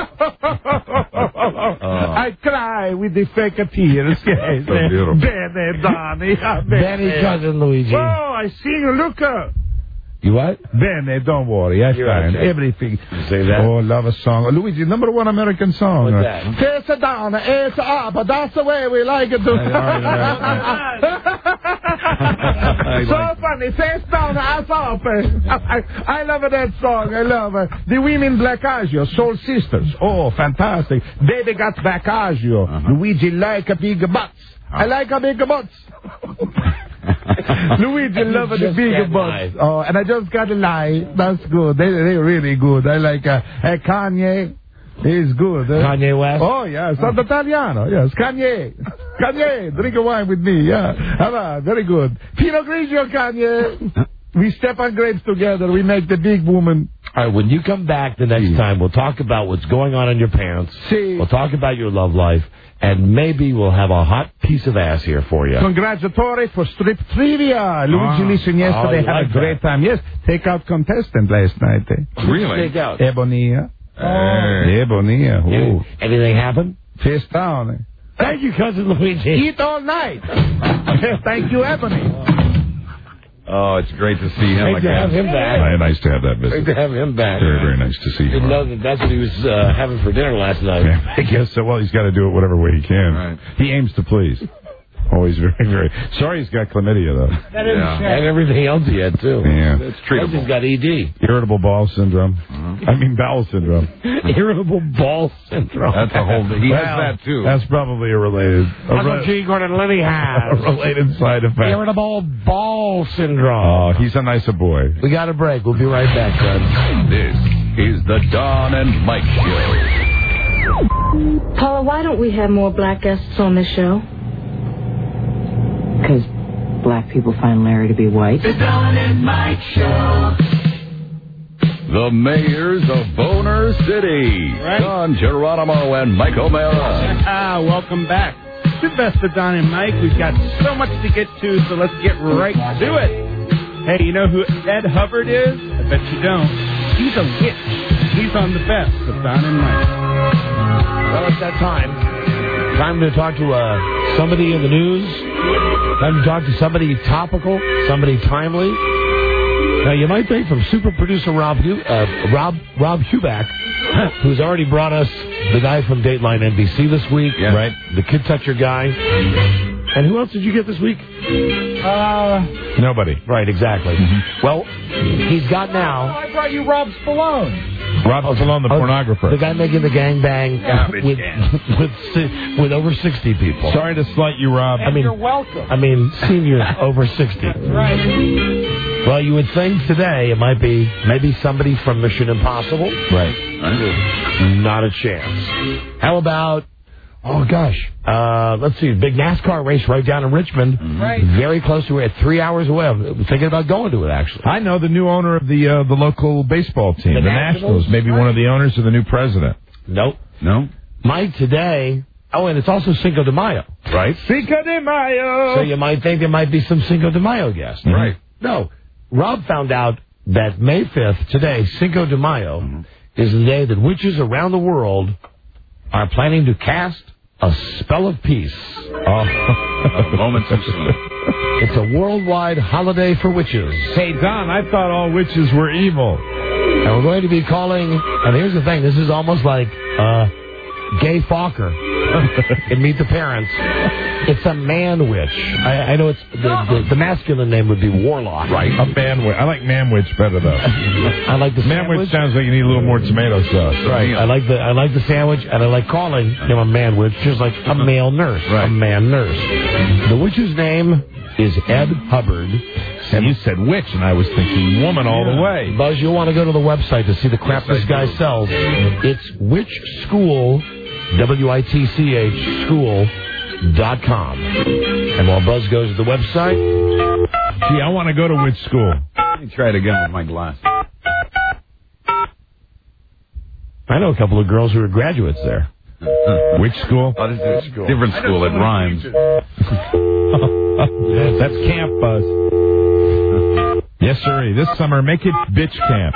I cry with the fake tears. Yes. So beautiful. Bene, Donny. Benny, cousin Luigi. Oh, I sing, look. You what? Bene, don't worry. I find everything. You say that? Oh, love a song. Luigi, number 1 American song. What's that? It's down, it's up. That's the way we like it. So funny. Face down, ass up. I love that song. I love it. The women Black Agio, Soul Sisters. Oh, fantastic. Baby got Black Agio. Luigi like a big butts. I like a big butts. Luigi love the big butts. Oh, and I just got to lie. That's good. They're really good. I like Kanye. He's good. Kanye West? Oh, yeah. Santo Italiano. Yes. Kanye. Kanye, drink a wine with me. Yeah. Very good. Pinot Grigio, Kanye. We step on grapes together. We make the big woman. All right, when you come back the next time, we'll talk about what's going on in your pants. We'll talk about your love life. And maybe we'll have a hot piece of ass here for you. Congratulatory for strip trivia. Luigi listened yesterday. Had a great time. Yes. Take out contestant last night. Really? Take out? Ebonia. Ebonia. Yeah. Anything happen? Face down. Thank you, Cousin Luigi. Eat all night. Thank you, Ebony. Oh, it's great to see him again. again. To have him back. Nice to have that visit. Great to have him back. Very, very nice to see him. Didn't know that's what he was having for dinner last night. I guess so. Well, he's got to do it whatever way he can. Right. He aims to please. Always very, very. Sorry he's got chlamydia, though. That is And everything else he had, too. Yeah. It's treatable. He's got ED. Irritable bowel syndrome. I mean, bowel syndrome. Irritable bowel syndrome. That's a whole... He has that, too. That's probably a related... That's what G. Gordon Liddy has. A related side effect. Irritable bowel syndrome. Oh, he's a nicer boy. We got a break. We'll be right back, friends. This is the Don and Mike Show. Paula, why don't we have more black guests on this show? Because black people find Larry to be white. The Don and Mike Show. The mayors of Boner City, Don Geronimo and Mike O'Mara. Welcome back to Best of Don and Mike. We've got so much to get to, so let's get right to it. Hey, you know who Ed Hubbard is? I bet you don't. He's a witch. He's on the Best of Don and Mike. Well, it's that time. Time to talk to somebody in the news. Time to talk to somebody topical, somebody timely. Now, you might think from super producer Rob Huback, who's already brought us the guy from Dateline NBC this week, right? The Kid Toucher guy. And who else did you get this week? Nobody. Right, exactly. Well, he's got now... I brought you Rob Spallone. Rob Stallone, the pornographer. The guy making the gangbang with over 60 people. Sorry to slight you, Rob. You're welcome. I mean, senior over 60. That's right. Well, you would think today it might be maybe somebody from Mission Impossible. Right. Not a chance. How about... Oh, gosh. Let's see. Big NASCAR race right down in Richmond. Right. Very close to it. 3 hours away. I'm thinking about going to it, actually. I know the new owner of the local baseball team, the Nationals. Maybe one of the owners or the new president. Nope. No? Mike, today... Oh, and it's also Cinco de Mayo, right? Cinco de Mayo. So you might think there might be some Cinco de Mayo guests. Right. No. Rob found out that May 5th, today, Cinco de Mayo, is the day that witches around the world are planning to cast a spell of peace. A moment too soon. It's a worldwide holiday for witches. Hey, Don, I thought all witches were evil. And we're going to be calling, and here's the thing, this is almost like Gay Fokker in Meet the Parents. It's a man witch. I know it's the masculine name would be Warlock. Right. A man witch. I like man witch better though. I like the man sandwich. witch sounds like you need a little more tomato sauce. Right. I like the sandwich, and I like calling him a man witch, just like a male nurse. Right. A man nurse. The witch's name is Ed Hubbard. And you said witch, and I was thinking woman all the way. Buzz, you'll want to go to the website to see the crap this guy sells. It's Witch School, WITCH School.com. And while Buzz goes to the website... Gee, I want to go to witch school. Let me try it again with my glass. I know a couple of girls who are graduates there. Which school? Oh, this is a different school. It rhymes. That's camp, Buzz. Yes, sir. This summer, make it bitch camp.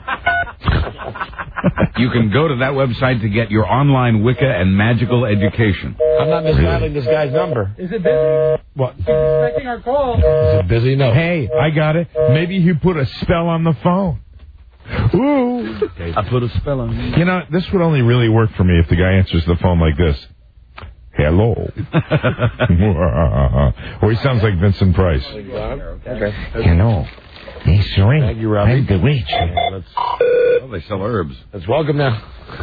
You can go to that website to get your online Wicca and magical education. I'm not misdialing this guy's number. Is it busy? What? He's expecting our call. Is it busy? No. Hey, I got it. Maybe you put a spell on the phone. Ooh. I put a spell on you. You know, this would only really work for me if the guy answers the phone like this. Hello. Or he sounds like Vincent Price. Hello. Hey, Serene. Thank you, Robbie. I'm the witch. Oh, they sell herbs. Let's welcome now.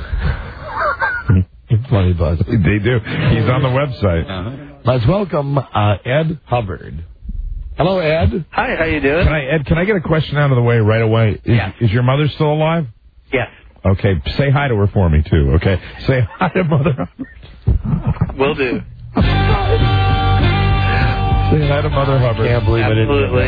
Funny, Buzz. They do. He's on the website. Let's welcome Ed Hubbard. Hello, Ed. Hi, how you doing? Can I get a question out of the way right away? Is your mother still alive? Yes. Okay, say hi to her for me, too, okay? Say hi to Mother Hubbard. Will do. Say hi to Mother Hubbard. Can't believe Absolutely. I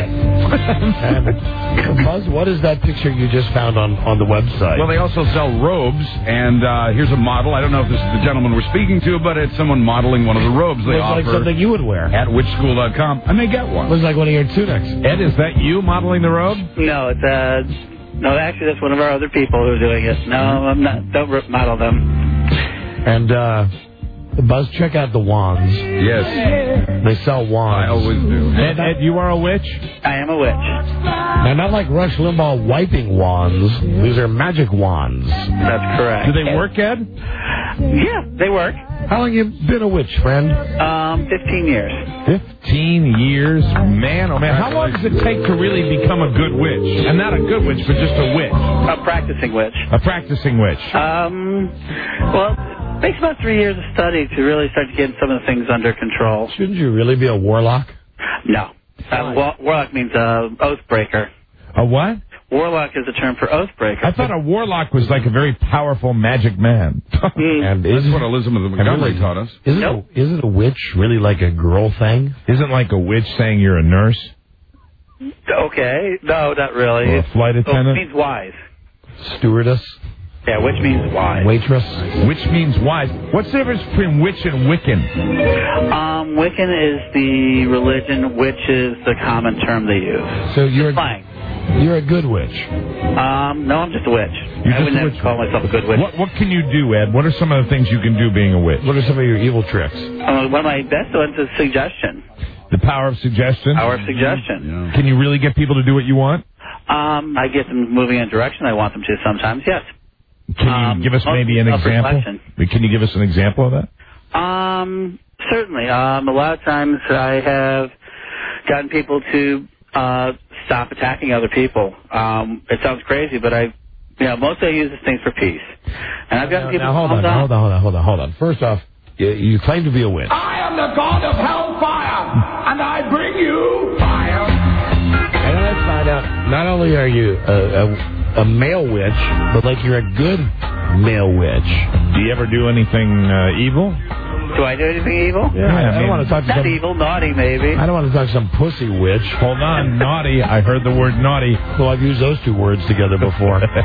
didn't. Buzz, what is that picture you just found on the website? Well, they also sell robes, and here's a model. I don't know if this is the gentleman we're speaking to, but it's someone modeling one of the robes they Looks offer. like something you would wear. At witchschool.com. I may get one. Looks like one of your tunics. Ed, is that you modeling the robe? No, it's no, actually, that's one of our other people who are doing it. No, I'm not. Don't model them. And Buzz, check out the wands. Yes. They sell wands. I always do. Ed, you are a witch? I am a witch. Now, not like Rush Limbaugh wiping wands. These are magic wands. That's correct. Do they work, Ed? Yeah, they work. How long have you been a witch, friend? 15 years. 15 years? Man, oh man. How long does it take to really become a good witch? And not a good witch, but just a witch. A practicing witch. A practicing witch. Well, it takes about 3 years of study to really start to get some of the things under control. Shouldn't you really be a warlock? No. Warlock means oath breaker. A what? Warlock is a term for oath breaker. I thought a warlock was like a very powerful magic man. And That's what Elizabeth Montgomery taught us. Isn't a witch really like a girl thing? Isn't like a witch saying you're a nurse? Okay. No, not really. Or a flight attendant? It means wise. Stewardess? Yeah, which means wise. Waitress? Which means wise. What's the difference between witch and Wiccan? Wiccan is the religion, which is the common term they use. So you're a good witch. No, I'm just a witch. I would never call myself a good witch. What can you do, Ed? What are some of the things you can do being a witch? What are some of your evil tricks? One of my best ones is suggestion. The power of suggestion? Power of suggestion. Can you really get people to do what you want? I get them moving in a direction I want them to sometimes, yes. Can you give us maybe an example? Can you give us an example of that? Certainly. A lot of times I have gotten people to stop attacking other people. It sounds crazy, but mostly I use these things for peace. And I've gotten people. Now, hold on. First off, you claim to be a witch. I am the god of hellfire, and I bring you fire. And let's find out. Not only are you a male witch, but like you're a good male witch. Do you ever do anything evil? Do I do anything evil? Yeah, I don't want to talk to Not some... evil, naughty maybe. I don't want to talk to some pussy witch. Hold on, naughty. I heard the word naughty. Well, I've used those two words together before. That's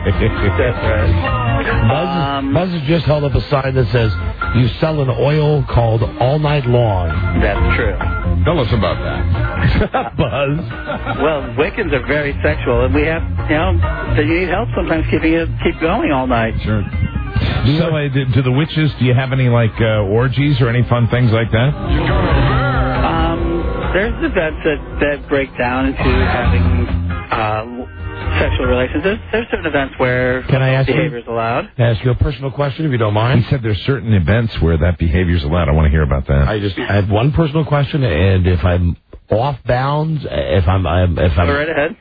right. Buzz has just held up a sign that says, you sell an oil called All Night Long. That's true. Tell us about that. Buzz. Well, Wiccans are very sexual, and we have, so you need help sometimes keep going all night. Sure. So, do the witches, do you have any, orgies or any fun things like that? There's events that break down into having sexual relations. There's certain events where behavior is allowed. Can I ask you a personal question, if you don't mind? He said there's certain events where that behavior is allowed. I want to hear about that. I have one personal question, and if I'm off bounds, if I'm Go right ahead.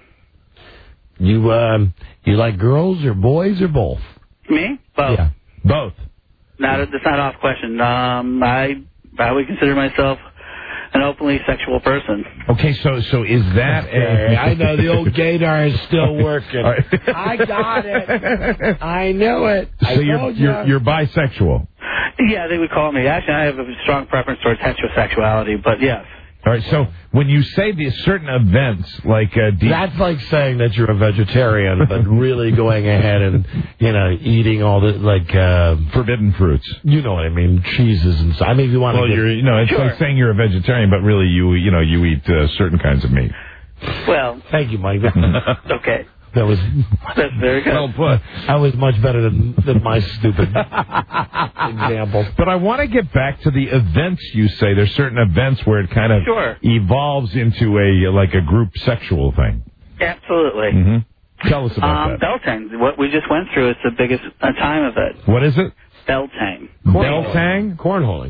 You like girls or boys or both? Me? Both. Yeah. Both. That's not off question. I would consider myself an openly sexual person. Okay, so is that I know the old gaydar is still working. I got it. I knew it. So you're bisexual. Yeah, they would call me. Actually, I have a strong preference towards heterosexuality, but yes. All right, so when you say these certain events, that's like saying that you're a vegetarian, but really going ahead and, eating all the, forbidden fruits. You know what I mean, cheeses and stuff. I mean, if you want to it's like saying you're a vegetarian, but really you eat certain kinds of meat. Well. Thank you, Mike. Okay. That's very good. Well put. That was much better than my stupid example. But I want to get back to the events you say. There's certain events where it kind of evolves into a group sexual thing. Absolutely. Mm-hmm. Tell us about that. Beltane. What we just went through is the biggest time of it. What is it? Beltane. Beltane? Cornholing.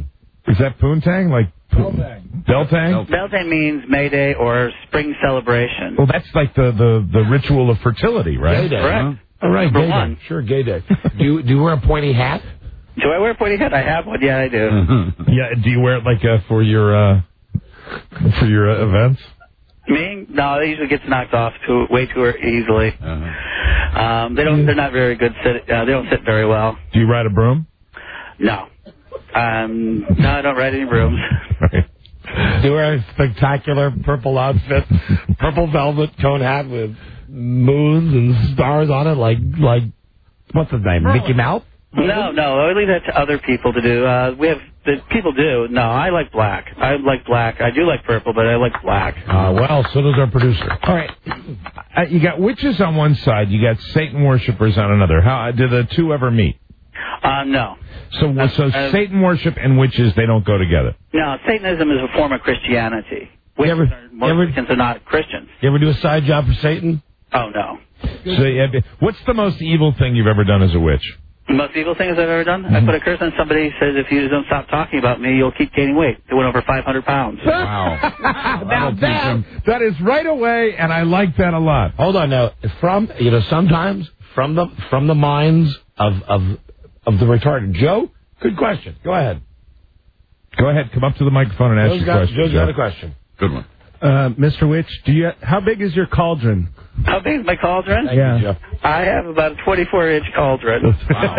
Is that poontang? Like Beltang? Beltane means May Day or spring celebration. Well, that's like the ritual of fertility, right? Gay Day. Correct. All right, Number Gay one. Day. Sure, Gay Day. Do you wear a pointy hat? Do I wear a pointy hat? I have one. Yeah, I do. Yeah. Do you wear it like for your events? Me? No, it usually gets knocked off way too easily. They're not very good. They don't sit very well. Do you ride a broom? No. No, I don't ride any brooms. Right. Do you wear a spectacular purple outfit, purple velvet cone hat with moons and stars on it, like what's his name, Mickey Mouse? No, I leave that to other people to do. People do. No, I like black. I do like purple, but I like black. Well, so does our producer. All right. You got witches on one side. You got Satan worshippers on another. How do the two ever meet? No. So Satan worship and witches, they don't go together. No, Satanism is a form of Christianity. Most Christians are not Christians. You ever do a side job for Satan? Oh, no. So what's the most evil thing you've ever done as a witch? The most evil things I've ever done? I put a curse on somebody who says, if you don't stop talking about me, you'll keep gaining weight. It went over 500 pounds. Wow. Now that is right away, and I like that a lot. Hold on now. Sometimes from the minds of the retarded. Joe, good question. Go ahead. Come up to the microphone and ask your question. Joe's got a question. Good one. Mr. Witch, how big is your cauldron? How big is my cauldron? Yeah. I have about a 24-inch cauldron.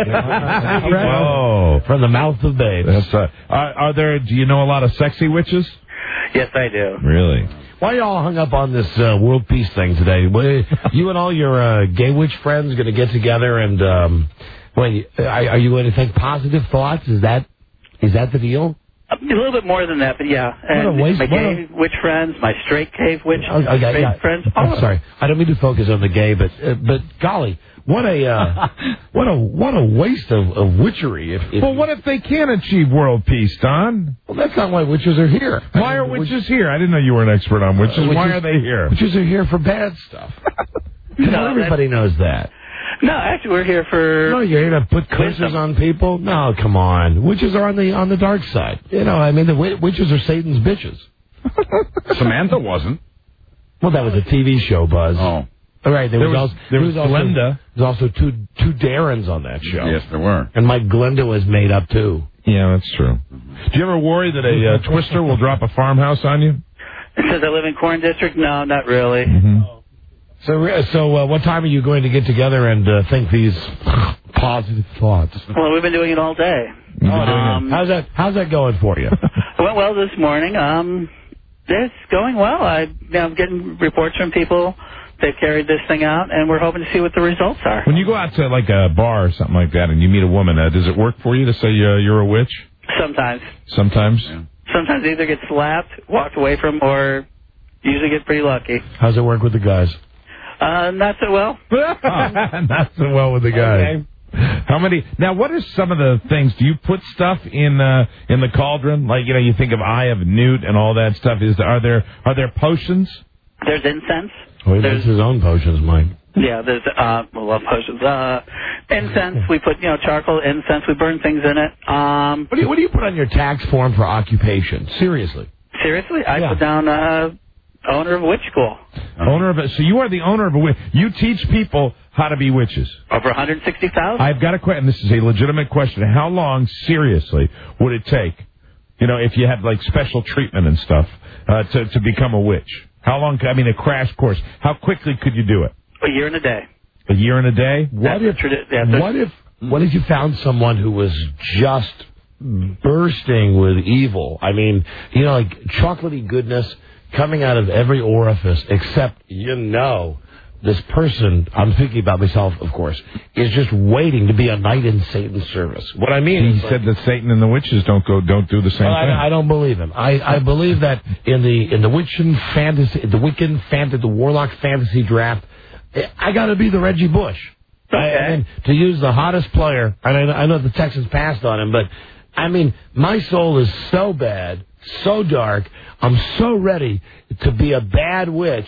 Wow. From the mouth of babes. Do you know a lot of sexy witches? Yes, I do. Really? Why y'all hung up on this world peace thing today? You and all your gay witch friends going to get together and, are you going to think positive thoughts? Is that the deal? A little bit more than that, but yeah. And my gay witch friends, my straight cave witch friends. I'm sorry, I don't mean to focus on the gay, but golly, what a waste of witchery. Well, what if they can't achieve world peace, Don? Well, that's not why witches are here. Why are witches here? I didn't know you were an expert on witches. Why are they here? Witches are here for bad stuff. Everybody knows that. No, actually, we're here for... No, you're here to put curses on people? No, come on. Witches are on the dark side. The witches are Satan's bitches. Samantha wasn't. Well, that was a TV show, Buzz. Oh. All right, there was Glenda. There was also two Darrens on that show. Yes, there were. And Mike Glenda was made up, too. Yeah, that's true. Do you ever worry that a twister will drop a farmhouse on you? It says I live in Corn District? No, not really. Mm-hmm. So what time are you going to get together and think these positive thoughts? Well, we've been doing it all day. How's that going for you? It went well this morning. It's going well. I'm getting reports from people. They've carried this thing out, and we're hoping to see what the results are. When you go out to like a bar or something like that and you meet a woman, does it work for you to say you're a witch? Sometimes. Sometimes? Yeah. Sometimes either get slapped, walked away from, or usually get pretty lucky. How's it work with the guys? Not so well. Not so well with the guys. Okay. How many? Now, what are some of the things? Do you put stuff in the cauldron? Like, you think of Eye of Newt and all that stuff. Are there potions? There's incense. Oh, he makes his own potions, Mike. Yeah, there's potions. Incense. We put charcoal, incense. We burn things in it. What do you put on your tax form for occupation? Seriously? I put down owner of a witch school. So you are the owner of a witch. You teach people how to be witches. Over 160,000. I've got a question. This is a legitimate question. How long, seriously, would it take, if you had like special treatment and stuff, to become a witch? How long? A crash course. How quickly could you do it? A year and a day. A year and a day? What if you found someone who was just bursting with evil? Like chocolatey goodness coming out of every orifice, except, this person, I'm thinking about myself, of course, is just waiting to be a knight in Satan's service. What I mean he said that Satan and the witches don't do the same thing. I don't believe him. I believe that in the Wiccan fantasy, the Warlock fantasy draft, I got to be the Reggie Bush. Okay. To use the hottest player, and I know the Texans passed on him, but my soul is so bad, so dark. I'm so ready to be a bad witch.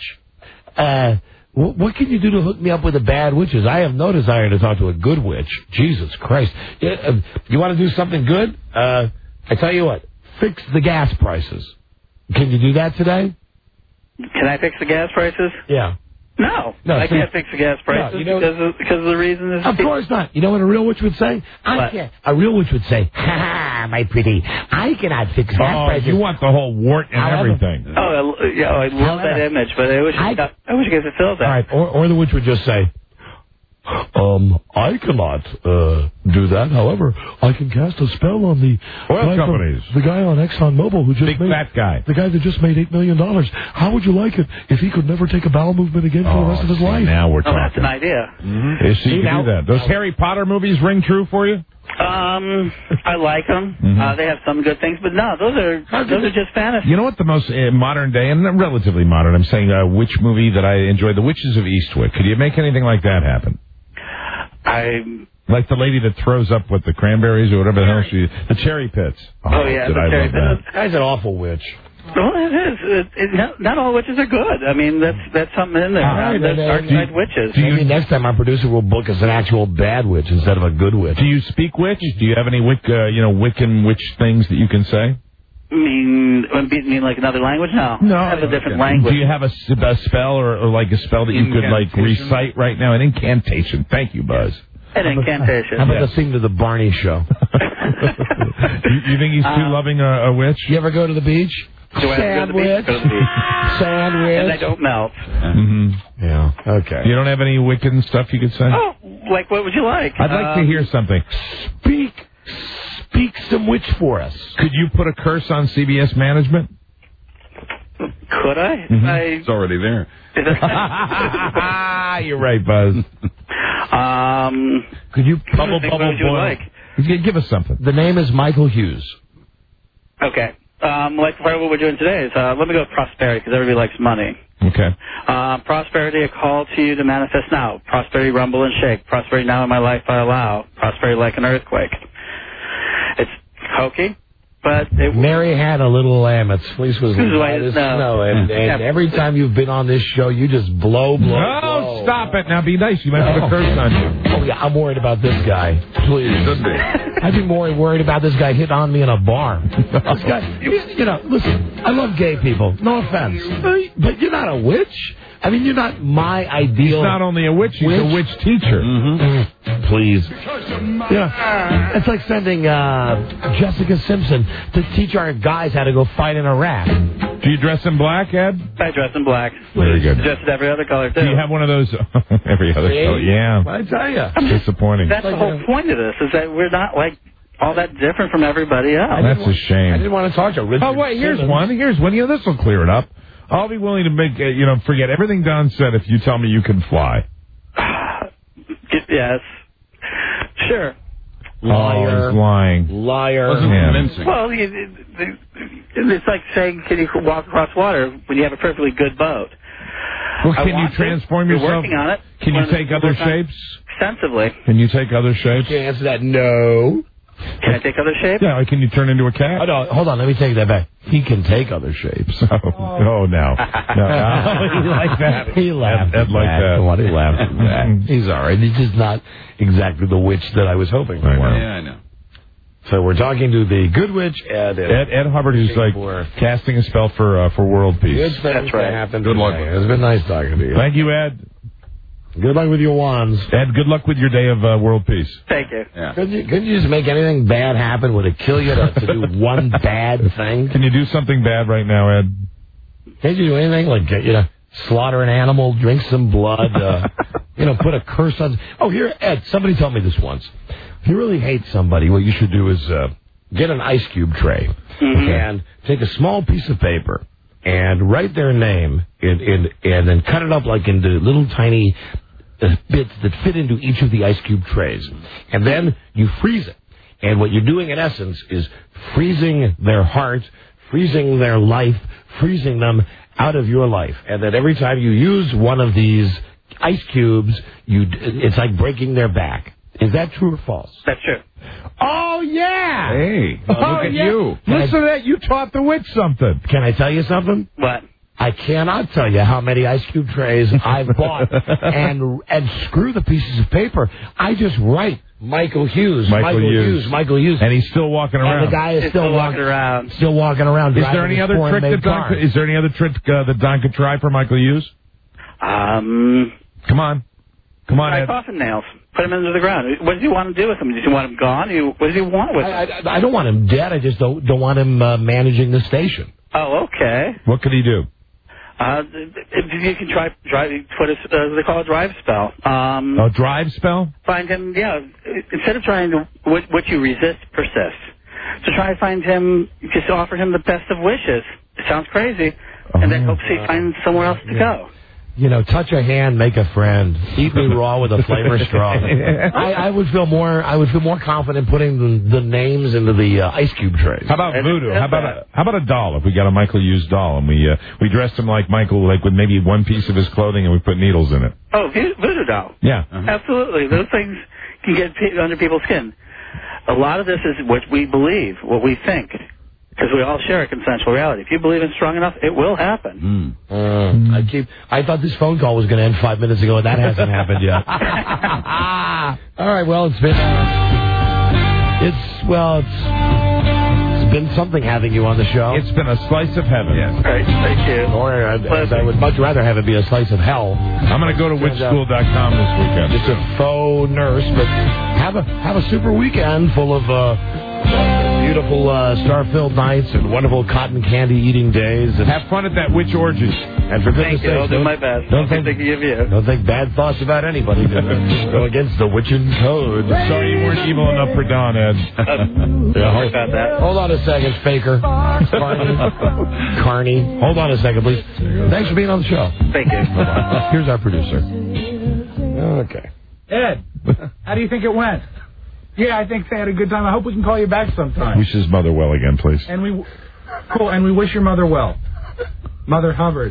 What can you do to hook me up with the bad witches? I have no desire to talk to a good witch. Jesus Christ. You want to do something good? I tell you what, fix the gas prices. Can you do that today? Can I fix the gas prices? Yeah. No, I can't fix the gas prices because of the reason is... Of course not. You know what a real witch would say? I can't. A real witch would say, ha ha, my pretty, I cannot fix gas prices. You want the whole wart and everything. Oh, yeah, I love that image, but I wish you guys had filled that. All right, or the witch would just say, I cannot do that. However, I can cast a spell on the oil companies. The guy on ExxonMobil who just big fat guy. The guy that just made $8 million. How would you like it if he could never take a bowel movement again for the rest of his life? Now we're talking. That's an idea. Mm-hmm. So you can do that. Those Harry Potter movies ring true for you? I like them. They have some good things, but no, those are just fantasy. You know what the most modern day, and relatively modern, I'm saying witch movie that I enjoy, The Witches of Eastwick. Could you make anything like that happen? Like the lady that throws up with the cranberries or whatever the hell the cherry pits. Oh yeah, did the I cherry love that. pits. That guy's an awful witch. Well, it is. Not all witches are good. I mean, that's something in there. There's archetype witches. Maybe next time our producer will book us an actual bad witch instead of a good witch. Do you speak witch? Do you have any Wiccan witch things that you can say? mean like another language? No. I have a different language. Do you have a spell or like a spell that you could like recite right now? An incantation. Thank you, Buzz. An incantation. How about the thing to the Barney show? You think he's too loving a witch? You ever go to the beach? Sandwich. Sandwich. And they don't melt. Mm-hmm. Yeah. Okay. You don't have any Wiccan stuff you could say? Oh, like what would you like? I'd like to hear something. Speak some witch for us. Could you put a curse on CBS management? Could I? Mm-hmm. It's already there. You're right, Buzz. Could you bubble boil? Like? Give us something. The name is Michael Hughes. Okay. Like what we're doing today is let me go with prosperity because everybody likes money. Okay. Prosperity, a call to you to manifest now. Prosperity, rumble and shake. Prosperity now in my life I allow. Prosperity like an earthquake. It's hokey, but Mary had a little lamb. Its fleece was white as snow, and every time you've been on this show, you just blow. Oh, stop it! Now be nice. You might put a curse on you. Oh yeah, I'm worried about this guy. Please, I'd be more worried about this guy hitting on me in a bar. This guy, listen. I love gay people. No offense, but you're not a witch. I mean, you're not my ideal. He's not only a witch, he's a witch teacher. Mm-hmm. Please. Yeah. It's like sending Jessica Simpson to teach our guys how to go fight in Iraq. Do you dress in black, Ed? I dress in black. Very good. Just every other color, too. Do you have one of those every other color? Yeah. I tell you. Disappointing. That's the whole point of this, is that we're not, like, all that different from everybody else. That's a shame. I didn't want to talk to Richard. Oh, wait, here's one. Here's one. This will clear it up. I'll be willing to make, forget everything Don said if you tell me you can fly. Yes. Sure. Liar. Oh, he's lying. Liar. Wasn't convincing. Well, it's like saying, can you walk across water when you have a perfectly good boat? Well, can you transform yourself? We're working on it. Can you take other shapes? Extensively. Can you take other shapes? Can you answer that? No. Can I take other shapes? Yeah, can you turn into a cat? Oh, no, hold on, let me take that back. He can take other shapes. Oh, no. He liked that. He laughed. Ed liked that. What? He laughed at that. He's all right. He's just not exactly the witch that I was hoping for. Yeah, I know. So we're talking to the good witch, Ed Hubbard, who's like casting a spell for world peace. Good things That's right. happen. Good luck. It's been nice talking to you. Thank you, Ed. Good luck with your wands. Ed, good luck with your day of world peace. Thank you. Yeah. Couldn't you just make anything bad happen? Would it kill you to do one bad thing? Can you do something bad right now, Ed? Can't you do anything like, slaughter an animal, drink some blood, put a curse on... Oh, here, Ed, somebody told me this once. If you really hate somebody, what you should do is get an ice cube tray and take a small piece of paper and write their name and then cut it up like into little tiny bits that fit into each of the ice cube trays. And then you freeze it. And what you're doing in essence is freezing their heart, freezing their life, freezing them out of your life. And that every time you use one of these ice cubes, it's like breaking their back. Is that true or false? That's true. Oh, yeah. Hey, look at you. Listen to that. You taught the witch something. Can I tell you something? What? I cannot tell you how many Ice Cube trays I've bought. and screw the pieces of paper. I just write Michael Hughes. Michael Hughes. And he's still walking around. And the guy is still walking around. Still walking around. Is there any other trick that Don could try for Michael Hughes? Come on, Ed. Coffin nails. Put him into the ground. What does he want to do with him? Does he want him gone? What does he want with him? I don't want him dead. I just don't want him managing the station. Oh, okay. What could he do? You can try put they call a drive spell. A drive spell? Find him, instead of trying to, what you resist persists. So try to find him, just offer him the best of wishes. It sounds crazy. And then hope he finds somewhere else to go. You know, touch a hand, make a friend. Eat me raw with a flavor straw. I would feel more confident putting the names into the Ice Cube trays. How about voodoo? How about a doll? If we got a Michael Hughes doll and we dressed him like Michael, like with maybe one piece of his clothing, and we put needles in it. Oh, voodoo doll. Yeah, absolutely. Those things can get under people's skin. A lot of this is what we believe, what we think. Because we all share a consensual reality. If you believe it's strong enough, it will happen. I thought this phone call was going to end 5 minutes ago, and that hasn't happened yet. All right, well, it's been something having you on the show. It's been a slice of heaven. Yes. Great, thank you. Or I would much rather have it be a slice of hell. I'm going to go to witchschool.com this weekend. Just a faux nurse, but have a super weekend full of beautiful star-filled nights and wonderful cotton candy eating days. And have fun at that witch orgy. And for goodness sake, I'll do my best. Don't think of you. Don't think bad thoughts about anybody. Go against the witching code. Sorry you weren't evil enough for Don, Ed. Sorry about that. Hold on a second, Faker. Carney. Hold on a second, please. Thanks for being on the show. Thank you. Here's our producer. Okay. Ed, how do you think it went? Yeah, I think they had a good time. I hope we can call you back sometime. Wish his mother well again, please. And we wish your mother well. Mother Hubbard.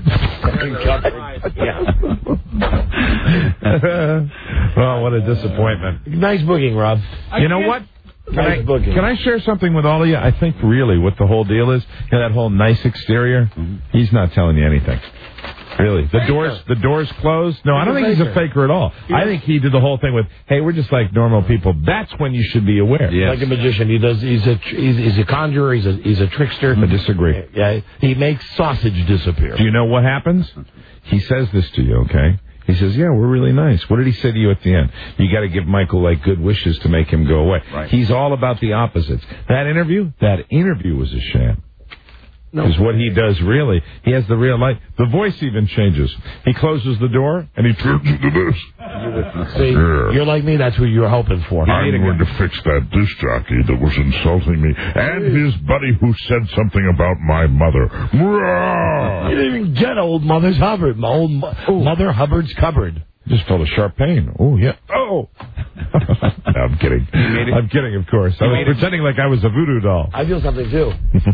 Well, what a disappointment. Nice booking, Rob. You know what? Can I share something with all of you? I think really what the whole deal is, that whole nice exterior, he's not telling you anything. Really? The doors closed? No, I don't think he's a faker at all. I think he did the whole thing with, hey, we're just like normal people. That's when you should be aware. Yes. Like a magician. He's a conjurer. He's a trickster. I disagree. Yeah, he makes sausage disappear. Do you know what happens? He says this to you, okay? He says, yeah, we're really nice. What did he say to you at the end? You got to give Michael, like, good wishes to make him go away. Right. He's all about the opposites. That interview was a sham. Because what he does really, he has the real life. The voice even changes. He closes the door and he turns into this. See, you're like me. That's what you're hoping for. I'm going to fix that disc jockey that was insulting me and his buddy who said something about my mother. You didn't even get old Mother Hubbard's cupboard. Just felt a sharp pain. Oh, yeah. Oh! No, I'm kidding. I'm kidding, of course. I was pretending like I was a voodoo doll. I feel something, too.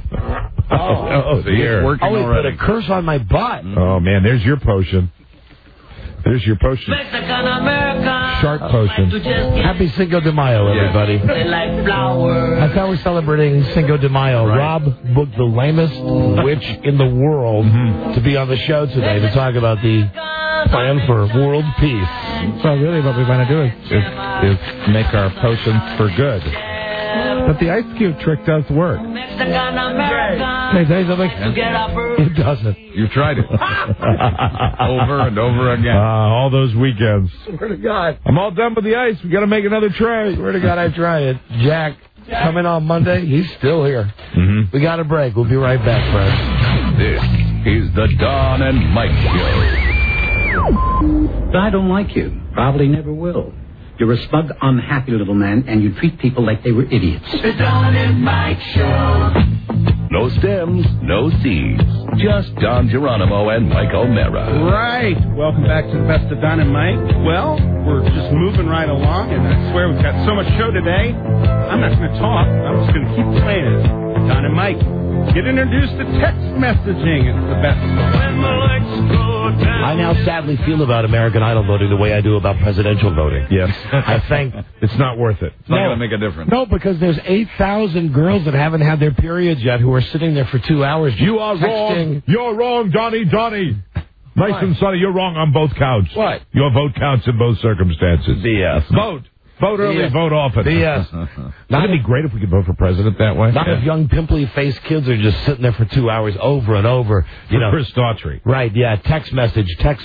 The air. Working already. Put a curse on my butt. Oh, man, there's your potion. There's your potion. Shark potion. Happy Cinco de Mayo, everybody. That's how we're celebrating Cinco de Mayo. Right. Rob booked the lamest witch in the world to be on the show today to talk about the plan for world peace. So really what we want to do is make our potions for good. But the Ice Cube trick does work. Can I tell you something? It doesn't. You've tried it. Over and over again. All those weekends. Swear to God. I'm all done with the ice. We got to make another tray. Swear to God, I tried it. Jack, coming on Monday. He's still here. We got a break. We'll be right back, friends. This is the Don and Mike Show. I don't like you. Probably never will. You're a smug, unhappy little man, and you treat people like they were idiots. The Don and Mike Show. No stems, no seeds. Just Don Geronimo and Mike O'Mara. Right. Welcome back to the Best of Don and Mike. Well, we're just moving right along, and I swear we've got so much show today. I'm not going to talk. I'm just going to keep playing it. Don and Mike. Get introduced to text messaging. It's the best. I now sadly feel about American Idol voting the way I do about presidential voting. Yes. I think it's not worth it. It's not going to make a difference. No, because there's 8,000 girls that haven't had their periods yet who are sitting there for 2 hours. You are wrong. You're wrong, Donnie. Nice and sunny. You're wrong on both counts. What? Your vote counts in both circumstances. BS. Vote. Vote early, vote often. BS. Wouldn't it be great if we could vote for president that way? Not if young pimply-faced kids are just sitting there for 2 hours over and over. You know, Chris Daughtry. Right, yeah, text message.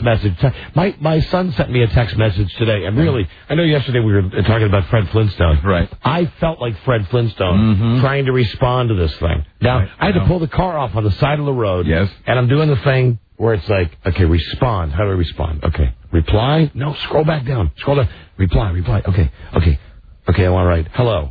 My son sent me a text message today, and really, I know yesterday we were talking about Fred Flintstone. Right. I felt like Fred Flintstone trying to respond to this thing. Now, I had to pull the car off on the side of the road. Yes. And I'm doing the thing where it's like, okay, respond. How do I respond? Okay. Reply? No, scroll back down. Scroll down. Reply. Okay, I want to write, hello,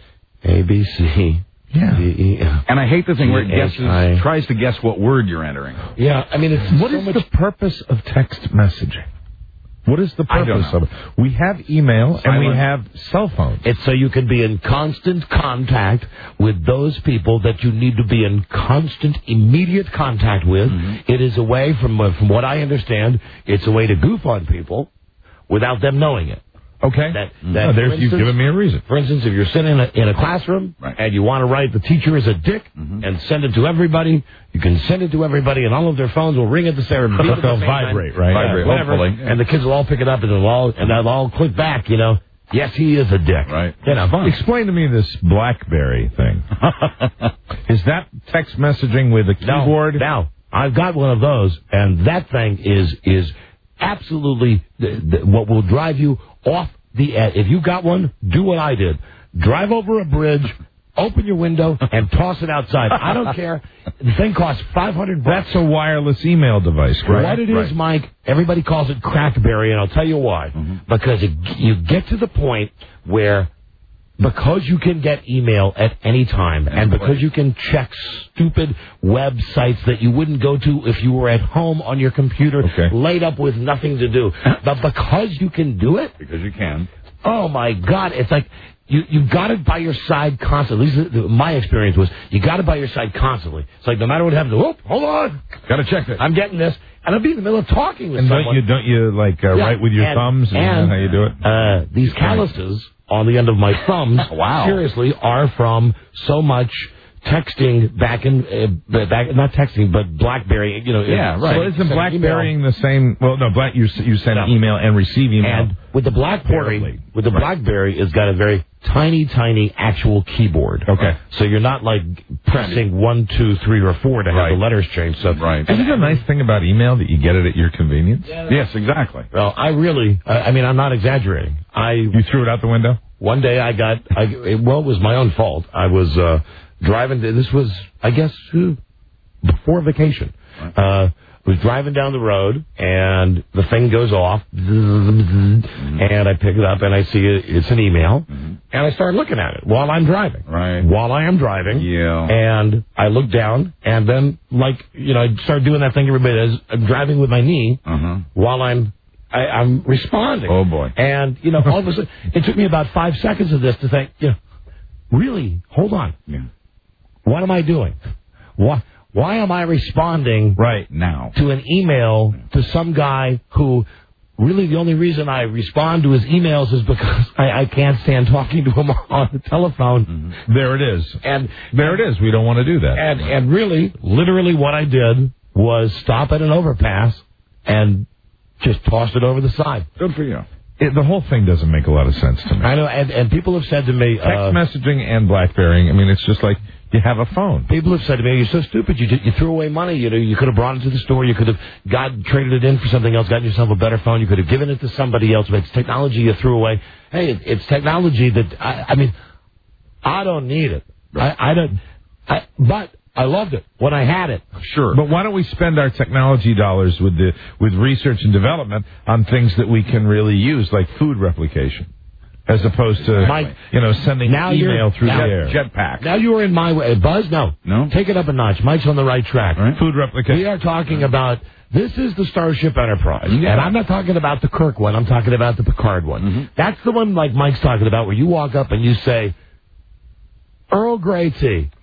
ABC. Yeah. D-E-F. And I hate the thing where it D-H-I. tries to guess what word you're entering. Yeah, I mean, it's What so is much... the purpose of text messaging? What is the purpose of it? We have email and we have cell phones. It's so you can be in constant contact with those people that you need to be in constant, immediate contact with. It is a way, from what I understand, it's a way to goof on people without them knowing it. Okay. You've given me a reason. For instance, if you're sitting in a classroom and you want to write the teacher is a dick and send it to everybody, you can send it to everybody and all of their phones will ring at the same time. They'll vibrate, right? Vibrate, whatever. hopefully. And the kids will all pick it up and they'll all click back, you know. Yes, he is a dick. Right. You know, fun. Explain to me this BlackBerry thing. Is that text messaging with a keyboard? No, I've got one of those, and that thing is absolutely what will drive you off the edge. If you got one, do what I did. Drive over a bridge, open your window, and toss it outside. I don't care. The thing costs $500. That's a wireless email device, right? What it is, Mike, everybody calls it Crackberry, and I'll tell you why. Because you get to the point where, because you can get email at any time, and because you can check stupid websites that you wouldn't go to if you were at home on your computer, laid up with nothing to do. But because you can do it, because you can. Oh my God! It's like you got it by your side constantly. At least my experience was you got it by your side constantly. It's like no matter what happens, whoop, hold on, got to check it. I'm getting this, and I'll be in the middle of talking with someone. Don't you write with your thumbs? And how you do it? These calluses on the end of my thumbs, seriously, are from so much texting back not texting, but BlackBerry. You know, right. So isn't BlackBerrying the same? Well, no, you send email and receive email. And with the BlackBerry, it's got a very tiny actual keyboard. Okay. So you're not like pressing 1, 2, 3, or 4 to have the letters change. So right. Isn't it a nice thing about email that you get it at your convenience? Yes, exactly. Well, I'm not exaggerating. You threw it out the window? One day it was my own fault. I was driving. This was, I guess, before vacation. I was driving down the road, and the thing goes off, and I pick it up, and I see it's an email, and I start looking at it while I'm driving. Right. While I am driving. Yeah. And I look down, and then, I start doing that thing everybody does. I'm driving with my knee while I'm responding. Oh, boy. And, all of a sudden, it took me about 5 seconds of this to think, really, hold on. Yeah. What am I doing? Why am I responding right now to an email to some guy who really the only reason I respond to his emails is because I can't stand talking to him on the telephone. There it is. And there it is. We don't want to do that. And really, literally what I did was stop at an overpass and just tossed it over the side. Good for you. The whole thing doesn't make a lot of sense to me. I know, and people have said to me... Text messaging and BlackBerrying, I mean, it's just like you have a phone. People have said to me, you're so stupid, you threw away money, you could have brought it to the store, you could have traded it in for something else, gotten yourself a better phone, you could have given it to somebody else, but it's technology you threw away. Hey, it's technology that, I don't need it. But I loved it when I had it. Sure. But why don't we spend our technology dollars with research and development on things that we can really use, like food replication, as opposed to sending email through the air. Jetpack. Now you are in my way. Buzz, no. Take it up a notch. Mike's on the right track. Right. Food replication. We are talking about, this is the Starship Enterprise. Yeah. And I'm not talking about the Kirk one. I'm talking about the Picard one. That's the one like Mike's talking about where you walk up and you say, Earl Grey tea.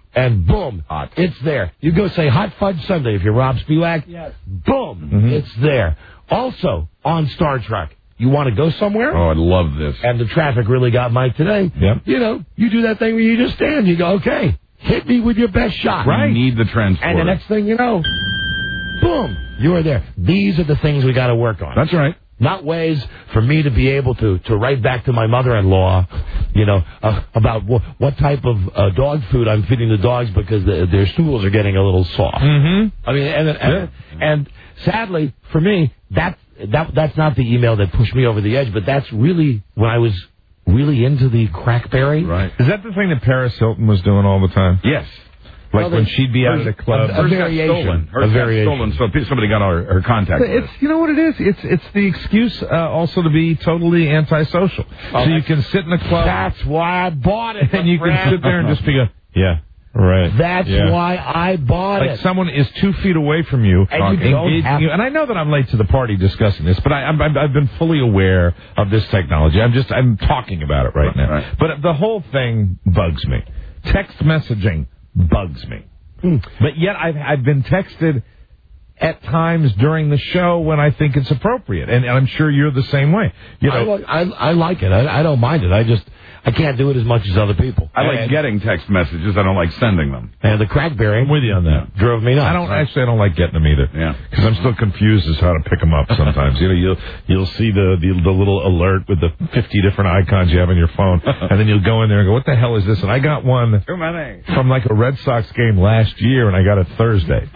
and boom, it's there. You go say Hot Fudge Sunday if you're Rob Spivak. Yes. Boom, it's there. Also, on Star Trek, you want to go somewhere? Oh, I love this. And the traffic really got Mike today. Yep. You know, you do that thing where you just stand. You go, okay, hit me with your best shot. Right. You need the transporter. And the next thing you know, boom, you are there. These are the things we got to work on. That's right. Not ways for me to be able to write back to my mother-in-law, you know, about what type of dog food I'm feeding the dogs because their stools are getting a little soft. Mm-hmm. I mean, and sadly for me, that's not the email that pushed me over the edge, but that's really when I was really into the crackberry. Right. Is that the thing that Paris Hilton was doing all the time? Yes. Like when she'd be out at a club. Hers got stolen. Hers got stolen, so somebody got her contact list. You know what it is? It's the excuse also to be totally antisocial. So you can sit in a club. That's why I bought it. And you can sit there and just be yeah. Right. That's why I bought it. Like someone is 2 feet away from you, and and I know that I'm late to the party discussing this, but I've been fully aware of this technology. I'm talking about it right now. Right. But the whole thing bugs me. Text messaging bugs me. But yet I've been texted at times during the show when I think it's appropriate, and I'm sure you're the same way. You know, I like it. I don't mind it. I can't do it as much as other people. I like getting text messages. I don't like sending them. And the crackberry, I'm with you on that. Drove me nuts. I don't like getting them either. Yeah. Because I'm still confused as how to pick them up sometimes. You know, you'll see the little alert with the 50 different icons you have on your phone, and then you'll go in there and go, what the hell is this? And I got one from like a Red Sox game last year, and I got it Thursday.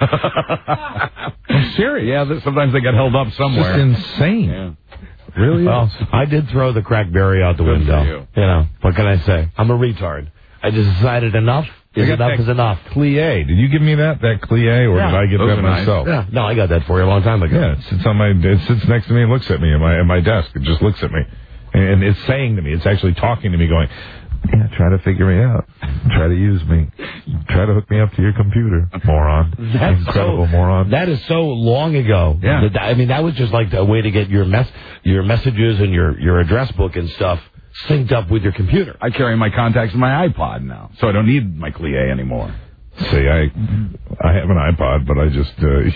I'm serious. Yeah, sometimes they get held up somewhere. It's just insane. Yeah. Really? Well, I did throw the crackberry out the window. You know, what can I say? I'm a retard. I just decided enough is enough. Clie. Did you give me that Clie, or did I get that myself? Yeah. No, I got that for you a long time ago. Yeah, it sits next to me and looks at me at my desk. It just looks at me. And it's saying to me, it's actually talking to me going, yeah, try to figure me out. Try to use me. Try to hook me up to your computer, moron. That's incredible, moron. That is so long ago. Yeah. I mean, that was just like a way to get your messages and your address book and stuff synced up with your computer. I carry my contacts in my iPod now, so I don't need my Clie anymore. See, I have an iPod, but I just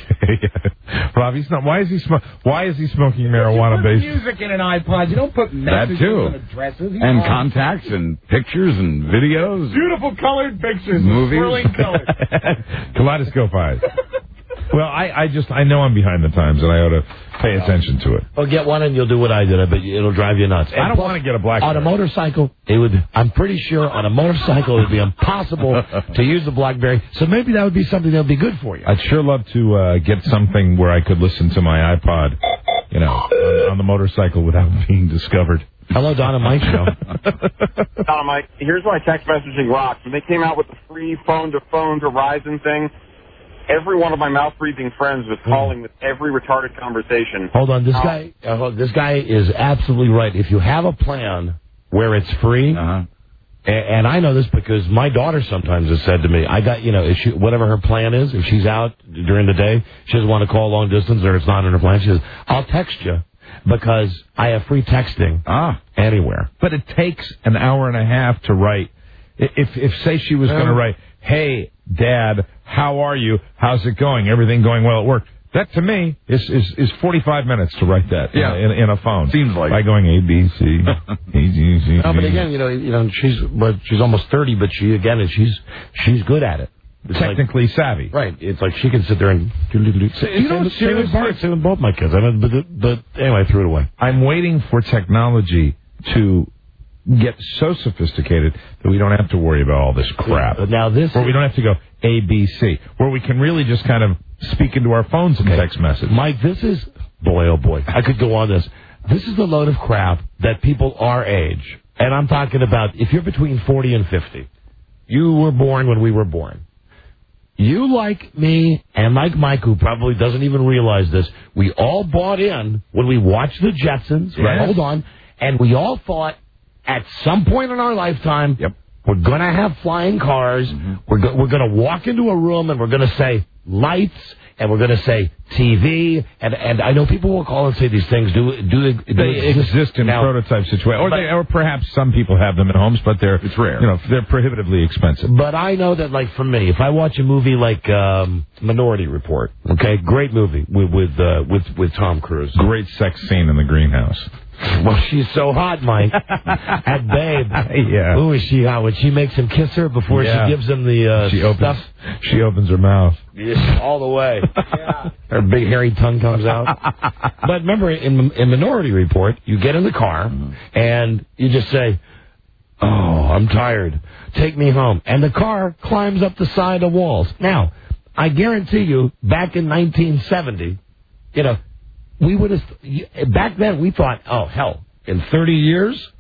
Rob, he's not. Why is he smoking marijuana based music in an iPod? You don't put messages and addresses and contacts and pictures and videos. Beautiful colored pictures, movies, swirling colors, kaleidoscope eyes. Well, I know I'm behind the times, and I ought to pay attention to it. Well, get one and you'll do what I did. I bet it'll drive you nuts. I don't want to get a BlackBerry. On a motorcycle, I'm pretty sure on a motorcycle it would be impossible to use a BlackBerry. So maybe that would be something that would be good for you. I'd sure love to get something where I could listen to my iPod, you know, on the motorcycle without being discovered. Hello, Donna Mike Show. Donna Mike, here's why text messaging rocks. When they came out with the free phone-to-phone Verizon thing, every one of my mouth-breathing friends was calling with every retarded conversation. Hold on, this guy is absolutely right. If you have a plan where it's free, and I know this because my daughter sometimes has said to me, I got, you know, whatever her plan is, if she's out during the day, she doesn't want to call long distance or it's not in her plan, she says, I'll text you because I have free texting anywhere. But it takes an hour and a half to write. If say she was going to write, hey, Dad, how are you? How's it going? Everything going well at work? That to me is 45 minutes to write that in a phone. Seems like by going A B C A G C. No, but again, you know, she's almost 30, but she's good at it. It's technically savvy, right? It's like she can sit there and same with both my kids. But anyway, I threw it away. I'm waiting for technology to get so sophisticated that we don't have to worry about all this crap. Now where we don't have to go A, B, C, where we can really just kind of speak into our phones and text message. Mike, this is, boy, oh boy, I could go on this. This is the load of crap that people our age, and I'm talking about if you're between 40 and 50, you were born when we were born. You, like me, and like Mike, who probably doesn't even realize this, we all bought in when we watched the Jetsons, right? Hold on, and we all thought, at some point in our lifetime, we're going to have flying cars. We're going to walk into a room and we're going to say, lights, and we're going to say TV, and I know people will call and say these things they exist in now, prototype situations, or perhaps some people have them in homes, but it's rare. They're prohibitively expensive. But I know that, like, for me, if I watch a movie like Minority Report, okay, great movie with Tom Cruise, great sex scene in the greenhouse. Well, she's so hot, Mike. That babe. Yeah. Ooh, is she hot? When she makes him kiss her before she gives him the stuff. She opens her mouth. Yeah, all the way. Yeah. Her big hairy tongue comes out. But remember, in Minority Report, you get in the car and you just say, "Oh, I'm tired. Take me home." And the car climbs up the side of walls. Now, I guarantee you, back in 1970, we would have, back then we thought, oh, hell, in 30 years?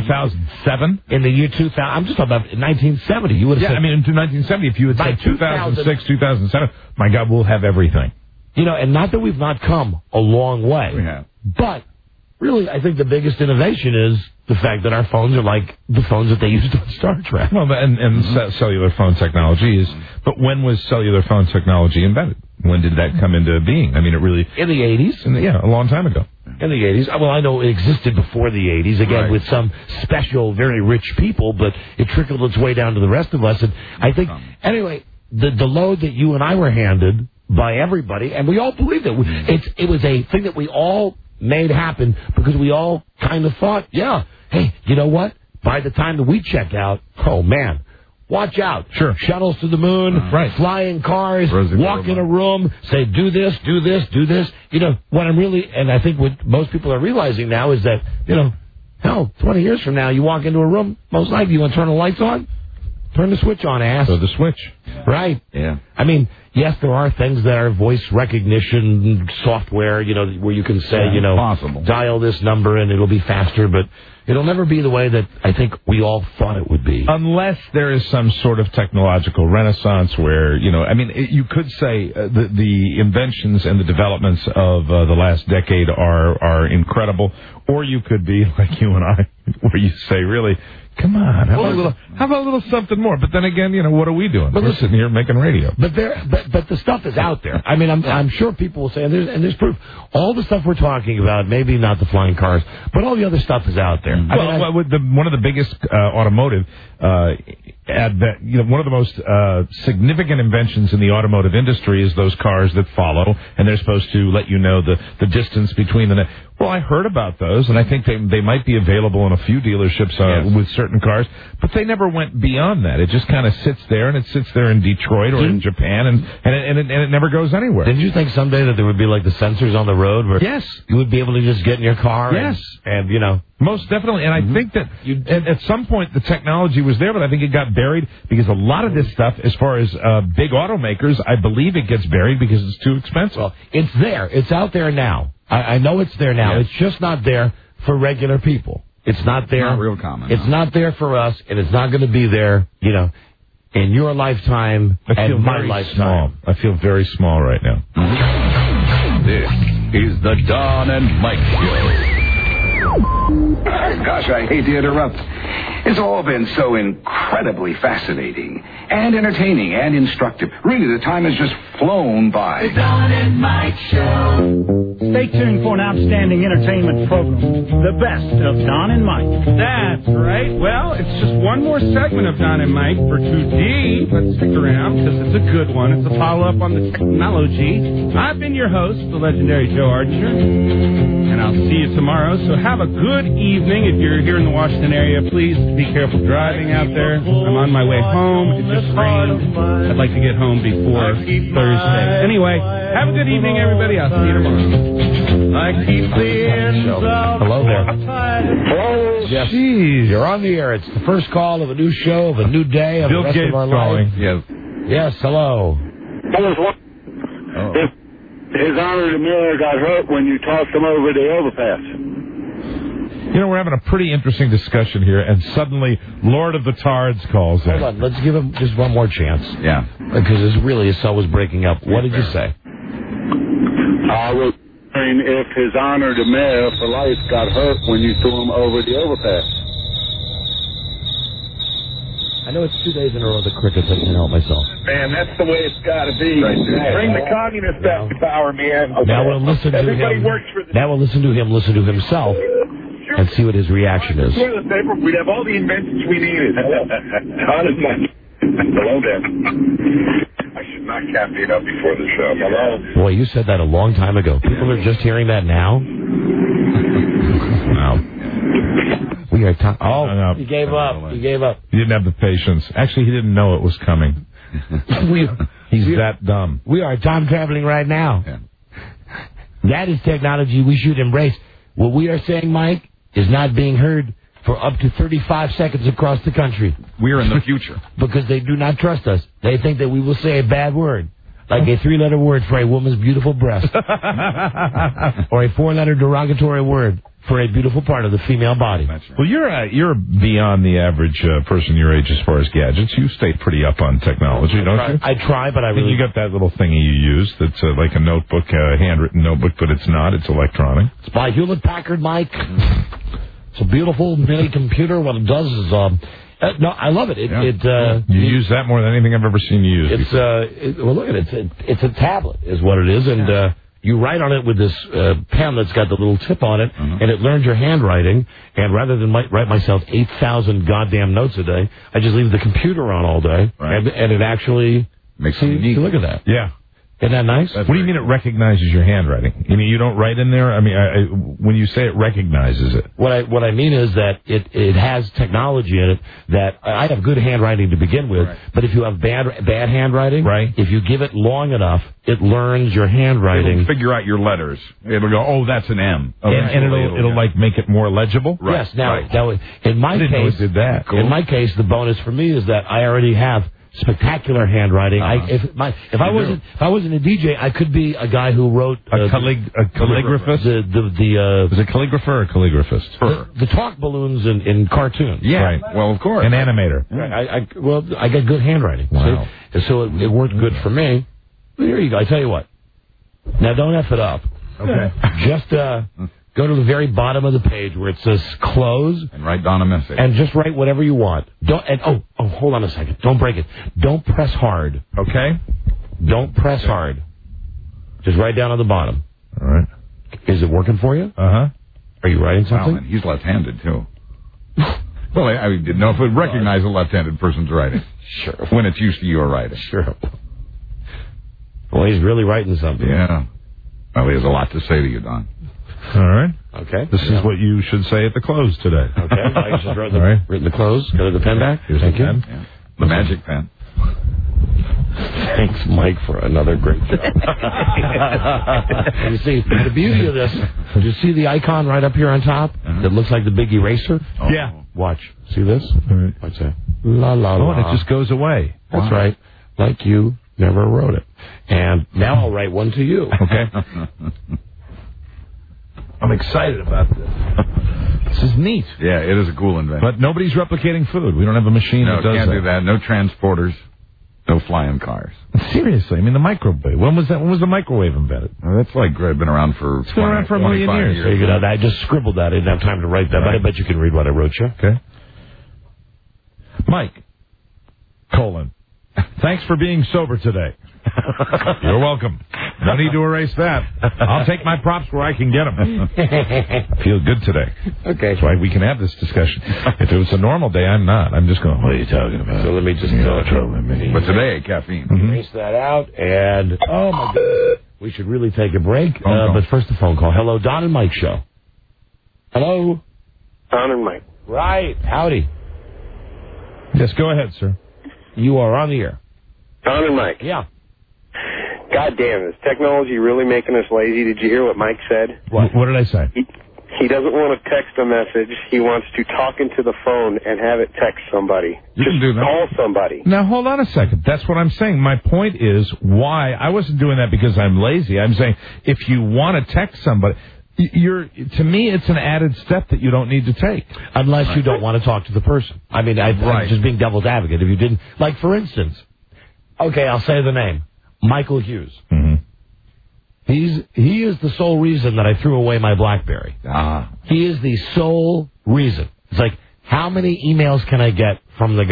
2007? In the year 2000, I'm just talking about in 1970. You would have said, I mean, in 1970, if you had said 2006, 2007, my God, we'll have everything. And not that we've not come a long way. We have. But, really, I think the biggest innovation is the fact that our phones are like the phones that they used on Star Trek. Well, and cellular phone technology is, but when was cellular phone technology invented? When did that come into being? I mean, it really... In the 80s. A long time ago. In the 80s. Well, I know it existed before the 80s, again, with some special, very rich people, but it trickled its way down to the rest of us. And I think, anyway, the load that you and I were handed by everybody, and we all believed it. It was a thing that we all made happen because we all kind of thought, hey, you know what? By the time that we check out, oh, man, watch out. Sure. Shuttles to the moon, flying cars, walk in a room, say, do this, do this, do this. What I'm really, and I think what most people are realizing now is that, hell, 20 years from now, you walk into a room, most likely you want to turn the lights on? Turn the switch on, ass. So the switch. Right. Yeah. I mean, yes, there are things that are voice recognition software, where you can say, possible. Dial this number and it'll be faster, but it'll never be the way that I think we all thought it would be. Unless there is some sort of technological renaissance where, you could say the inventions and the developments of the last decade are incredible, or you could be like you and I, where you say, really, come on, how about a little something more? But then again, what are we doing? We're sitting here making radio. But the stuff is out there. I mean, I'm sure people will say, and there's proof. All the stuff we're talking about, maybe not the flying cars, but all the other stuff is out there. One of the biggest automotive one of the most significant inventions in the automotive industry is those cars that follow, and they're supposed to let you know the distance between them. Well, I heard about those, and I think they might be available in a few dealerships with certain cars, but they never went beyond that. It just kind of sits there, and it sits there in Detroit or in Japan, and it never goes anywhere. Didn't you think someday that there would be like the sensors on the road where you would be able to just get in your car and most definitely, and I think that at some point the technology was there, but I think it got buried because a lot of this stuff, as far as big automakers, I believe it gets buried because it's too expensive. Well, it's there. It's out there now. I know it's there now. It's just not there for regular people. It's not there. Not real common. It's not there for us, and it's not going to be there, in your lifetime and my lifetime. I feel very small right now. This is the Don and Mike Show. Gosh, I hate to interrupt. It's all been so incredibly fascinating and entertaining and instructive. Really, the time has just flown by. The Don and Mike Show. Stay tuned for an outstanding entertainment program. The best of Don and Mike. That's right. Well, it's just one more segment of Don and Mike for 2D. Let's stick around because it's a good one. It's a follow-up on the technology. I've been your host, the legendary Joe Archer, and I'll see you tomorrow. So have a good evening. If you're here in the Washington area, please be careful driving out there. I'm on my way home. It just rained. I'd like to get home before Thursday. Anyway, have a good evening, everybody. I'll see you tomorrow. Hello there. Hello. Yes. Jeez, you're on the air. It's the first call of a new show, of a new day, of Bill the rest Gates of our calling. life. Yes, hello. If His Honor the Mayor got hurt when you tossed him over the overpass. We're having a pretty interesting discussion here, and suddenly Lord of the Tards calls in. Hold on, let's give him just one more chance. Yeah. Because his cell was breaking up. What did you say? I was wondering if His Honor the Mayor for life got hurt when you threw him over the overpass. I know it's 2 days in a row the crickets. I can't help myself. Man, that's the way it's got to be. Bring the communists back to power, man. Now we'll listen to Everybody him. works for the... Now we'll listen to him himself and see what his reaction is. Toilet paper, we'd have all the inventions we needed. Honest man. Hello there. I should not caffeine up before the show. Hello. Boy, you said that a long time ago. People are just hearing that now. Wow. We are time. Oh, no. He gave up. He gave up. He didn't have the patience. Actually, he didn't know it was coming. He's that dumb. We are time traveling right now. Yeah. That is technology we should embrace. What we are saying, Mike, is not being heard for up to 35 seconds across the country. We're in the future. Because they do not trust us. They think that we will say a bad word, like a 3-letter word for a woman's beautiful breast, or a 4-letter derogatory word for a beautiful part of the female body. That's right. Well, you're beyond the average person your age as far as gadgets. You stay pretty up on technology, don't you? I try, but I really... You got that little thingy you use that's like a notebook, a handwritten notebook, but it's not. It's electronic. It's by Hewlett-Packard, Mike. It's a beautiful mini computer. What it does is... no, I love it. You use that more than anything I've ever seen you use. Well, look at it. It's a tablet is what it is, and you write on it with this pen that's got the little tip on it, and it learns your handwriting. And rather than write myself 8,000 goddamn notes a day, I just leave the computer on all day, and it actually makes it unique. Look at that. Yeah. Isn't that nice? What do you mean it recognizes your handwriting? You mean you don't write in there? I mean, when you say it recognizes it. What I mean is that it has technology in it that I have good handwriting to begin with, but if you have bad handwriting, if you give it long enough, it learns your handwriting. It'll figure out your letters. It'll go, oh, that's an M. And it'll like make it more legible? Right. Yes. Now, in my case, know it did that. Cool. In my case, the bonus for me is that I already have spectacular handwriting. If I wasn't a DJ, I could be a guy who wrote a calligraphist. Was it calligrapher or calligraphist? The talk balloons in cartoons. Yeah, right. Well, of course, an animator. Right. I got good handwriting. Wow. So it worked good for me. Well, here you go. I tell you what. Now don't F it up. Okay. Just go to the very bottom of the page where it says close. And write Don a message. And just write whatever you want. Hold on a second. Don't break it. Don't press hard. Okay? Don't press hard. Just write down on the bottom. All right. Is it working for you? Uh-huh. Are you writing something? Wow, and he's left-handed, too. Well, I didn't know if it would recognize a left-handed person's writing. Sure. When it's used to your writing. Sure. Well, he's really writing something. Yeah. Well, he has a lot to say to you, Don. All right. Okay. This is what you should say at the close today. Okay. I just written the close. Go to the pen back. Here's Thank the you. pen. Yeah. The magic pen. Thanks, Mike, for another great job. You see, the beauty of this, do you see the icon right up here on top that looks like the big eraser? Oh. Yeah. Watch. See this? All right. Watch that. La, la, Oh, la. and it just goes away. That's right. Like you never wrote it. And now I'll write one to you. Okay. I'm excited about this. This is neat. Yeah, it is a cool invention. But nobody's replicating food. We don't have a machine that does can't that. do that. No transporters. No flying cars. Seriously, I mean the microwave. When was the microwave invented? Well, that's like been around for. It's been around for a million years. So you know, I just scribbled that. I didn't have time to write that, but I bet you can read what I wrote you. Okay. Mike. Thanks for being sober today. You're welcome. No need to erase that. I'll take my props where I can get them. I feel good today. Okay. That's why we can have this discussion. If it was a normal day, I'm not. I'm just going, what are you talking about? So let me just troubling me. But today, caffeine. Erase that out, and oh my God, we should really take a break. But first, a phone call. Hello, Don and Mike show. Hello, Don and Mike. Right. Howdy. Yes, go ahead, sir. You are on the air. Don and Mike. Yeah. God damn, is technology really making us lazy? Did you hear what Mike said? What did I say? He doesn't want to text a message. He wants to talk into the phone and have it text somebody. You can do that. Call somebody. Now, hold on a second. That's what I'm saying. My point is why I wasn't doing that because I'm lazy. I'm saying if you want to text somebody, to me, it's an added step that you don't need to take. Unless you don't want to talk to the person. I mean, I'm just being devil's advocate. If you didn't, like, for instance, okay, I'll say the name. Michael Hughes. Mm-hmm. He is the sole reason that I threw away my BlackBerry. He is the sole reason. It's like, how many emails can I get from the guy?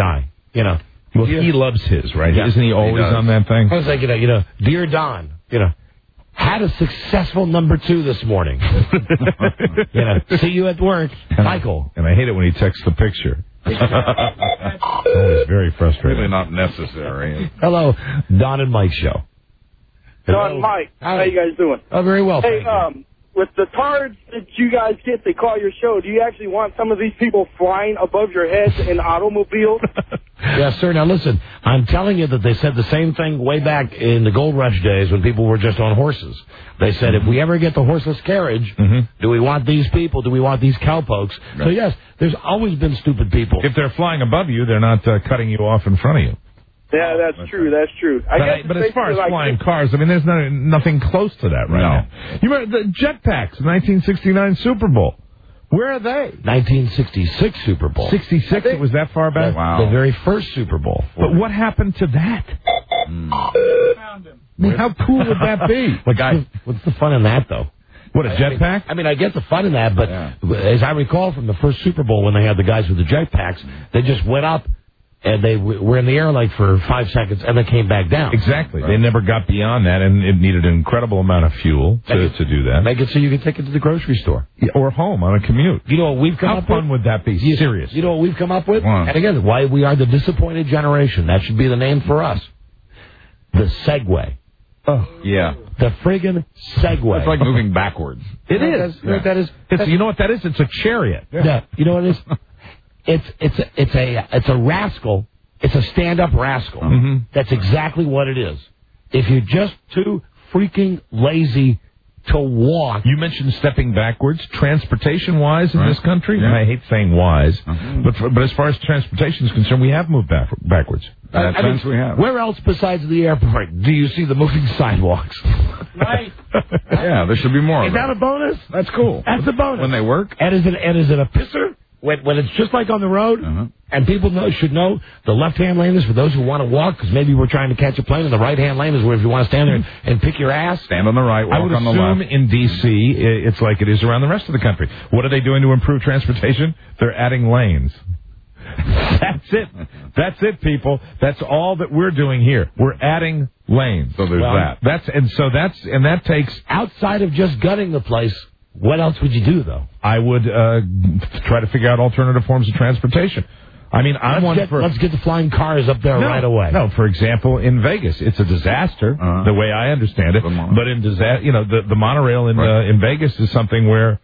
you know. Well, he loves his, right? Yeah. Isn't he always on that thing? I was like, you know, Dear Don, you know, had a successful number 2 this morning. You know, see you at work, Michael. And I hate it when he texts the picture. Always very frustrating. Really not necessary. Hello, Don and Mike show. Don, Mike, how you guys doing? Oh, very well. Hey, with the cards that you guys get, they call your show. Do you actually want some of these people flying above your heads in automobiles? Yes, sir. Now, listen, I'm telling you that they said the same thing way back in the gold rush days when people were just on horses. They said, if we ever get the horseless carriage, do we want these people? Do we want these cowpokes? So, yes, there's always been stupid people. If they're flying above you, they're not cutting you off in front of you. Yeah, that's true. That's true. But as far as flying cars, I mean, there's nothing close to that right now. You remember the jetpacks, 1969 Super Bowl. Where are they? 1966 Super Bowl. 66? It was that far back? The very first Super Bowl. But what happened to that? Found him. I mean, how cool would that be? What's the fun in that, though? What, a jetpack? I mean, I get the fun in that, but as I recall from the first Super Bowl when they had the guys with the jetpacks, they just went up and they were in the air like for 5 seconds and they came back down. Exactly. They never got beyond that, and it needed an incredible amount of fuel to do that. Make it so you can take it to the grocery store. Or home on a commute. You know what we've come up with? How fun would that be? Serious. You know what we've come up with? And again, why we are the disappointed generation. That should be the name for us. The Segway. Oh, yeah. The friggin' Segway. It's like moving backwards. It is. That is. You know what that is? It's a chariot. Yeah. You know what it is? It's a rascal. It's a stand-up rascal. That's exactly what it is. If you're just too freaking lazy to walk. You mentioned stepping backwards, transportation-wise in this country. And I hate saying wise, but as far as transportation is concerned, we have moved backwards. We have. Where else besides the airport do you see the moving sidewalks? Nice. Yeah, there should be more. Is that a bonus? That's cool. That's a bonus. When they work. And is it a pisser? When it's just like on the road, and people should know the left-hand lane is for those who want to walk, because maybe we're trying to catch a plane, and the right-hand lane is where if you want to stand there and pick your ass. Stand on the right, walk on the left. I would assume in D.C. it's like it is around the rest of the country. What are they doing to improve transportation? They're adding lanes. That's it. That's it, people. That's all that we're doing here. We're adding lanes. So there's that. That takes, outside of just gutting the place, what else would you do, though? I would try to figure out alternative forms of transportation. I mean, let's get the flying cars up there right away. No, for example, in Vegas, it's a disaster, the way I understand it. But the monorail in Vegas is something where,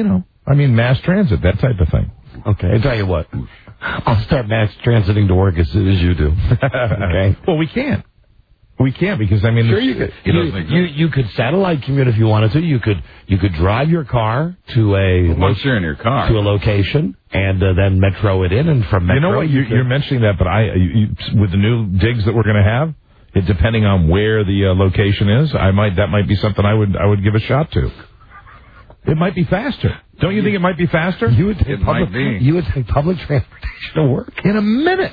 mass transit, that type of thing. Okay, I tell you what, I'll start mass transiting to work as soon as you do. Okay. Well, we can't. We can't because sure you could. You could satellite commute if you wanted to. You could drive your car to once you're in your car to a location and then metro it in, and from metro. You know what? You're mentioning that, but with the new digs that we're going to have, depending on where the location is, that might be something I would give a shot to. It might be faster. Don't you think it might be faster? You would take public transportation to work in a minute.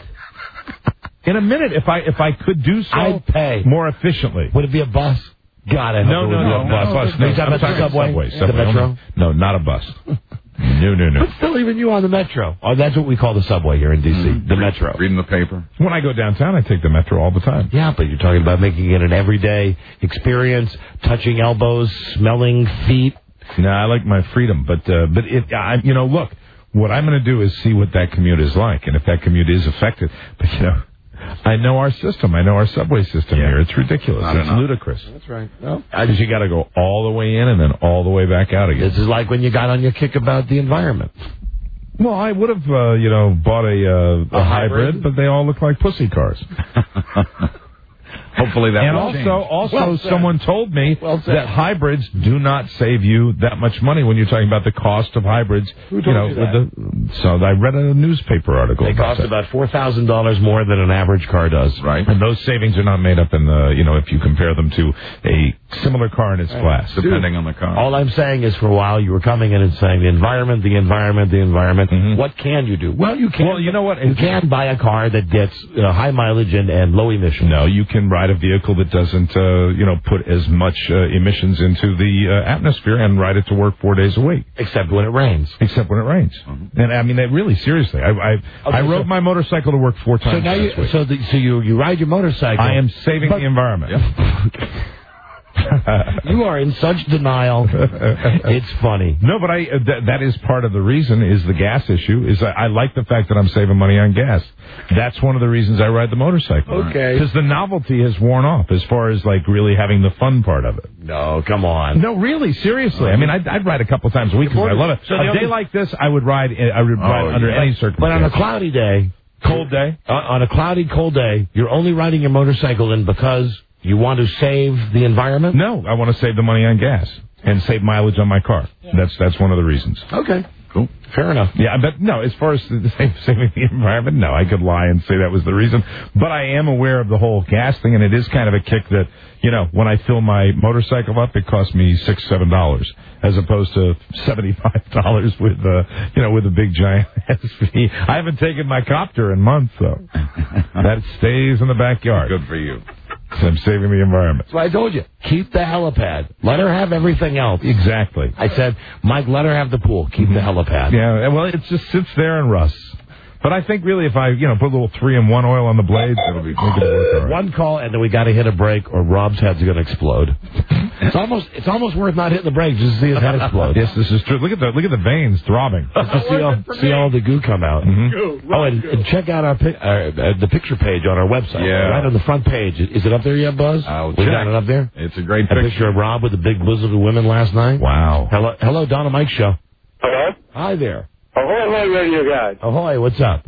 In a minute, if I could do so, I'd pay more efficiently. Would it be a bus? God, I hope it would be a bus. No, I'm talking subway. The metro? No, not a bus. No. But still, even you on the metro. Oh, that's what we call the subway here in D.C. The metro. Reading the paper. When I go downtown, I take the metro all the time. Yeah, but you're talking about making it an everyday experience, touching elbows, smelling feet. No, I like my freedom, but look, what I'm going to do is see what that commute is like, and if that commute is effective. But I know our system. I know our subway system here. It's ridiculous. It's ludicrous. That's right. Well, because you got to go all the way in and then all the way back out again. This is like when you got on your kick about the environment. Well, I would have, bought a hybrid, but they all look like pussy cars. Hopefully that will change. Also, someone told me that hybrids do not save you that much money when you're talking about the cost of hybrids. Who told you that? So I read a newspaper article. They cost about $4,000 more than an average car does. Right. And those savings are not made up in the, if you compare them to a similar car in its class. Depending on the car. All I'm saying is for a while you were coming in and saying the environment. Mm-hmm. What can you do? Well, you can. Well, you know what? You can buy a car that gets high mileage and low emission. No, you can ride ride a vehicle that doesn't, put as much emissions into the atmosphere and ride it to work 4 days a week. Except when it rains. And I mean, really, seriously, I rode my motorcycle to work 4 times. So now you ride your motorcycle. I am saving the environment. You are in such denial. It's funny. No, but that is part of the reason is the gas issue. Is I like the fact that I'm saving money on gas. That's one of the reasons I ride the motorcycle. Okay. Because the novelty has worn off as far as like really having the fun part of it. No, come on. No, really, seriously. I mean, I'd ride a couple times a week because I love it. So a day like this, I would ride. Under any circumstances. But on a cloudy day, cold day, on a cloudy, cold day, you're only riding your motorcycle in because you want to save the environment? No, I want to save the money on gas and save mileage on my car. That's one of the reasons. Okay. Cool. Fair enough. Yeah, but no, as far as saving the environment, no, I could lie and say that was the reason. But I am aware of the whole gas thing, and it is kind of a kick that, when I fill my motorcycle up, it costs me $6-7 as opposed to $75 with a big giant fee. I haven't taken my copter in months, though. That stays in the backyard. Good for you. So I'm saving the environment. That's why I told you. Keep the helipad. Let her have everything else. Exactly. I said, Mike, let her have the pool. Keep the helipad. Yeah, well, it just sits there and rusts. But I think really if I, put a little 3-in-1 oil on the blades, it'll be work all right. One call and then we got to hit a break or Rob's head's going to explode. It's almost worth not hitting the brake just to see his head explode. Yes, this is true. Look at the veins throbbing. see all the goo come out. Mm-hmm. And check out the picture page on our website. Yeah. Right on the front page. Is it up there yet, Buzz? We got it up there? It's a great picture. A picture of Rob with the big bosom of women last night. Wow. Hello, Donna Mike Show. Hello? Hi there. Ahoy, radio guys. Ahoy, what's up?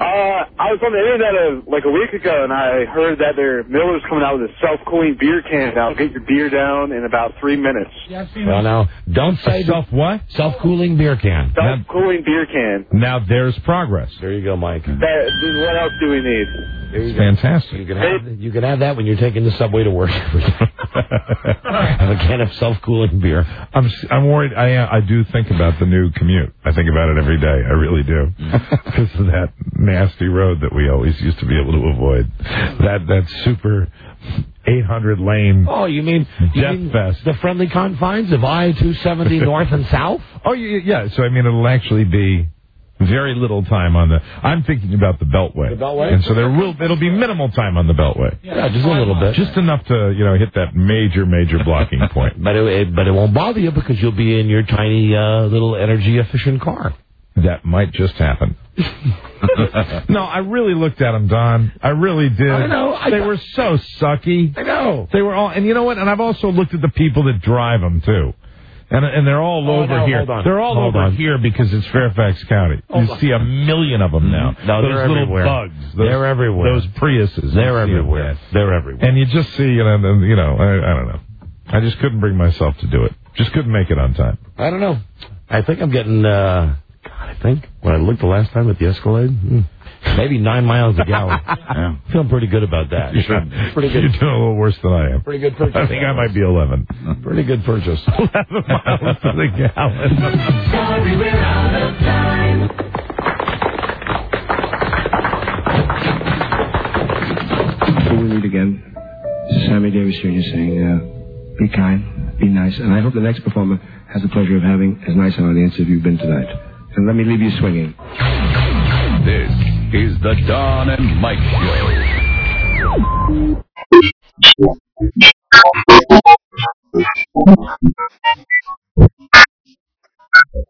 I was on the internet like a week ago, and I heard that Miller's coming out with a self-cooling beer can now. Get your beer down in about 3 minutes. Yeah, I've seen well, now, don't say what? Self-cooling beer can. Self-cooling beer can. Now there's progress. There you go, Mike. What else do we need? It's fantastic. You can have that when you're taking the subway to work every day. Have a can of self-cooling beer. I'm worried. I do think about the new commute. I think about it every day. I really do. Because of that nasty road that we always used to be able to avoid. That super 800 lane. Oh, you mean fest. The friendly confines of I-270 north and south? Oh, yeah. So, it'll actually be very little time on I'm thinking about the Beltway. The Beltway? And so it'll be minimal time on the Beltway. Yeah, just a little bit. Just enough to, hit that major blocking point. But it won't bother you because you'll be in your tiny little energy efficient car. That might just happen. No, I really looked at them, Don. I really did. I know. They were so sucky. I know. They were all, and you know what? And I've also looked at the people that drive them, too. And they're all over here. They're all over here because it's Fairfax County. You see a million of them now. No, those they're little everywhere. bugs. They're everywhere. Those Priuses. They're everywhere. They're everywhere. And you just see, I don't know. I just couldn't bring myself to do it. Just couldn't make it on time. I don't know. I think I'm getting, when I looked the last time at the Escalade, maybe 9 miles a gallon. Yeah. Feeling pretty good about that. You should. Pretty good. You're doing a little worse than I am. Pretty good purchase. I think I might be 11. Pretty good purchase. 11 miles to the gallon. Sorry, we're out of time. Before we meet again, this is Sammy Davis Jr. saying, be kind, be nice, and I hope the next performer has the pleasure of having as nice an audience as you've been tonight. And let me leave you swinging. This is the Don and Mike Show.